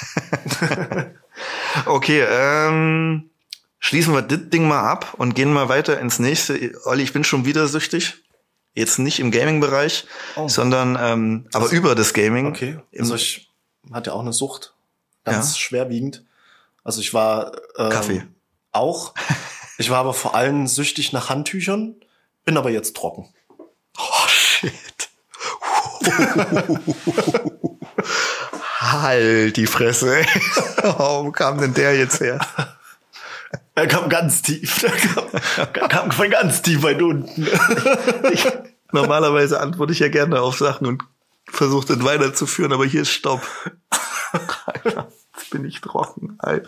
Okay, ähm, schließen wir das Ding mal ab und gehen mal weiter ins nächste. Olli, ich bin schon wieder süchtig. Jetzt nicht im Gaming-Bereich, oh. sondern ähm, aber also, über das Gaming. Okay, also ich hatte ja auch eine Sucht, ganz ja. schwerwiegend. Also ich war ähm, Kaffee auch. Ich war aber vor allem süchtig nach Handtüchern, bin aber jetzt trocken. Oh shit. Halt die Fresse. Warum kam denn der jetzt her? Er kam ganz tief. Er kam, kam von ganz tief weit unten. Ich, normalerweise antworte ich ja gerne auf Sachen und versuche dann weiterzuführen, aber hier ist Stopp. Alter, jetzt bin ich trocken, Alter.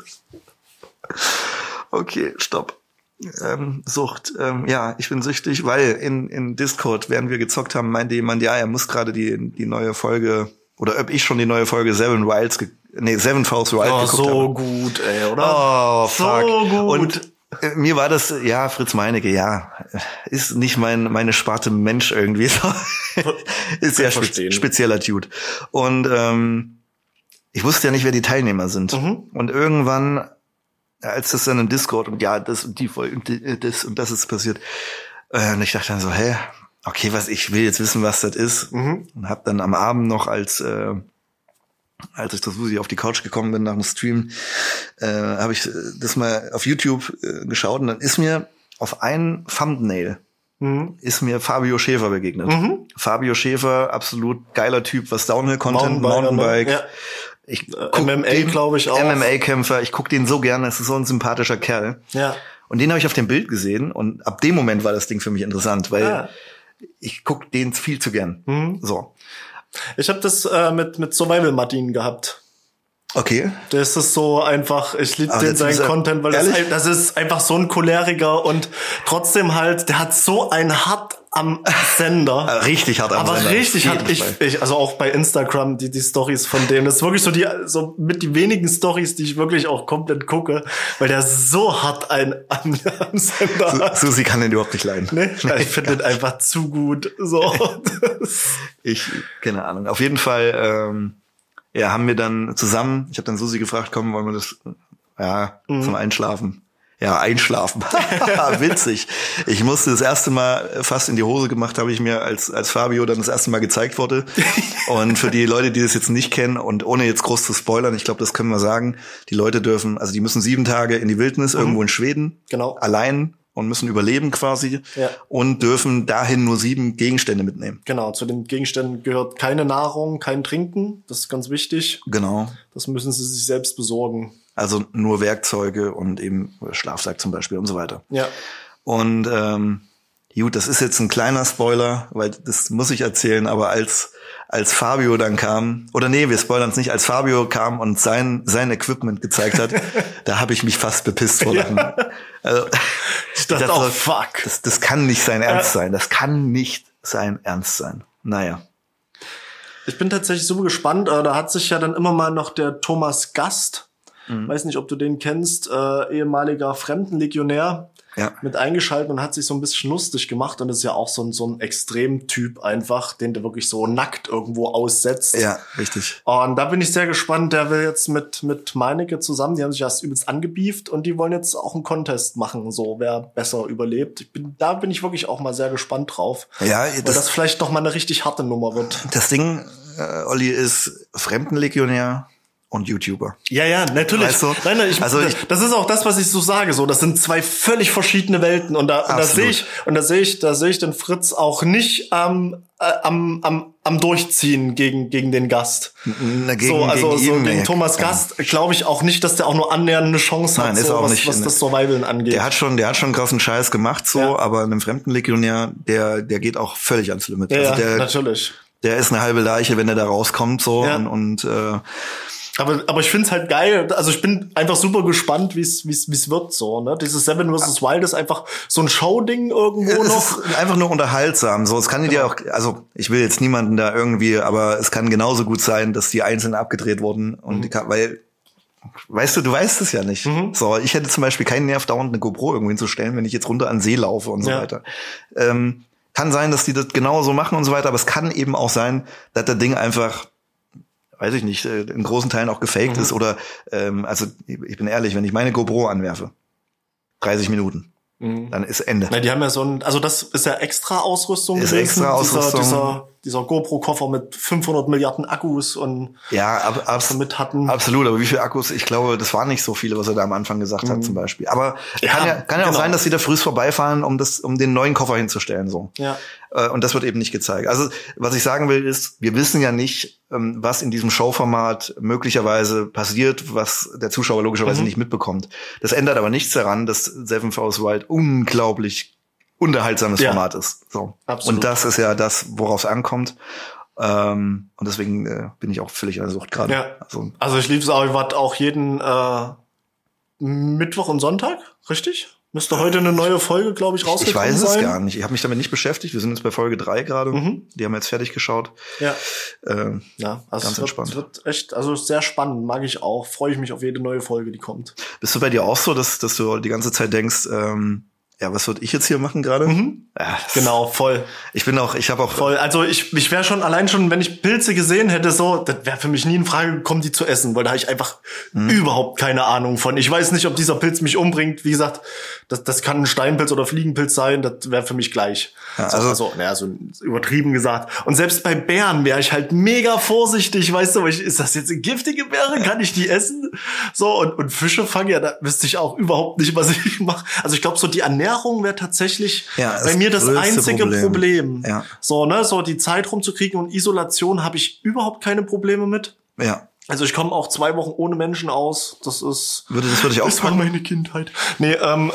Okay, Stopp. Ähm, Sucht. Ähm, ja, ich bin süchtig, weil in, in Discord, während wir gezockt haben, meinte jemand, ja, er muss gerade die, die neue Folge, oder ob ich schon die neue Folge Seven Wilds, ge- nee, Seven Falls Wild oh, geguckt so habe. gut, ey, oder? Oh, fuck. So gut. Und äh, mir war das, ja, Fritz Meinecke, ja, ist nicht mein, meine Sparte Mensch irgendwie. Ist ja spe- spezieller Dude. Und, ähm, ich wusste ja nicht, wer die Teilnehmer sind. Mhm. Und irgendwann, als das dann im Discord und ja, das und die Folge und das und das ist passiert. Äh, und ich dachte dann so, hä, okay, was ich will jetzt wissen, was das ist. Mhm. Und hab dann am Abend noch, als äh, als ich das Susi auf die Couch gekommen bin nach dem Stream, äh, habe ich das mal auf YouTube äh, geschaut und dann ist mir auf ein Thumbnail mhm. ist mir Fabio Schäfer begegnet. Mhm. Fabio Schäfer, absolut geiler Typ, was Downhill-Content, Mountainbike. Mountainbike. Ja. Ich M M A, glaube ich auch. M M A-Kämpfer, ich guck den so gerne, es ist so ein sympathischer Kerl. Ja. Und den habe ich auf dem Bild gesehen und ab dem Moment war das Ding für mich interessant, weil ja. ich guck den viel zu gern. Mhm. So. Ich habe das äh, mit mit Survival Martin gehabt. Okay. Das ist so einfach, ich liebe den seinen Content, weil das, das ist einfach so ein Choleriker und trotzdem halt, der hat so ein hart am Sender. Richtig hart am aber Sender. Aber richtig hart. Ich, ich, also auch bei Instagram, die, die Stories von dem. Das ist wirklich so die, so mit die wenigen Stories, die ich wirklich auch komplett gucke, weil der so hart ein am, am Sender hat. Susi kann den überhaupt nicht leiden. Nee, ich finde den einfach zu gut. So. Ich, keine Ahnung. Auf jeden Fall, ähm, ja, haben wir dann zusammen, ich habe dann Susi gefragt, komm, wollen wir das, ja, mhm. zum Einschlafen. Ja, einschlafen. Witzig. Ich musste das erste Mal fast in die Hose gemacht, habe ich mir, als als Fabio dann das erste Mal gezeigt wurde. Und für die Leute, die das jetzt nicht kennen und ohne jetzt groß zu spoilern, ich glaube, das können wir sagen, die Leute dürfen, also die müssen sieben Tage in die Wildnis, mhm. irgendwo in Schweden, genau. allein und müssen überleben quasi ja. und dürfen dahin nur sieben Gegenstände mitnehmen. Genau, zu den Gegenständen gehört keine Nahrung, kein Trinken, das ist ganz wichtig. Genau. Das müssen sie sich selbst besorgen. Also nur Werkzeuge und eben Schlafsack zum Beispiel und so weiter. Ja. Und ähm, gut, das ist jetzt ein kleiner Spoiler, weil das muss ich erzählen, aber als als Fabio dann kam, oder nee, wir spoilern es nicht, als Fabio kam und sein sein Equipment gezeigt hat, da habe ich mich fast bepisst vor Lachen. Ja. Also, ich dachte auch, fuck. Das, das kann nicht sein Ernst sein. Das kann nicht sein Ernst sein. Naja. Ich bin tatsächlich so gespannt. Da hat sich ja dann immer mal noch der Thomas Gast, mhm. weiß nicht, ob du den kennst, äh, ehemaliger Fremdenlegionär, ja. mit eingeschaltet und hat sich so ein bisschen lustig gemacht. Und das ist ja auch so ein, so ein Extremtyp einfach, den der wirklich so nackt irgendwo aussetzt. Ja, richtig. Und da bin ich sehr gespannt. Der will jetzt mit mit Meinecke zusammen, die haben sich erst übelst angebieft und die wollen jetzt auch einen Contest machen, so wer besser überlebt. Ich bin, da bin ich wirklich auch mal sehr gespannt drauf. Ja, das, weil das vielleicht noch mal eine richtig harte Nummer wird. Das Ding, äh, Olli, ist Fremdenlegionär und YouTuber. Ja, ja, natürlich. Weißt du? Nein, nein, ich, also das, ich, das ist auch das, was ich so sage. So, das sind zwei völlig verschiedene Welten und da, und da sehe ich und da sehe ich, da sehe ich den Fritz auch nicht am äh, am am am Durchziehen gegen gegen den Gast. Na, gegen, so, also gegen, so ihn, gegen nee. Thomas Gast glaube ich auch nicht, dass der auch nur annähernd eine Chance hat, Nein, ist so, auch was, nicht, was das Survivalen angeht. Der hat schon, der hat schon krassen Scheiß gemacht, so, ja. aber einem Fremdenlegionär, der der geht auch völlig ans Limit. Ja, also der, ja, natürlich. Der ist eine halbe Leiche, wenn er da rauskommt, so ja. und, und äh, Aber, aber ich find's halt geil. Also ich bin einfach super gespannt, wie's wie's wie's wird so. Ne, dieses Seven versus. Wild ist einfach so ein Showding irgendwo es noch. Ist einfach nur unterhaltsam. So, es kann dir auch, also ich will jetzt niemanden da irgendwie, aber es kann genauso gut sein, dass die einzeln abgedreht wurden und mhm. die, weil, weißt du, du weißt es ja nicht. Mhm. So, ich hätte zum Beispiel keinen Nerv, dauernd eine GoPro irgendwo hinzustellen, wenn ich jetzt runter an den See laufe und so ja. weiter. Ähm, kann sein, dass die das genauso machen und so weiter, aber es kann eben auch sein, dass das Ding einfach, weiß ich nicht, in großen Teilen auch gefaked mhm. ist oder, ähm, also ich bin ehrlich, wenn ich meine GoPro anwerfe, dreißig Minuten, mhm. dann ist Ende. Na, die haben ja so ein, also das ist ja extra Ausrüstung ist gewesen, extra Ausrüstung. Dieser, dieser, dieser GoPro-Koffer mit fünfhundert Milliarden Akkus und ja, ab, abs- damit hatten. Absolut, aber wie viele Akkus? Ich glaube, das waren nicht so viele, was er da am Anfang gesagt mhm. hat zum Beispiel. Aber ja, kann ja, kann ja genau. auch sein, dass sie da frühs vorbeifahren, um das, um den neuen Koffer hinzustellen, so. Ja. Und das wird eben nicht gezeigt. Also, was ich sagen will, ist, wir wissen ja nicht, was in diesem Showformat möglicherweise passiert, was der Zuschauer logischerweise mhm. nicht mitbekommt. Das ändert aber nichts daran, dass Seven Vs Wild unglaublich unterhaltsames ja. Format ist. So. Absolut. Und das ist ja das, worauf es ankommt. Ähm, und deswegen äh, bin ich auch völlig an der Sucht gerade. Ja. Also, also ich liebe es auch, ich warte auch jeden äh, Mittwoch und Sonntag, richtig? Müsste heute eine neue Folge, glaube ich, rausgekommen sein. Ich weiß es sein. gar nicht. Ich habe mich damit nicht beschäftigt. Wir sind jetzt bei Folge drei gerade. Mhm. Die haben wir jetzt fertig geschaut. Ja. Äh, ja, also ganz es wird, entspannt. Es wird echt, also sehr spannend, mag ich auch. Freue ich mich auf jede neue Folge, die kommt. Bist du bei dir auch so, dass, dass du die ganze Zeit denkst, ähm, ja, was würde ich jetzt hier machen gerade? Mhm. Ja, genau, voll. Ich bin auch, ich habe auch voll. Also ich, ich wäre schon allein schon, wenn ich Pilze gesehen hätte, so, das wäre für mich nie in Frage gekommen, die zu essen, weil da habe ich einfach mhm. überhaupt keine Ahnung von. Ich weiß nicht, ob dieser Pilz mich umbringt. Wie gesagt, das, das kann ein Steinpilz oder Fliegenpilz sein. Das wäre für mich gleich. Ja, also, also, naja, so übertrieben gesagt. Und selbst bei Beeren wäre ich halt mega vorsichtig, weißt du, weil ich, ist das jetzt eine giftige Beere? Kann ich die essen? So und und Fische fangen ja, da wüsste ich auch überhaupt nicht, was ich mache. Also ich glaube, so die Ernährung wäre tatsächlich ja, bei mir das einzige Problem. Problem. Ja. So, ne, so die Zeit rumzukriegen und Isolation habe ich überhaupt keine Probleme mit. Ja. Also ich komme auch zwei Wochen ohne Menschen aus. Das ist würde das würde ich auch das war meine Kindheit. Nee, ähm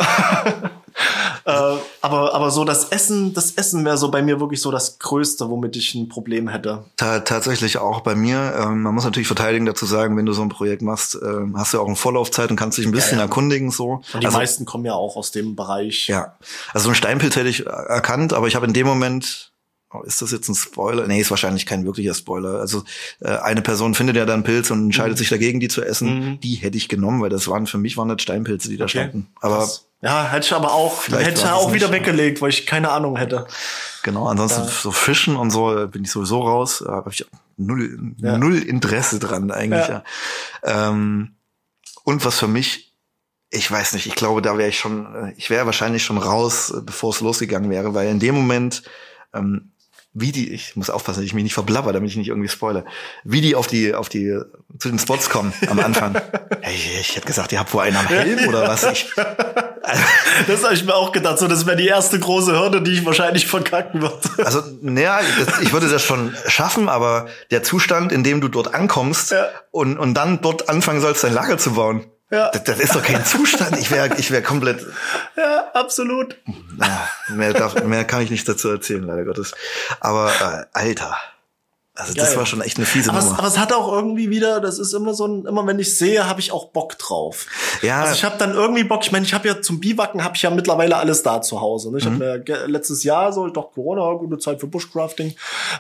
äh, aber aber so das Essen, das Essen wäre so bei mir wirklich so das Größte, womit ich ein Problem hätte. Ta- tatsächlich auch bei mir. Ähm, man muss natürlich verteidigen dazu sagen, wenn du so ein Projekt machst, ähm, hast du auch eine Vorlaufzeit und kannst dich ein bisschen ja, ja. erkundigen so. Und die also, meisten kommen ja auch aus dem Bereich. Ja, also so ein Steinpilz hätte ich erkannt, aber ich habe in dem Moment Oh, ist das jetzt ein Spoiler? Nee, ist wahrscheinlich kein wirklicher Spoiler. Also äh, eine Person findet ja dann Pilz und entscheidet mhm. sich dagegen, die zu essen. Mhm. Die hätte ich genommen, weil das waren für mich waren das Steinpilze, die da okay. standen. Aber Krass. Ja, hätte ich aber auch hätte ich auch wieder nicht. weggelegt, weil ich keine Ahnung hätte. Genau, ansonsten ja. so Fischen und so bin ich sowieso raus. Da habe ich null ja. null Interesse dran eigentlich. Ja. Ja. Ähm, und was für mich, ich weiß nicht, ich glaube, da wäre ich schon, ich wäre wahrscheinlich schon raus, bevor es losgegangen wäre, weil in dem Moment ähm, wie die, ich muss aufpassen, dass ich mich nicht verblabber, damit ich nicht irgendwie spoilere, wie die auf die, auf die, zu den Spots kommen am Anfang. Hey, ich hätte gesagt, ihr habt wohl einen am Helm oder was? Ich, also, das habe ich mir auch gedacht, so, das wäre die erste große Hürde, die ich wahrscheinlich verkacken würde. Also, naja, das, ich würde das schon schaffen, aber der Zustand, in dem du dort ankommst ja. und, und dann dort anfangen sollst, dein Lager zu bauen, ja. Das, das ist doch kein Zustand. Ich wäre ich wäre komplett... Ja, absolut. Ja, mehr, darf, mehr kann ich nicht dazu erzählen, leider Gottes. Aber, äh, Alter... Also Geil. Das war schon echt eine fiese aber Nummer. Es, aber es hat auch irgendwie wieder, das ist immer so ein, immer wenn ich sehe, habe ich auch Bock drauf. Ja. Also ich habe dann irgendwie Bock, ich meine, ich habe ja zum Biwaken, habe ich ja mittlerweile alles da zu Hause. Ne? Ich mhm. habe mir letztes Jahr so, ich dachte, Corona, gute Zeit für Bushcrafting.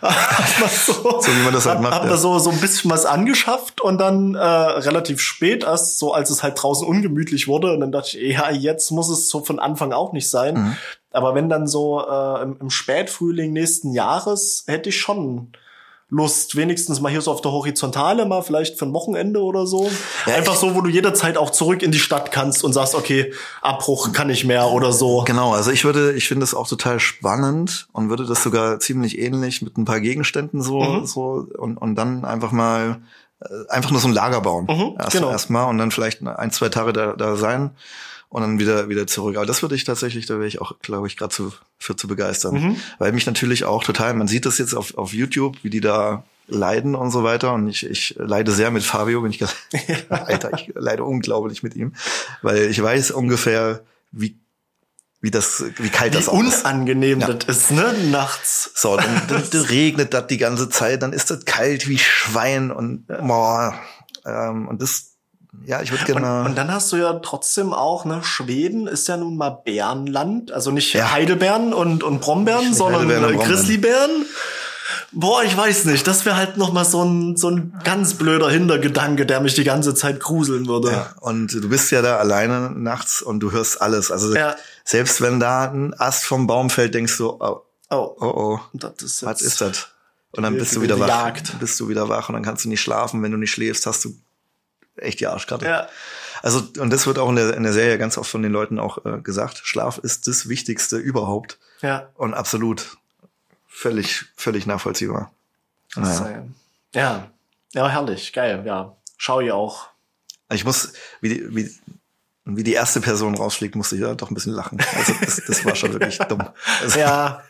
so, so wie man das halt hab, macht. Hab ja. da so, so ein bisschen was angeschafft und dann äh, relativ spät erst, so als es halt draußen ungemütlich wurde. Und dann dachte ich, ja, jetzt muss es so von Anfang auch nicht sein. Mhm. Aber wenn dann so äh, im, im Spätfrühling nächsten Jahres, hätte ich schon Lust, wenigstens mal hier so auf der Horizontale, mal vielleicht für ein Wochenende oder so. Ja, einfach so, wo du jederzeit auch zurück in die Stadt kannst und sagst, okay, Abbruch kann ich mehr oder so. Genau, also ich würde, ich finde das auch total spannend und würde das sogar ziemlich ähnlich mit ein paar Gegenständen so, mhm. so und, und dann einfach mal, einfach nur so ein Lager bauen. Mhm, erst, genau. Erstmal und dann vielleicht ein, zwei Tage da, da sein. Und dann wieder wieder zurück. Aber das würde ich tatsächlich, da wäre ich auch, glaube ich, gerade zu, für zu begeistern. Mhm. Weil mich natürlich auch total, man sieht das jetzt auf, auf YouTube, wie die da leiden und so weiter. Und ich, ich leide sehr mit Fabio, bin ich ganz, Alter, ich leide unglaublich mit ihm. Weil ich weiß ungefähr, wie wie das, wie kalt wie das auch ist. Wie unangenehm ja. das ist, ne, nachts. So, dann, dann, dann regnet das die ganze Zeit, dann ist das kalt wie Schwein und, boah, ähm, und das, ja, ich würde gerne. Und, und dann hast du ja trotzdem auch, ne, Schweden ist ja nun mal Bärenland, also nicht ja. Heidelbeeren und und Brombeeren, nicht sondern Grizzlybären. Boah, ich weiß nicht, das wäre halt noch mal so ein so ein ganz blöder Hintergedanke, der mich die ganze Zeit gruseln würde. Ja, und du bist ja da alleine nachts und du hörst alles, also ja. selbst wenn da ein Ast vom Baum fällt, denkst du, oh, oh, oh, oh. Das ist was ist das? Und dann bist du wieder wach. Jagd. Bist du wieder wach und dann kannst du nicht schlafen, wenn du nicht schläfst, hast du echt die Arschkarte. Ja. Also, und das wird auch in der, in der Serie ganz oft von den Leuten auch äh, gesagt. Schlaf ist das Wichtigste überhaupt. Ja. Und absolut völlig, völlig nachvollziehbar. Naja. Ja, ja, herrlich, geil, ja. Schau ich auch. Ich muss, wie die, wie, wie die erste Person rausfliegt, musste ich ja doch ein bisschen lachen. Also das, das war schon wirklich dumm. Also ja,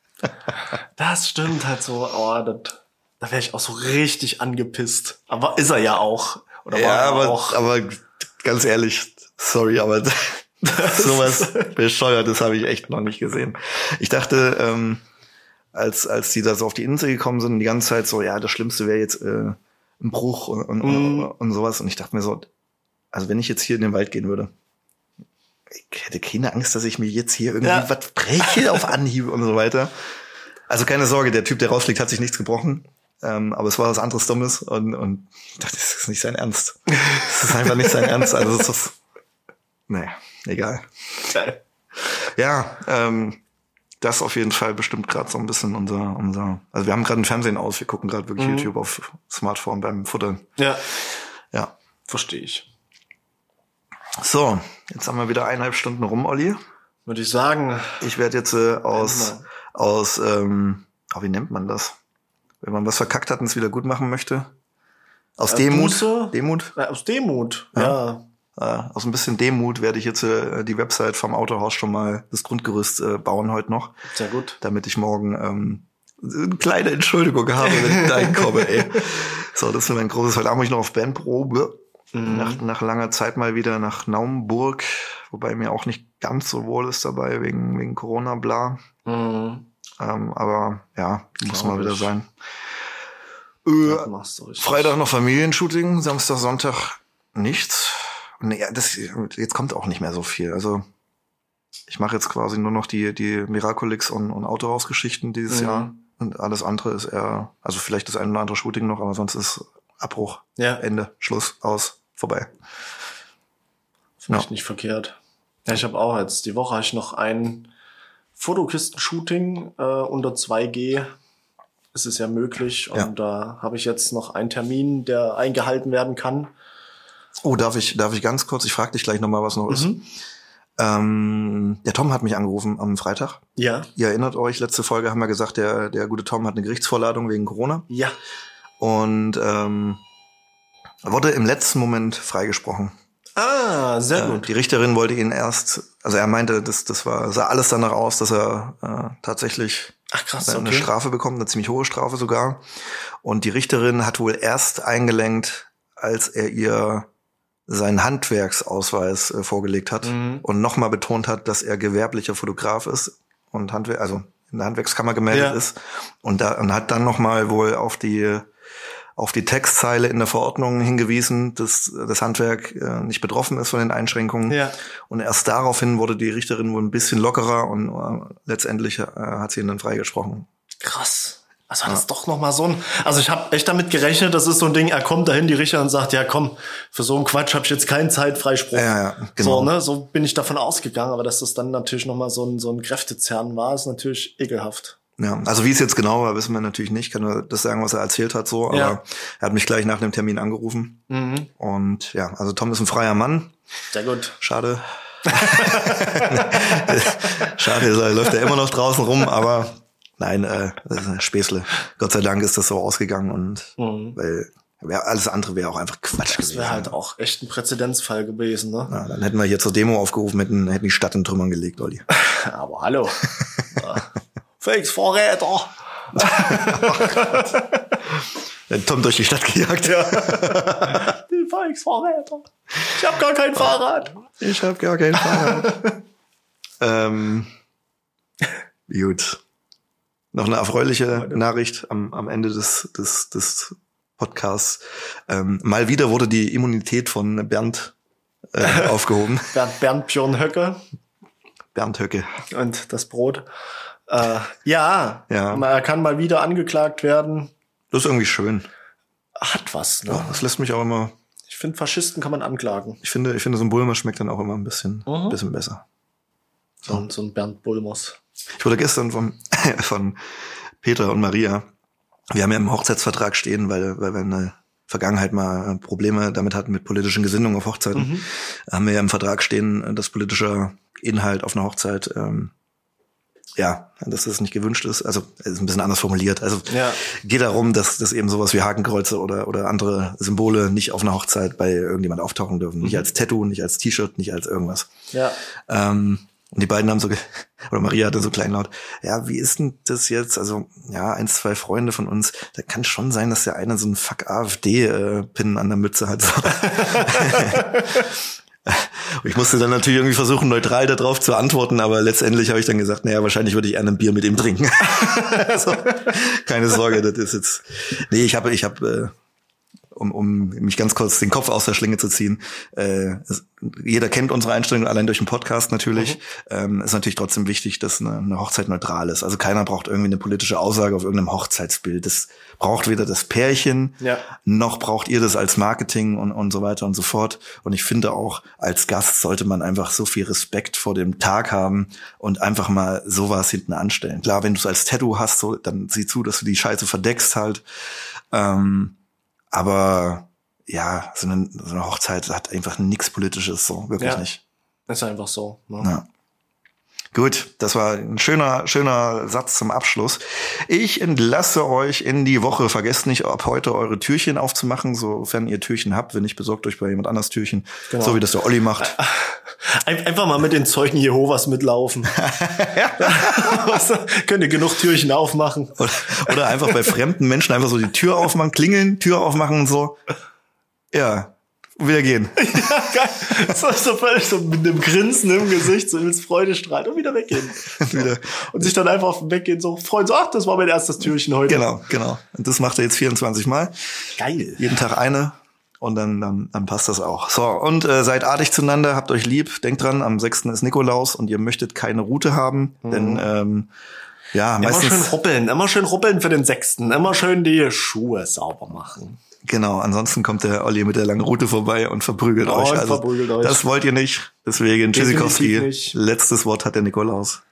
das stimmt halt so. Oh, das, da wäre ich auch so richtig angepisst. Aber ist er ja auch. Oder ja, war er aber, auch? aber ganz ehrlich, sorry, aber sowas Bescheuertes habe ich echt noch nicht gesehen. Ich dachte, ähm, als als die da so auf die Insel gekommen sind, die ganze Zeit so, ja, das Schlimmste wäre jetzt äh, ein Bruch und, und, mm. und sowas. Und ich dachte mir so, also wenn ich jetzt hier in den Wald gehen würde, ich hätte keine Angst, dass ich mir jetzt hier irgendwie ja. was breche auf Anhieb und so weiter. Also keine Sorge, der Typ, der rausfliegt, hat sich nichts gebrochen. Ähm, aber es war was anderes Dummes und, und ich dachte, das ist nicht sein Ernst. Das ist einfach nicht sein Ernst. Also das ist, naja, egal. Geil. Ja, ähm, das auf jeden Fall bestimmt gerade so ein bisschen unser, unser, also wir haben gerade ein Fernsehen aus, wir gucken gerade wirklich mhm. YouTube auf Smartphone beim Futtern. Ja. Ja. Verstehe ich. So, jetzt haben wir wieder eineinhalb Stunden rum, Olli. Würde ich sagen. Ich werde jetzt äh, aus, aus, ähm, oh, wie nennt man das? Wenn man was verkackt hat und es wieder gut machen möchte. Aus äh, Demut. Buße? Demut? Ja, aus Demut, ja. ja. Äh, aus ein bisschen Demut werde ich jetzt äh, die Website vom Autohaus schon mal das Grundgerüst äh, bauen heute noch. Sehr gut. Damit ich morgen ähm, eine kleine Entschuldigung habe, wenn ich da komme, ey. So, das ist mein großes. Heute Abend muss ich noch auf Bandprobe. Mhm. Nach, nach langer Zeit mal wieder nach Naumburg. Wobei mir auch nicht ganz so wohl ist dabei, wegen, wegen Corona, bla. Mhm. Ähm, aber ja, muss Glaub mal wieder ich. sein. Äh, machst du richtig. Freitag noch Familienshooting, Samstag, Sonntag nichts. Nee, das, jetzt kommt auch nicht mehr so viel. Also ich mache jetzt quasi nur noch die die Miraculix und, und Autohaus-Geschichten dieses Mhm. Jahr. Und alles andere ist eher, also vielleicht das ein oder andere Shooting noch, aber sonst ist Abbruch, Ja. Ende, Schluss, aus, vorbei. Vielleicht Ja. nicht verkehrt. Ja, ich habe auch jetzt, die Woche habe ich noch ein Fotokisten-Shooting äh, unter zwei G. Es ist ja möglich. Und Ja. da habe ich jetzt noch einen Termin, der eingehalten werden kann. Oh, darf ich, darf ich ganz kurz, ich frage dich gleich nochmal, was noch ist. Mhm. Ähm, der Tom hat mich angerufen am Freitag. Ja. Ihr erinnert euch, letzte Folge haben wir gesagt, der, der gute Tom hat eine Gerichtsvorladung wegen Corona. Ja. Und ähm, wurde im letzten Moment freigesprochen. Ah, sehr Äh, gut. die Richterin wollte ihn erst, also er meinte, das, das war, sah alles danach aus, dass er äh, tatsächlich Ach krass, eine okay. Strafe bekommt, eine ziemlich hohe Strafe sogar. Und die Richterin hat wohl erst eingelenkt, als er ihr seinen Handwerksausweis äh, vorgelegt hat Mhm. und nochmal betont hat, dass er gewerblicher Fotograf ist und Handwerk, also in der Handwerkskammer gemeldet Ja. ist. Und da und hat dann nochmal wohl auf die auf die Textzeile in der Verordnung hingewiesen, dass das Handwerk äh, nicht betroffen ist von den Einschränkungen. Ja. Und erst daraufhin wurde die Richterin wohl ein bisschen lockerer und äh, letztendlich äh, hat sie ihn dann freigesprochen. Krass. Also das ist doch noch mal so ein, also ich habe echt damit gerechnet, das ist so ein Ding, er kommt dahin, die Richterin sagt, ja komm, für so einen Quatsch habe ich jetzt keinen Zeitfreispruch. Ja, ja, genau. So, ne, so bin ich davon ausgegangen, aber dass das dann natürlich noch mal so ein, so ein Kräftezerren war, ist natürlich ekelhaft. Ja, also wie es jetzt genau war, wissen wir natürlich nicht. Ich kann nur das sagen, was er erzählt hat, so. Aber Ja. er hat mich gleich nach dem Termin angerufen. Mhm. Und ja, also Tom ist ein freier Mann. Sehr gut. Schade. Schade, er läuft ja immer noch draußen rum, aber nein, äh, das ist ein Späßle. Gott sei Dank ist das so ausgegangen und Mhm. weil wär, alles andere wäre auch einfach Quatsch Das gewesen. wäre halt auch echt ein Präzedenzfall gewesen, ne? Ja, dann hätten wir hier zur Demo aufgerufen, hätten, hätten die Stadt in Trümmern gelegt, Olli. Aber hallo. Volksverräter. Wenn Tom durch die Stadt gejagt. Ja. Die Volksverräter. Ich habe gar kein Fahrrad. Ich habe gar kein Fahrrad. ähm, gut. Noch eine erfreuliche Nachricht am, am Ende des, des, des Podcasts. Ähm, mal wieder wurde die Immunität von Bernd äh, aufgehoben. Bernd, Bernd Björn Höcke. Bernd Höcke. Und das Brot. Äh, ja, Ja. er kann mal wieder angeklagt werden. Das ist irgendwie schön. Hat was, ne? Ja, das lässt mich auch immer. Ich finde, Faschisten kann man anklagen. Ich finde, ich finde, so ein Bulmer schmeckt dann auch immer ein bisschen, Mhm. bisschen besser. So, ein- so ein Bernd Bulmers. Ich wurde gestern vom, von Peter und Maria, wir haben ja im Hochzeitsvertrag stehen, weil, weil wir in der Vergangenheit mal Probleme damit hatten mit politischen Gesinnungen auf Hochzeiten, Mhm. haben wir ja im Vertrag stehen, dass politischer Inhalt auf einer Hochzeit ähm, ja, dass das nicht gewünscht ist. Also ist ein bisschen anders formuliert. Also ja. geht darum, dass, dass eben sowas wie Hakenkreuze oder, oder andere Symbole nicht auf einer Hochzeit bei irgendjemand auftauchen dürfen. Mhm. Nicht als Tattoo, nicht als T-Shirt, nicht als irgendwas. Ja. Ähm, und die beiden haben so, oder Maria hatte so kleinlaut, ja, wie ist denn das jetzt? Also, ja, eins, zwei Freunde von uns, da kann schon sein, dass der eine so einen Fuck-A F D-Pin an der Mütze hat. So. Ich musste dann natürlich irgendwie versuchen, neutral darauf zu antworten, aber letztendlich habe ich dann gesagt, naja, wahrscheinlich würde ich eher ein Bier mit ihm trinken. Also, keine Sorge, das ist jetzt, nee, ich habe, ich habe, äh, um, um mich ganz kurz den Kopf aus der Schlinge zu ziehen. Äh, es, jeder kennt unsere Einstellung, allein durch den Podcast natürlich. Mhm. Ähm, ist natürlich trotzdem wichtig, dass eine, eine Hochzeit neutral ist. Also keiner braucht irgendwie eine politische Aussage auf irgendeinem Hochzeitsbild. Das braucht weder das Pärchen, ja. noch braucht ihr das als Marketing und, und so weiter und so fort. Und ich finde auch, als Gast sollte man einfach so viel Respekt vor dem Tag haben und einfach mal sowas hinten anstellen. Klar, wenn du es als Tattoo hast, so, dann sieh zu, dass du die Scheiße verdeckst halt. Ähm, Aber ja, so eine, so eine Hochzeit hat einfach nichts Politisches, so wirklich ja, nicht. Ist einfach so. Ne? Ja. Gut, das war ein schöner, schöner Satz zum Abschluss. Ich entlasse euch in die Woche. Vergesst nicht, ab heute eure Türchen aufzumachen, sofern ihr Türchen habt. Wenn nicht, besorgt euch bei jemand anders Türchen. Genau. So wie das der Olli macht. Einfach mal mit den Zeugen Jehovas mitlaufen. Könnt ihr genug Türchen aufmachen. Oder, oder einfach bei fremden Menschen einfach so die Tür aufmachen, klingeln, Tür aufmachen und so. Ja. Wieder gehen. Ja, geil. So, so völlig so mit einem Grinsen im Gesicht, so übelst Freudestrahl und wieder weggehen. wieder. Und sich dann einfach auf dem Weggehen so freuen, so, ach, das war mein erstes Türchen heute. Genau, genau. Und das macht er jetzt vierundzwanzig Mal. Geil. Jeden Tag eine. Und dann, dann, dann passt das auch. So, und äh, seid artig zueinander, habt euch lieb. Denkt dran, am sechsten ist Nikolaus und ihr möchtet keine Route haben, mhm. denn ähm, ja, meistens... Immer schön ruppeln, immer schön ruppeln für den sechsten Immer schön die Schuhe sauber machen. Genau, ansonsten kommt der Olli mit der langen Route vorbei und verprügelt oh, euch. Und also verprügelt euch. Das wollt ihr nicht. Deswegen, Tschüssikowski, letztes Wort hat der Nikolaus.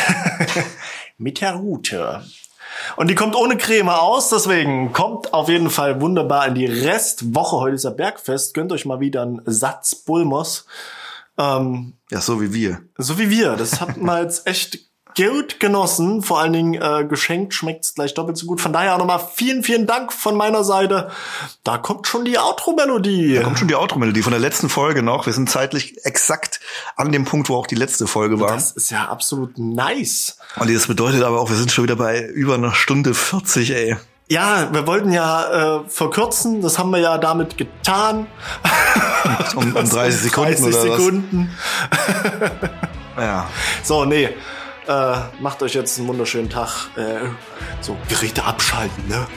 Mit der Route. Und die kommt ohne Creme aus, deswegen kommt auf jeden Fall wunderbar in die Restwoche. Heute ist ja Bergfest, gönnt euch mal wieder einen Satz Bulmers. Ähm, ja, so wie wir. So wie wir, das hat man jetzt echt gut genossen. Vor allen Dingen äh, geschenkt schmeckt's gleich doppelt so gut. Von daher auch nochmal vielen, vielen Dank von meiner Seite. Da kommt schon die Outro-Melodie. Da kommt schon die Outro-Melodie von der letzten Folge noch. Wir sind zeitlich exakt an dem Punkt, wo auch die letzte Folge war. Das ist ja absolut nice. Und das bedeutet aber auch, wir sind schon wieder bei über einer Stunde vierzig, ey. Ja, wir wollten ja äh, verkürzen. Das haben wir ja damit getan. Um, um dreißig Sekunden dreißig oder Sekunden. Was? Ja. So, nee. Äh, macht euch jetzt einen wunderschönen Tag. Äh, so, Geräte abschalten, ne?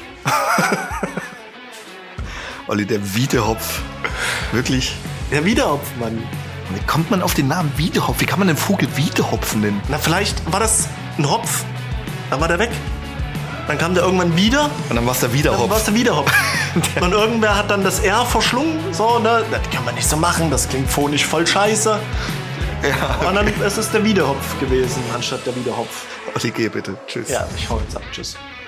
Olli, der Wiedehopf. Wirklich? Der Wiedehopf, Mann. Wie kommt man auf den Namen Wiedehopf? Wie kann man den Vogel Wiedehopf nennen? Na, vielleicht war das ein Hopf. Dann war der weg. Dann kam der irgendwann wieder. Und dann war es der Wiederhopf. Dann war es der Wiederhopf. Und irgendwer hat dann das R verschlungen. So, ne? Das kann man nicht so machen. Das klingt phonisch voll scheiße. Ja, okay. Und dann ist es der Wiederhopf gewesen, anstatt der Wiederhopf. Olli, geh bitte. Tschüss. Ja, ich hau jetzt ab. Tschüss.